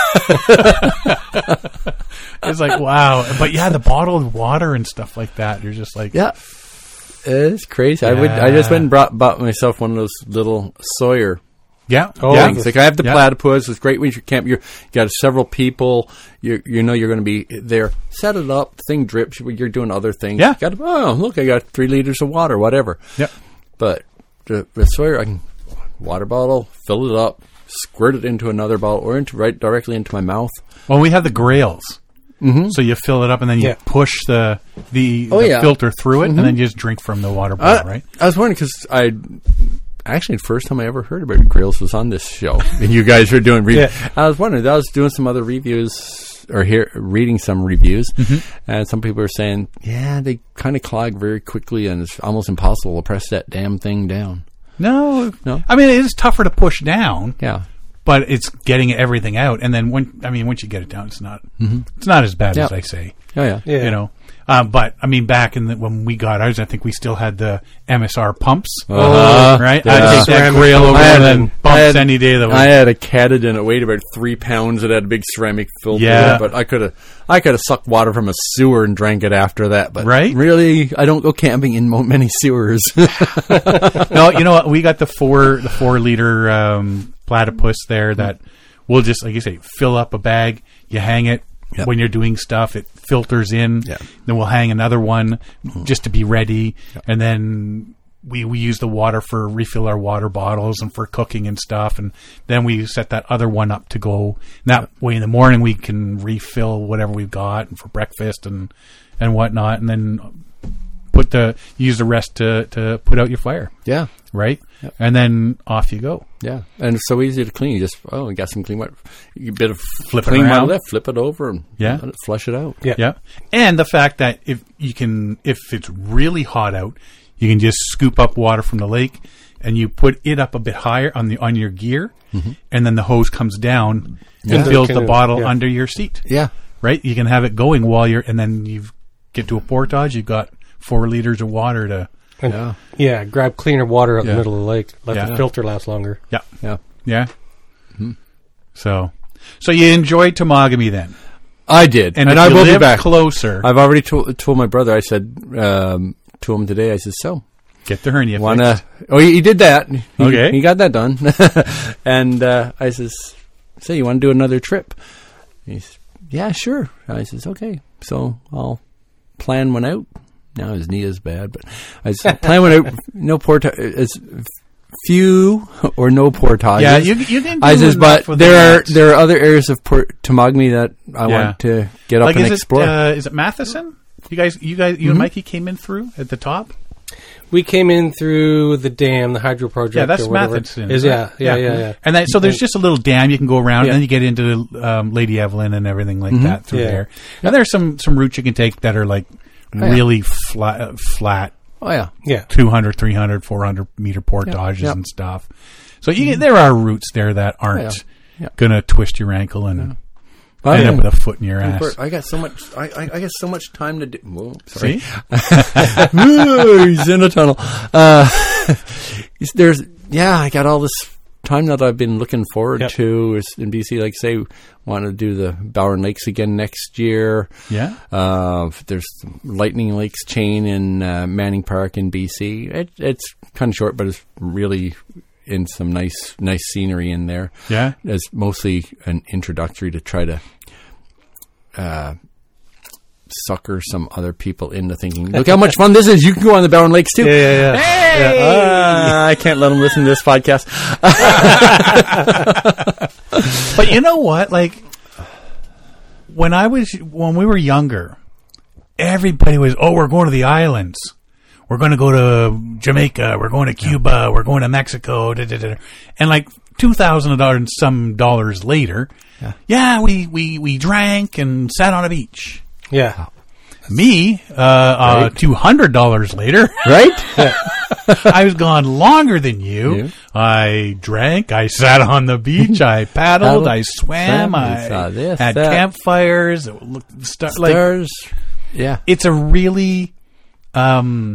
It's like, wow. But the bottled water and stuff like that, you're just like, yeah. It's crazy. Yeah. I just went and bought myself one of those little Sawyer. Yeah. Things. Like I have the platypus. It's great when you camp. You got several people. You know you're going to be there. Set it up. The thing drips. You're doing other things. Yeah. Look, I got 3 liters of water. Whatever. Yeah. But with Sawyer, I can water bottle, fill it up, squirt it into another bottle, or right directly into my mouth. Well, we have the grails. Mm-hmm. So you fill it up and then you push the filter through it, and then you just drink from the water bottle, right? I was wondering because actually, the first time I ever heard about Grails was on this show, and you guys were doing reviews. I was wondering, I was doing some other reviews, or reading some reviews, and some people were saying, they kind of clog very quickly, and it's almost impossible to press that damn thing down. No. I mean, it is tougher to push down. Yeah. But it's getting everything out, and then once you get it down, it's not as bad as I say. Oh yeah. You know. But I mean, back when we got ours, I think we still had the MSR pumps, right? Yeah. I'd take that Grail over and then pumps any day of the week. I had a Katadyn. It weighed about 3 pounds. It had a big ceramic filter. Yeah. But I could have sucked water from a sewer and drank it after that. But really, I don't go camping in many sewers. No, you know what? We got the 4 liter platypus there that we'll just, like you say, fill up a bag. You hang it. Yep. When you're doing stuff, it filters in. Yep. Then we'll hang another one just to be ready. Yep. And then we use the water for refill our water bottles and for cooking and stuff. And then we set that other one up to go. And that way in the morning we can refill whatever we've got and for breakfast and whatnot. And then use the rest to put out your fire. Yeah. Right? Yep. And then off you go. Yeah. And it's so easy to clean. You just, we got some clean water. You bit of flip clean it around. water, flip it over, and let it flush it out. Yeah. Yeah. And the fact that if it's really hot out, you can just scoop up water from the lake and you put it up a bit higher on your gear, and then the hose comes down and fills the bottle under your seat. Yeah. Right? You can have it going and then you get to a portage, you've got 4 liters of water to... grab cleaner water out in the middle of the lake. Let the filter last longer. Yeah. Yeah. Yeah. Mm-hmm. So you enjoyed Temagami then? I did. And I will be back closer. I've already told my brother, I said to him today, I said, so... Get the hernia fixed. He did that. Okay. He got that done. And I says, so you want to do another trip? He says, yeah, sure. I says, okay. So I'll plan one out. Now his knee is bad, but I said, plan one out. No as few or no portages. Yeah, you didn't. I says, but there are other areas of Temagami that I want to get up and explore. Is it Matheson? You and Mikey came in through at the top. We came in through the dam, the hydro project. Yeah, that's Matheson. Yeah. And so there's just a little dam you can go around, and then you get into Lady Evelyn and everything like that through there. And there's some routes you can take that are like really flat. Oh yeah. 200, 300, 400 meter portages and stuff. So there are routes there that aren't going to twist your ankle and end up with a foot in your ass. I got so much. I got so much time to do. Whoa, sorry. See? He's in a tunnel. I got all this time that I've been looking forward to in BC. Like say, want to do the Bowron Lakes again next year. Yeah. There's Lightning Lakes chain in Manning Park in BC. It's kind of short, but it's really in some nice scenery in there. Yeah. It's mostly an introductory to try to sucker some other people into thinking, look how much fun this is. You can go on the Bowron Lakes too. Yeah. I can't let them listen to this podcast. But you know what? Like when we were younger, everybody was, we're going to the islands. We're going to go to Jamaica. We're going to Cuba. We're going to Mexico. And like $2,000 and some dollars later, we drank and sat on a beach. Yeah. Me, $200 later, right? I was gone longer than you. I drank. I sat on the beach. I paddled. I swam. I had campfires. Stars. It's a really, now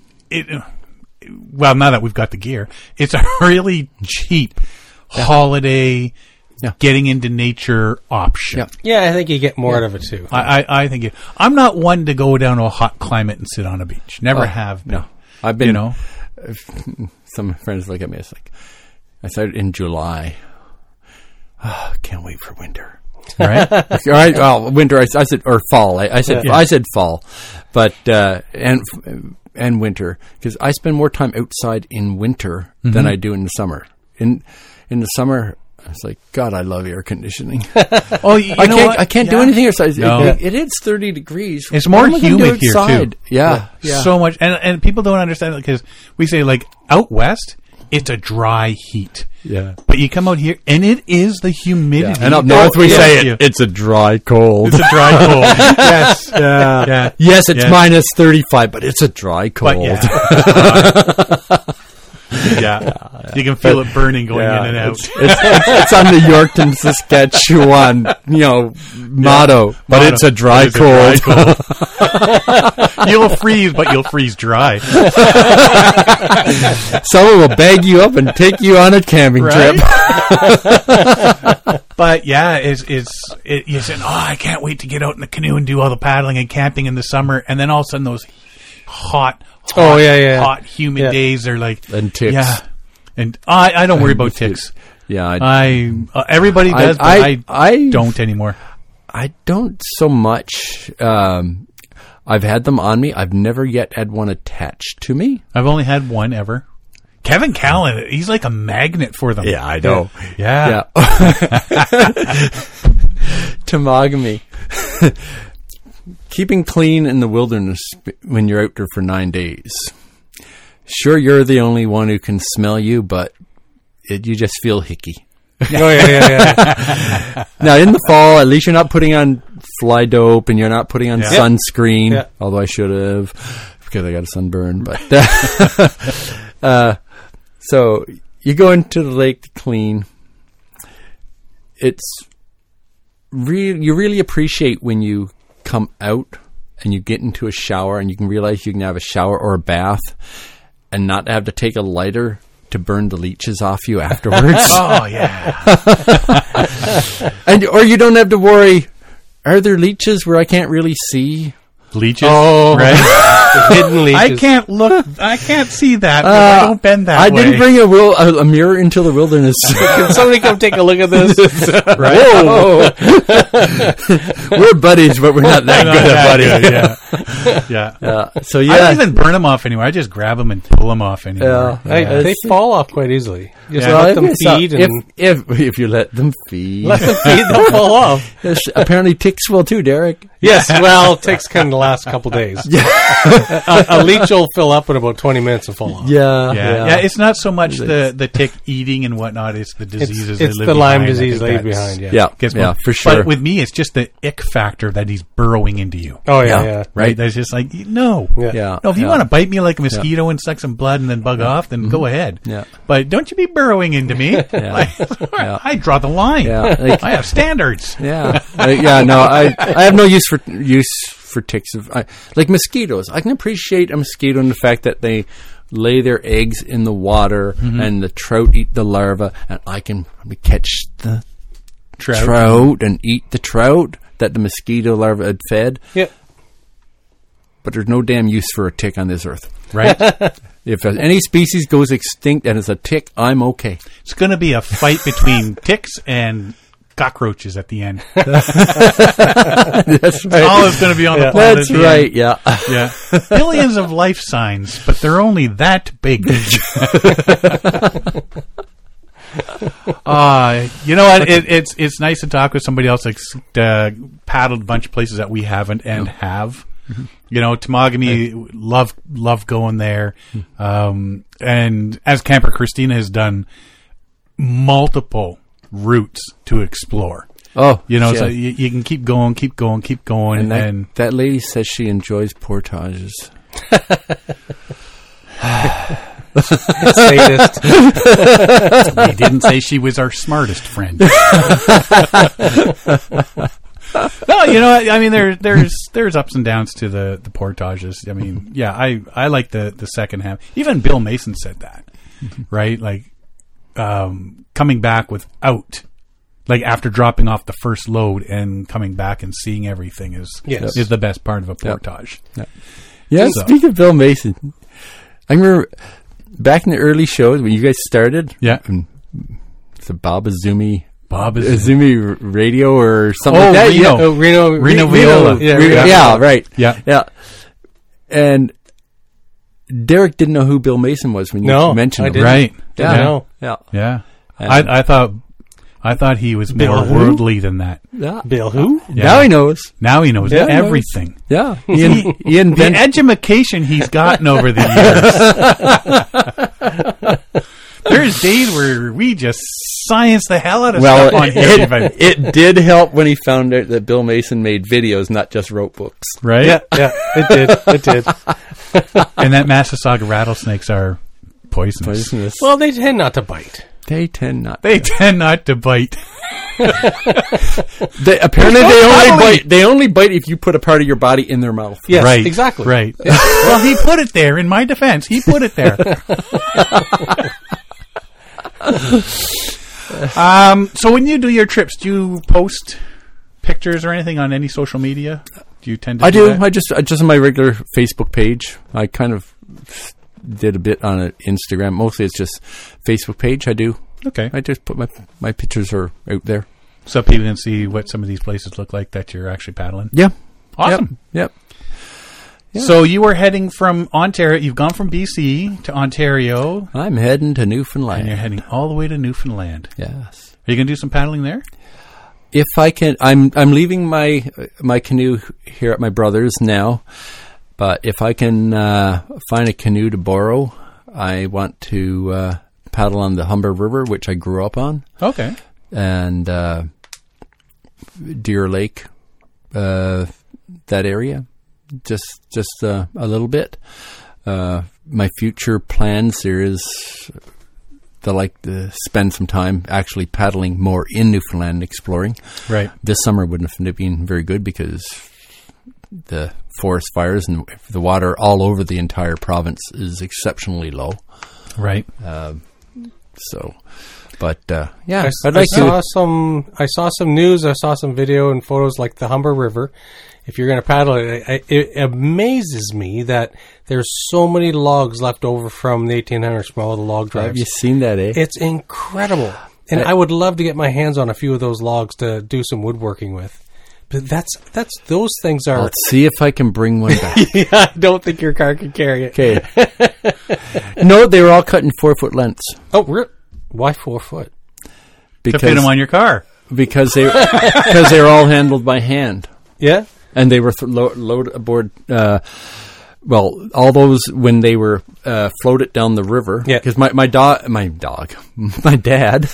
that we've got the gear, it's a really cheap holiday. Getting into nature option. Yeah, I think you get more out of it too. I think I'm not one to go down to a hot climate and sit on a beach. Never have been. No, I've been. Some friends look at me. It's like I started in July. Can't wait for winter. Right? All right. Well, winter. I said or fall. I said fall. But and and winter, because I spend more time outside in winter than I do in the summer. In the summer, I was like, God, I love air conditioning. I can't do anything outside. No. It hits 30 degrees. It's more humid here too. Yeah. So much, and people don't understand it because we say like out west, it's a dry heat. Yeah. But you come out here, and it is the humidity. And up north we say it's a dry cold. It's a dry cold. Yes. Yeah. Yes, it's minus 35, but it's a dry cold. But yeah. You can feel it burning going in and out. It's on the Yorkton, Saskatchewan, motto, but it's a dry cold. You'll freeze, but you'll freeze dry. Someone will bag you up and take you on a camping trip. But yeah, you said, I can't wait to get out in the canoe and do all the paddling and camping in the summer, and then all of a sudden those hot, humid days are like, and ticks. Yeah, and I don't worry about ticks. Yeah, everybody does, but I don't anymore. I don't so much. I've had them on me. I've never yet had one attached to me. I've only had one ever. Kevin Callan, he's like a magnet for them. Yeah, I know. Yeah. Temagami. Keeping clean in the wilderness when you're out there for 9 days. Sure, you're the only one who can smell you, but you just feel hickey. Oh, yeah. Now, in the fall, at least you're not putting on fly dope and you're not putting on sunscreen, although I should have because I got a sunburn. But so you go into the lake to clean. You really appreciate when you come out and you get into a shower and you can realize you can have a shower or a bath and not have to take a lighter to burn the leeches off you afterwards. Oh, yeah. Or you don't have to worry, are there leeches where I can't really see? Leeches? Oh, right. Hidden leeches. I can't look. I can't see that. I don't bend that way. I didn't bring a mirror into the wilderness. Can somebody come take a look at this? Right? Whoa. We're buddies, but we're not that good at buddies. Yeah. So yeah, I don't even burn them off anymore. I just grab them and pull them off anymore. They fall off quite easily. Just Yeah. let them feed. If you let them feed. Let them feed, they'll fall off. Yes, apparently ticks will too, Derek. Yes, well, ticks can last a couple days. A leech will fill up in about 20 minutes and fall off. Yeah. It's not so much the tick eating and whatnot. It's the diseases. It's that the live Lyme behind. disease that leaves behind. Yeah, for sure. But with me, it's just the ick factor that he's burrowing into you. Oh yeah. Right? That's just like, no. Yeah. No, if you want to bite me like a mosquito and suck some blood and then bug off, then go ahead. Yeah. But don't you be burrowing into me. I draw the line. Yeah. I have standards. Yeah. No, I have no use for ticks. Like mosquitoes. I can appreciate a mosquito in the fact that they lay their eggs in the water and the trout eat the larva, and I can catch the trout and eat the trout that the mosquito larva had fed. Yeah. But there's no damn use for a tick on this earth. Right? If any species goes extinct and it's a tick, I'm okay. It's going to be a fight between ticks and cockroaches at the end. That's right. All is going to be on the planet. That's right, end. Yeah. Billions of life signs, but they're only that big. You know what? It's nice to talk with somebody else that's paddled a bunch of places that we haven't and have. You know, Temagami, love going there. And as camper, Christina has done multiple routes to explore. Oh, you know, so you can keep going. And that lady says she enjoys portages. Sadist. We didn't say she was our smartest friend. No, you know, I mean, there's ups and downs to the portages. I mean, yeah, I like the second half. Even Bill Mason said that, right? Like, coming back without, like, after dropping off the first load and coming back and seeing everything is the best part of a portage. Yeah. So. Speaking of Bill Mason, I remember back in the early shows when you guys started. Yeah. It's a Bob Azumi radio or something like that. Reno Viola. Yeah, right. Yeah. And Derek didn't know who Bill Mason was when you mentioned him. Didn't. Right. Didn't know. Yeah. I thought he was more worldly than that. Yeah. Bill who? Yeah. Now he knows. Now he knows everything. Yeah. The education he's gotten over the years. There's days where we just science the hell out of stuff on here. It did help when he found out that Bill Mason made videos, not just wrote books. Right? Yeah, it did. And that Massasauga rattlesnakes are poisonous. Well, they tend not to bite. They tend not to bite. Apparently they only bite if you put a part of your body in their mouth. Yes, right, exactly. Right. Well, he put it there. In my defense, he put it there. So when you do your trips, do you post pictures or anything on any social media? Do you tend to do that? I just on my regular Facebook page. I kind of did a bit on Instagram. Mostly it's just Facebook page I do. Okay. I just put my pictures are out there. So people can see what some of these places look like that you're actually paddling? Yeah. Awesome. Yep. Yeah. So you were heading from Ontario. You've gone from BC to Ontario. I'm heading to Newfoundland. And you're heading all the way to Newfoundland. Yes. Are you going to do some paddling there? If I can, I'm leaving my canoe here at my brother's now. But if I can find a canoe to borrow, I want to paddle on the Humber River, which I grew up on. Okay. And Deer Lake, that area, just a little bit. My future plans there is to like to spend some time actually paddling more in Newfoundland, exploring. Right. This summer wouldn't have been very good because the forest fires and the water all over the entire province is exceptionally low. Right. But yeah, I saw some news. I saw some video and photos like the Humber River. If you're going to paddle it amazes me that there's so many logs left over from the 1800s from all the log drives. Have you seen that, eh? It's incredible. And I would love to get my hands on a few of those logs to do some woodworking with. But that's those things are... Let's see if I can bring one back. Yeah, I don't think your car can carry it. Okay. No, they were all cut in 4-foot lengths. Oh, really? Why 4 foot? To fit them on your car. Because they're all handled by hand. Yeah? And they were loaded aboard... all those when they were floated down the river. Yeah. Because my dad,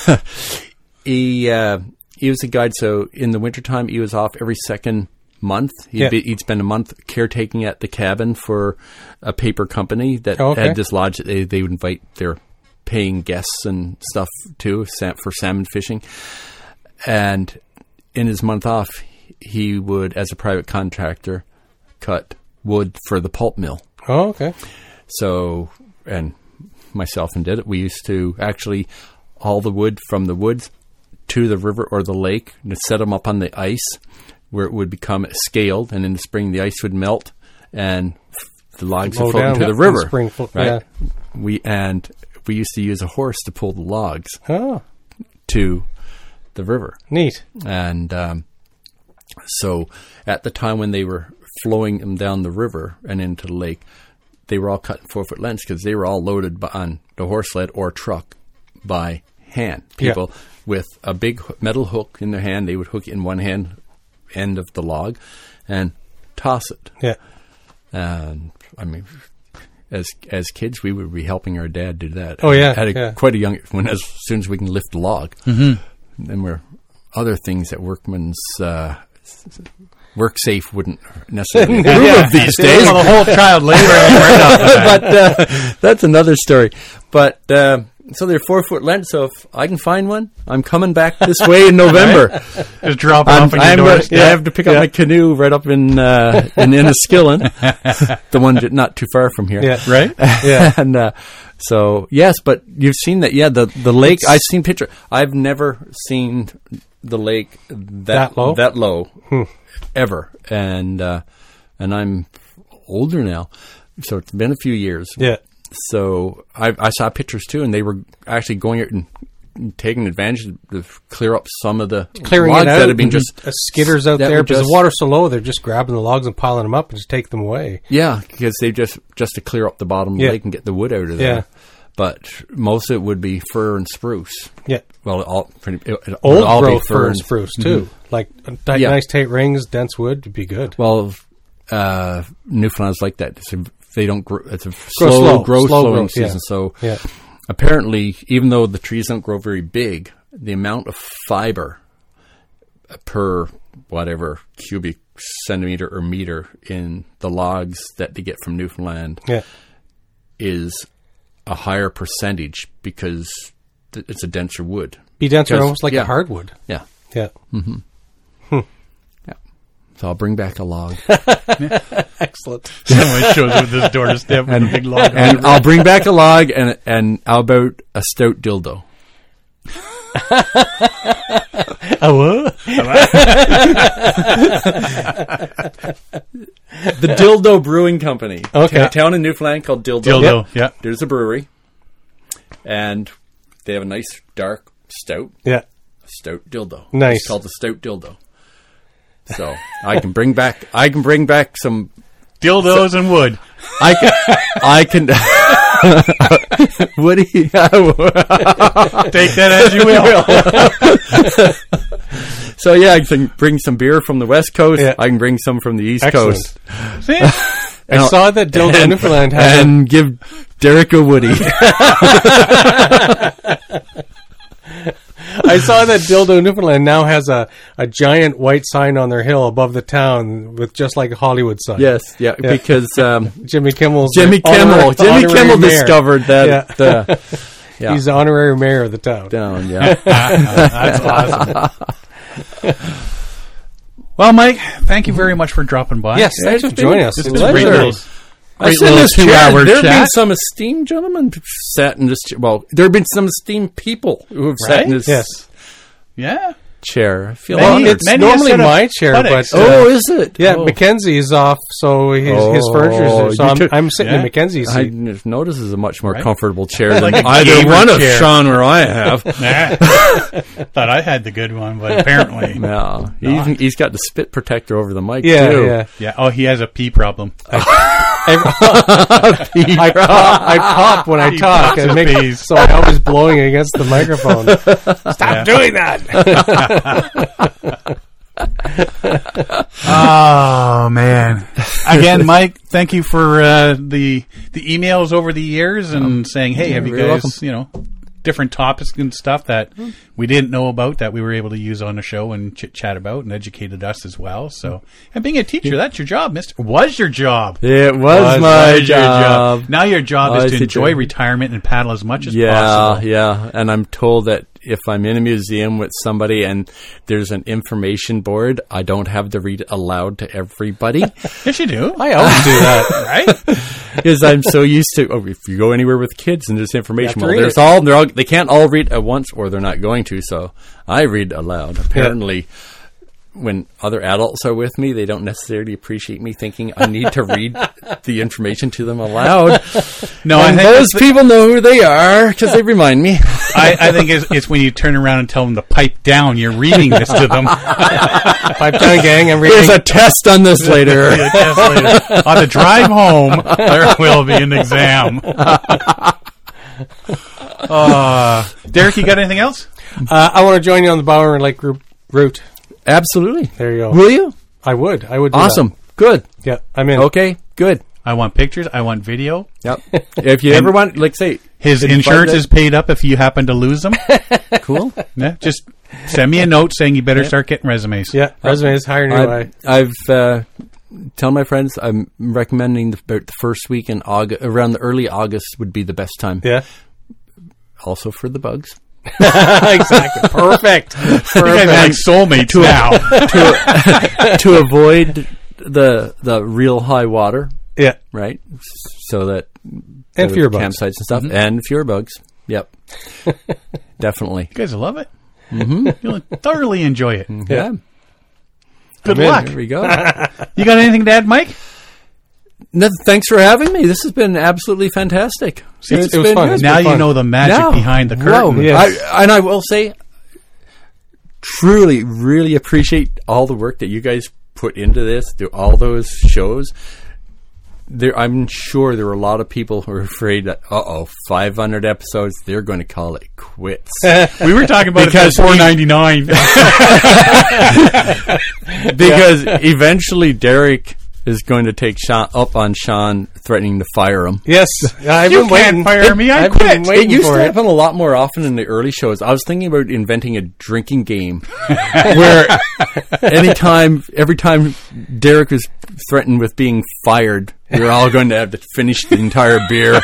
he was a guide. So in the wintertime, he was off every second month. He'd spend a month caretaking at the cabin for a paper company that had this lodge that they would invite their paying guests and stuff to for salmon fishing. And in his month off, he would, as a private contractor, cut wood for the pulp mill. Oh, okay. So, and myself and did it. We used to actually haul the wood from the woods to the river or the lake and set them up on the ice where it would become scaled, and in the spring the ice would melt and the logs would float into the river. Right? Yeah. We used to use a horse to pull the logs to the river. Neat. And so at the time when they were flowing them down the river and into the lake, they were all cut in 4-foot lengths because they were all loaded on the horse sled or truck by hand. People with a big metal hook in their hand, they would hook in one hand end of the log and toss it. Yeah. And I mean, as kids, we would be helping our dad do that. Oh yeah, at quite a young as soon as we can lift the log. Mm-hmm. Then we're other things that workman's work safe wouldn't necessarily approve of these days. Well, the whole child labor but that's another story. But so they're 4-foot length. So if I can find one, I'm coming back this way in November. Just drop it off on your doorstep. I have to pick up my canoe right up in Enniskillen, the one not too far from here. Yeah. Right. Yeah. And so yes, but you've seen that. Yeah, the lake. I've seen picture. I've never seen the lake that low. Ever. And I'm older now, so it's been a few years. Yeah. So I saw pictures too, and they were actually going out and taken advantage to clear up some of the Clearing logs it out, that have been just skidders out that there were because just- the water's so low. They're just grabbing the logs and piling them up and just take them away. because they just to clear up the bottom of the lake and get the wood out of there. Yeah. But most of it would be fir and spruce. Yeah, Well, it would old all growth be fir and spruce too. Like Yeah. nice tight rings, dense wood would be good. Well, Newfoundland's like that. They don't grow. It's a slow growing growth, season. yeah. So Yeah. apparently, even though the trees don't grow very big, the amount of fiber per whatever cubic centimeter or meter in the logs that they get from Newfoundland Yeah, is a higher percentage because it's a denser wood. be denser, Because- almost like yeah. a hardwood. Yeah. Yeah, So I'll bring back a log. excellent. Someone shows up at this doorstep with a big log. And I'll bring back a log and how about a stout dildo? The Dildo Brewing Company. Okay. A town in Newfoundland called Dildo. Dildo, yeah. There's a brewery. And they have a nice dark stout. Yeah, Stout dildo. Nice. It's called the Stout Dildo. So I can bring back some Dildos and wood. I can Woody. Take that as you will. So yeah, I can bring some beer from the West Coast. Yeah. I can bring some from the East Excellent. Coast. See? I saw that Dildo Newfoundland has and give Derek a Woody. I saw that Dildo Newfoundland now has a giant white sign on their hill above the town with just like a Hollywood sign. Yes, yeah, because Jimmy Kimmel Jimmy Kimmel discovered that. Yeah. Yeah. He's the honorary mayor of the town. Down, yeah. That's awesome. Well, Mike, thank you very much for dropping by. Yes, thanks for joining us. It's It been was a great pleasure. little, I great said little this chair. 2-hour There have been chat. some esteemed gentlemen sat in this chair. Well, there have been some esteemed people who have sat in Right? this Yes. Yeah. chair. I feel Many- honored. It's Many normally set of my chair, but buttocks. Oh, is it? yeah, Oh. Mackenzie's off, so his furniture's there. So you took- I'm sitting in yeah. Mackenzie's I seat. notice this is a much more Right. comfortable chair than Like a either gamer one of chair. Sean or I have. Nah. Thought I had the good one, but apparently. No, he's got the spit protector over the mic Yeah, too. yeah. Yeah. Oh, he has a pee problem. I pop when I talk, and make, peas. so I always blowing against the microphone. Stop doing that! Oh man! Again, Mike, thank you for the emails over the years and saying, "Hey, have you you're guys, welcome. different topics and stuff that we didn't know about that we were able to use on the show and chit chat about and educated us as well." So, and being a teacher, that's your job, Mister. Was your job? It was my Was your job. Now your job Was is to it enjoy job. retirement and paddle as much as Yeah, possible. yeah. And I'm told that if I'm in a museum with somebody and there's an information board, I don't have to read it aloud to everybody Yes, you do. I always do that. Right? because I'm so used to. Oh, if you go anywhere with kids and there's information, to well, read there's it. all they can't all read at once, or they're not going to. So I read aloud. Apparently. When other adults are with me, they don't necessarily appreciate me thinking I need to read the information to them aloud. No, I And think those people know who they are because they remind me. I think it's when you turn around and tell them to pipe down. You're reading this to them. Pipe down, gang. I'm There's reading. a test on this later. Yes, later. On the drive home, there will be an exam. Derek, you got anything else? I want to join you on the Bower Lake group route. Absolutely. There you go. Will you? I would. Do Awesome. Good. that. Yeah, I'm in. Okay. Good. I want pictures. I want video. Yep. If you ever want, like, say, His invite insurance them- is paid up if you happen to lose them. cool. Yeah, just send me a note saying you better start getting resumes. Yeah, resumes, hire new guy. I've tell my friends I'm recommending about the first week in August, around the early August would be the best time. Yeah. Also for the bugs. Exactly. Perfect. You guys are like soulmates now. To avoid the real high water, Yeah. right? So that And the fewer bugs. campsites and stuff, and fewer bugs. Yep, definitely. You guys will love it. Mm-hmm. You'll thoroughly enjoy it. Yeah, Good I'm in. luck. Here we go. You got anything to add, Mike? Thanks for having me. This has been absolutely fantastic. See, it was fun. Now you know the magic behind the curtain. Wow. Yes. I will say, truly, really appreciate all the work that you guys put into this, through all those shows. I'm sure there were a lot of people who are afraid that 500 episodes, they're going to call it quits. We were talking about because it $4.99. Because eventually Derek is going to take up on Sean threatening to fire him. Yes, I've you been can't waiting. fire me. I quit. It used to happen a lot more often in the early shows. I was thinking about inventing a drinking game where every time Derek was threatened with being fired, we were all going to have to finish the entire beer.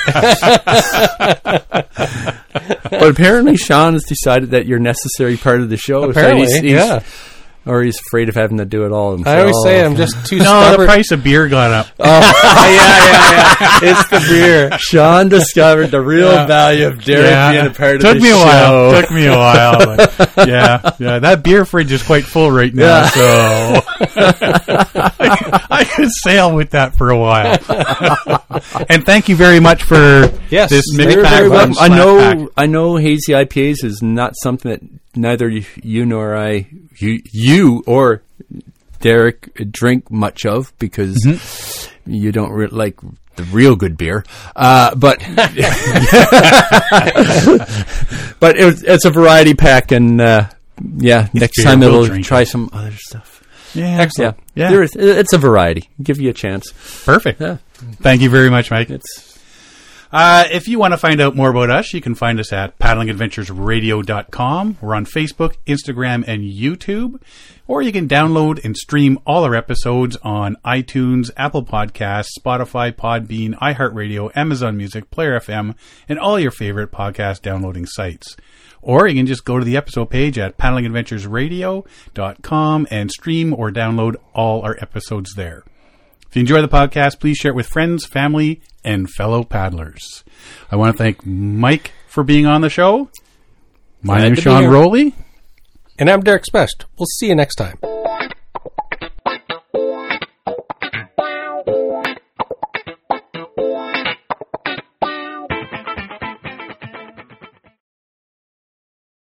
But apparently Sean has decided that you're a necessary part of the show. Apparently, so or he's afraid of having to do it all himself. I always say I'm just too No, stubborn. the price of beer got up. Yeah. It's the beer. Sean discovered the real value of Derek being a part of the show. Took me a while. But yeah. That beer fridge is quite full right now, so I could sail with that for a while. And thank you very much for this mix pack. I know hazy IPAs is not something that neither you nor you or Derek drink much of, because you don't like the real good beer. But it's a variety pack, and next time it'll try some other stuff. Yeah, excellent. Yeah. It's a variety. Give you a chance. Perfect. Yeah. Thank you very much, Mike. If you want to find out more about us, you can find us at paddlingadventuresradio.com. We're on Facebook, Instagram, and YouTube. Or you can download and stream all our episodes on iTunes, Apple Podcasts, Spotify, Podbean, iHeartRadio, Amazon Music, Player FM, and all your favorite podcast downloading sites. Or you can just go to the episode page at paddlingadventuresradio.com and stream or download all our episodes there. If you enjoy the podcast, please share it with friends, family, and fellow paddlers. I want to thank Mike for being on the show. My name is Sean Rowley. And I'm Derek Spest. We'll see you next time.